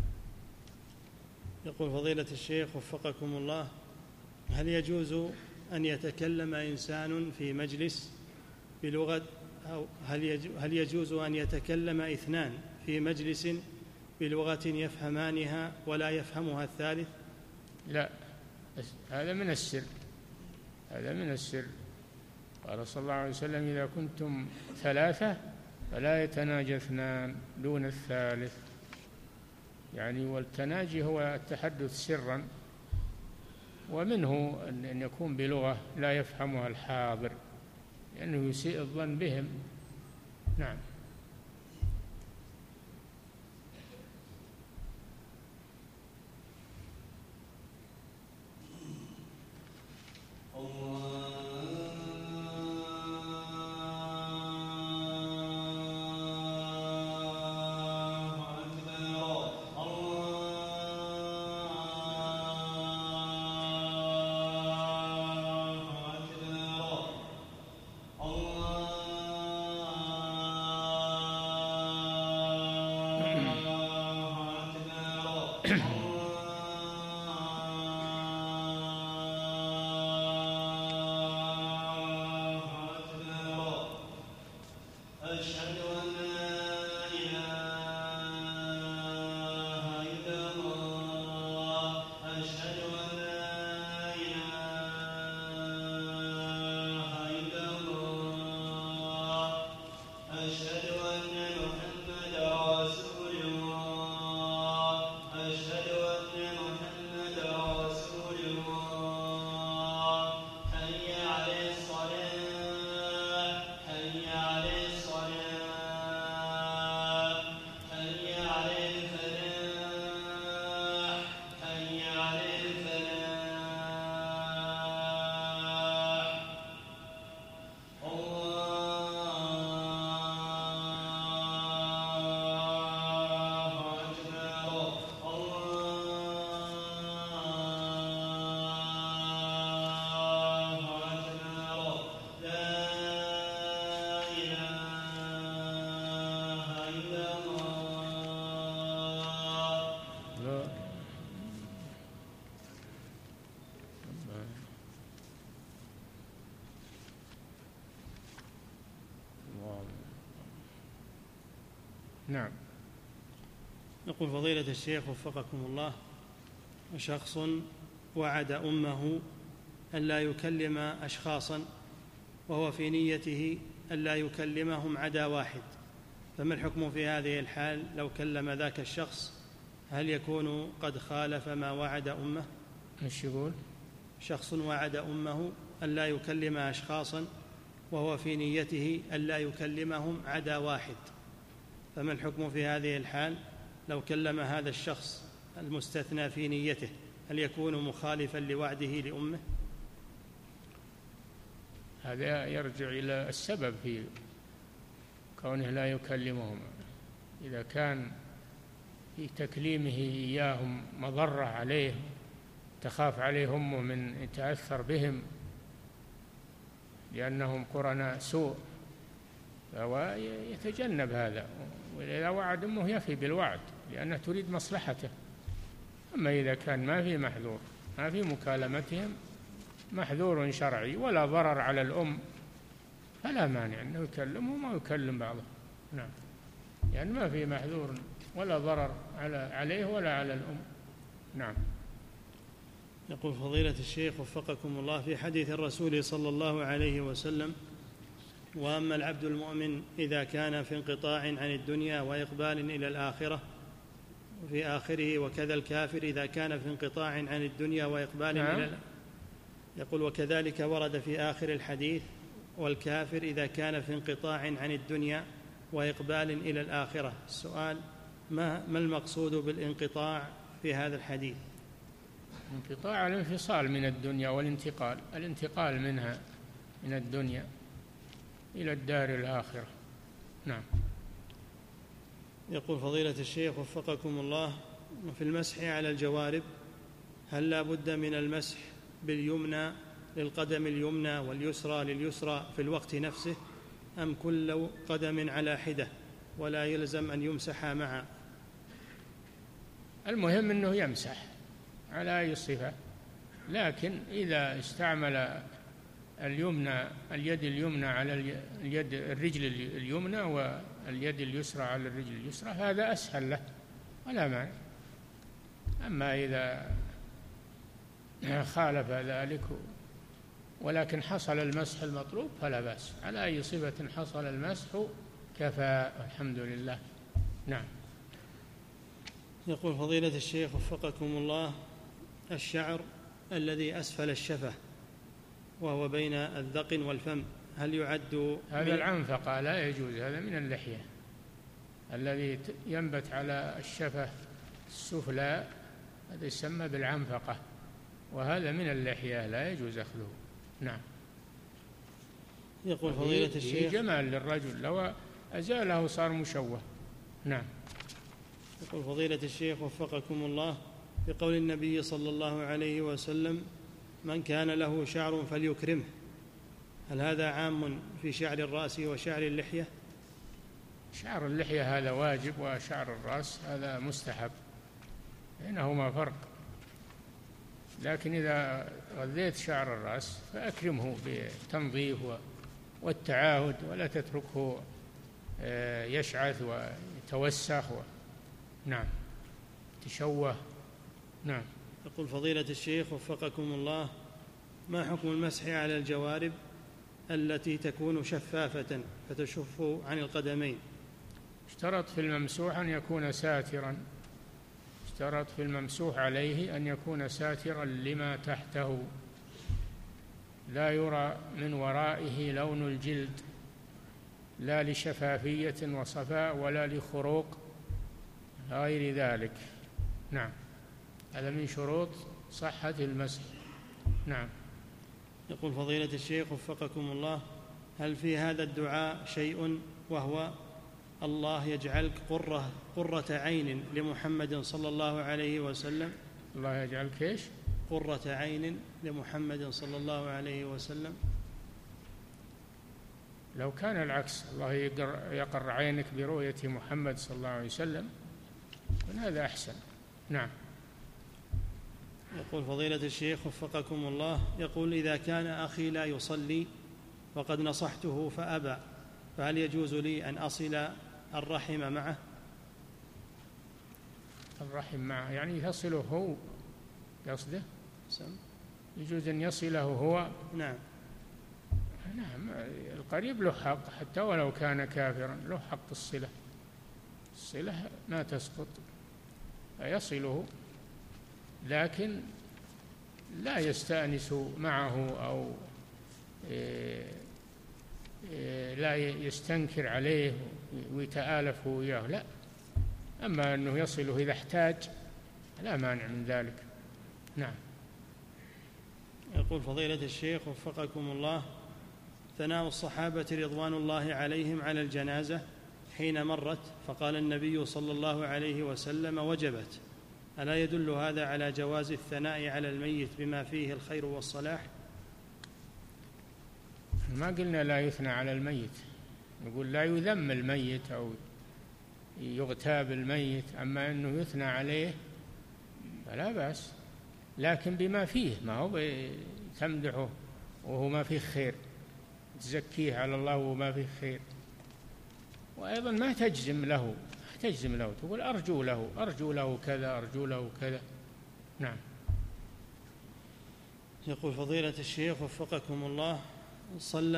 يقول فضيلة الشيخ وفقكم الله: هل يجوز أن يتكلم إنسان في مجلس بلغة، أو هل يجوز أن يتكلم اثنان في مجلس بلغة يفهمانها ولا يفهمها الثالث؟ لا، هذا من السر، هذا من السر. قال صلى الله عليه وسلم: إذا كنتم ثلاثة فلا يتناجى اثنان دون الثالث. يعني والتناجي هو التحدث سرا، ومنه أن يكون بلغة لا يفهمها الحاضر لأنه يسيء الظن بهم. نعم. نعم. يقول فضيلة الشيخ وفقكم الله: شخص وعد أمه ألا يكلم أشخاصا وهو في نيته ألا يكلمهم عدا واحد، فما الحكم في هذه الحال لو كلم ذاك الشخص؟ هل يكون قد خالف ما وعد أمه؟ ايش يقول؟ شخص وعد أمه ألا يكلم أشخاصا وهو في نيته ألا يكلمهم عدا واحد، فما الحكم في هذه الحال لو كلم هذا الشخص المستثنى في نيته؟ هل يكون مخالفا لوعده لأمه؟ هذا يرجع إلى السبب في كونه لا يكلمهم. إذا كان في تكليمه إياهم مضرة عليه، تخاف عليه أمه من يتأثر بهم لأنهم قرناء سوء، فهو يتجنب هذا. وإذا وعد أمه يفي بالوعد لأنها تريد مصلحته. أما إذا كان ما في محذور، ما في مكالمتهم محذور شرعي ولا ضرر على الأم، فلا مانع أنه يكلمهم ويكلم بعضهم. نعم، يعني ما في محذور ولا ضرر عليه ولا على الأم. نعم. يقول فضيلة الشيخ وفقكم الله: في حديث الرسول صلى الله عليه وسلم: وأما العبد المؤمن إذا كان في انقطاع عن الدنيا وإقبال إلى الآخرة، في آخره: وكذا الكافر إذا كان في انقطاع عن الدنيا وإقبال إلى الآخرة. يقول: وكذلك ورد في آخر الحديث: والكافر إذا كان في انقطاع عن الدنيا وإقبال إلى الآخرة. السؤال: ما المقصود بالانقطاع في هذا الحديث؟ انقطاع الانفصال من الدنيا والانتقال، الانتقال منها من الدنيا إلى الدار الآخرة. نعم. يقول فضيلة الشيخ وفقكم الله: في المسح على الجوارب هل لا بد من المسح باليمنى للقدم اليمنى واليسرى لليسرى في الوقت نفسه، أم كل قدم على حدة ولا يلزم أن يمسح معا؟ المهم أنه يمسح على أي صفة، لكن إذا استعمل اليد اليمنى على الرجل اليمنى واليد اليسرى على الرجل اليسرى هذا أسهل له ولا مانع. أما إذا خالف ذلك، ولكن حصل المسح المطلوب فلا بأس، على أي صفة حصل المسح كفى، الحمد لله. نعم. يقول فضيلة الشيخ وفقكم الله: الشعر الذي أسفل الشفة وهو بين الذقن والفم هل يعد هذا العنفقة؟ لا يجوز، هذا من اللحية. الذي ينبت على الشفة السفلى هذا يسمى بالعنفقة، وهذا من اللحية لا يجوز أخذه. نعم. يقول فضيلة الشيخ: جمال للرجل، لو أزاله صار مشوه. نعم. يقول فضيلة الشيخ وفقكم الله: بقول النبي صلى الله عليه وسلم: من كان له شعر فليكرمه، هل هذا عام في شعر الرأس وشعر اللحية؟ شعر اللحية هذا واجب، وشعر الرأس هذا مستحب، بينهما فرق. لكن إذا غذيت شعر الرأس فأكرمه بالتنظيف والتعاهد، ولا تتركه يشعث ويتوسخ نعم، تشوه. نعم. يقول فضيلة الشيخ وفقكم الله: ما حكم المسح على الجوارب التي تكون شفافة فتشف عن القدمين؟ اشترط في الممسوح أن يكون ساترا، اشترط في الممسوح عليه أن يكون ساترا لما تحته، لا يرى من ورائه لون الجلد، لا لشفافية وصفاء ولا لخروق غير ذلك. نعم، هذا من شروط صحة المسح. نعم. يقول فضيلة الشيخ وفقكم الله: هل في هذا الدعاء شيء وهو الله يجعلك قرة عين لمحمد صلى الله عليه وسلم؟ الله يجعلك ايش؟ قرة عين لمحمد صلى الله عليه وسلم. لو كان العكس، الله يقر عينك برؤية محمد صلى الله عليه وسلم، هذا أحسن. نعم. يقول فضيلة الشيخ وفقكم الله: يقول: إذا كان أخي لا يصلي وقد نصحته فأبى، فهل يجوز لي أن أصل الرحم معه؟ الرحم معه يعني يصله هو، قصده يجوز أن يصله هو. نعم. نعم، القريب له حق حتى ولو كان كافرا، له حق الصلة، الصلة ما تسقط، فيصله، لكن لا يستأنس معه أو لا يستنكر عليه ويتآلف وياه، لا. أما أنه يصله إذا احتاج لا مانع من ذلك. نعم. يقول فضيلة الشيخ وفقكم الله: ثناء الصحابة رضوان الله عليهم على الجنازة حين مرت فقال النبي صلى الله عليه وسلم: وجبت، ألا يدل هذا على جواز الثناء على الميت بما فيه الخير والصلاح؟ ما قلنا لا يثنى على الميت، نقول لا يذم الميت أو يغتاب الميت، أما أنه يثنى عليه فلا بأس، لكن بما فيه، ما هو تمدحه وهو ما فيه خير، تزكيه على الله وما فيه خير. وأيضا ما تجزم له تقول أرجو له كذا، أرجو له كذا. نعم. يقول فضيلة الشيخ وفقكم الله: صلى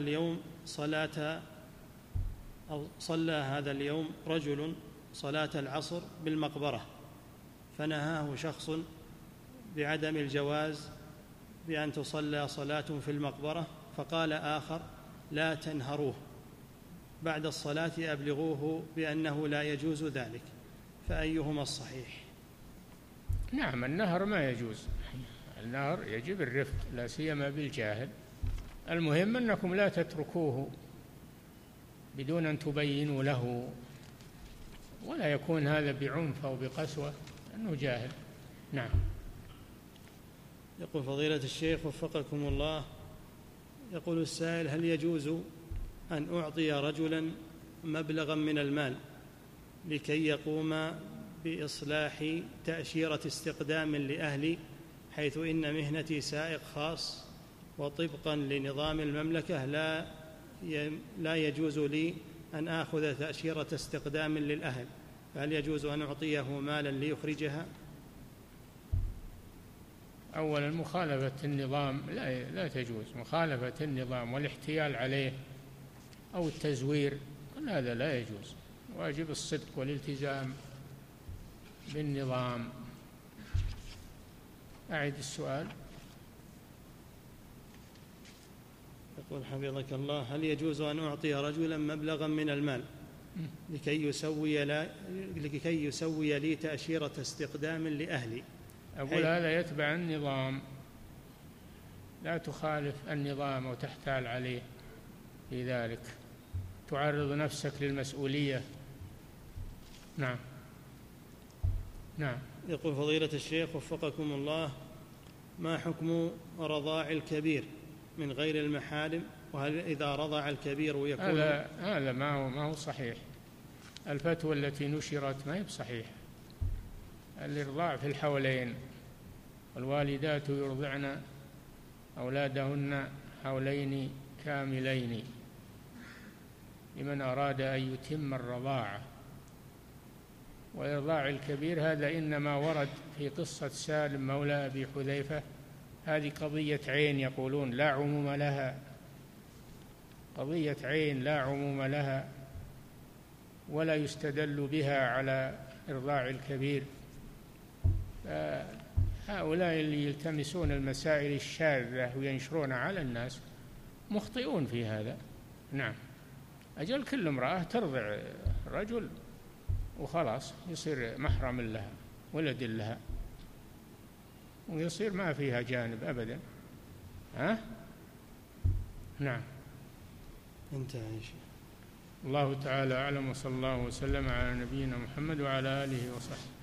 هذا اليوم رجل صلاة العصر بالمقبرة، فنهاه شخص بعدم الجواز بأن تصلى صلاة في المقبرة، فقال آخر: لا تنهروه، بعد الصلاة أبلغوه بأنه لا يجوز ذلك، فأيهما الصحيح؟ نعم، النهر ما يجوز، النهر يجب الرفق، لا سيما بالجاهل. المهم أنكم لا تتركوه بدون أن تبينوا له، ولا يكون هذا بعنف أو بقسوة، أنه جاهل. نعم. يقول فضيلة الشيخ وفقكم الله: يقول السائل: هل يجوز أن أعطي رجلا مبلغا من المال لكي يقوم بإصلاح تأشيرة استقدام لأهلي، حيث إن مهنتي سائق خاص، وطبقا لنظام المملكة لا يجوز لي أن آخذ تأشيرة استقدام للأهل، فهل يجوز أن أعطيه مالا ليخرجها؟ أولا مخالفة النظام لا تجوز، مخالفة النظام والاحتيال عليه أو التزوير، كل هذا لا يجوز. واجب الصدق والالتزام بالنظام. أعد السؤال. يقول حفظك الله: هل يجوز أن أعطي رجلا مبلغا من المال لكي يسوي لي تأشيرة استقدام لأهلي؟ أقول هذا يتبع النظام، لا تخالف النظام وتحتال عليه في ذلك، تعرض نفسك للمسؤولية. نعم. يقول فضيلة الشيخ وفقكم الله: ما حكم رضاع الكبير من غير المحارم؟ وهل إذا رضع الكبير يكون هذا ما هو صحيح. الفتوى التي نشرت ما هي بصحيح. الإرضاع في الحولين، والوالدات يرضعن أولادهن حولين كاملين لمن أراد أن يتم الرضاعة. وإرضاع الكبير هذا إنما ورد في قصة سالم مولى أبي حذيفة، هذه قضية عين يقولون لا عموم لها، قضية عين لا عموم لها، ولا يستدل بها على إرضاع الكبير. هؤلاء اللي يلتمسون المسائل الشاذة وينشرون على الناس مخطئون في هذا. نعم. أجل كل امرأة ترضع رجل وخلاص يصير محرم لها، ولد لها، ويصير ما فيها جانب أبدا. نعم. انتهى. الله تعالى أعلم، وصلى الله وسلم على نبينا محمد وعلى آله وصحبه.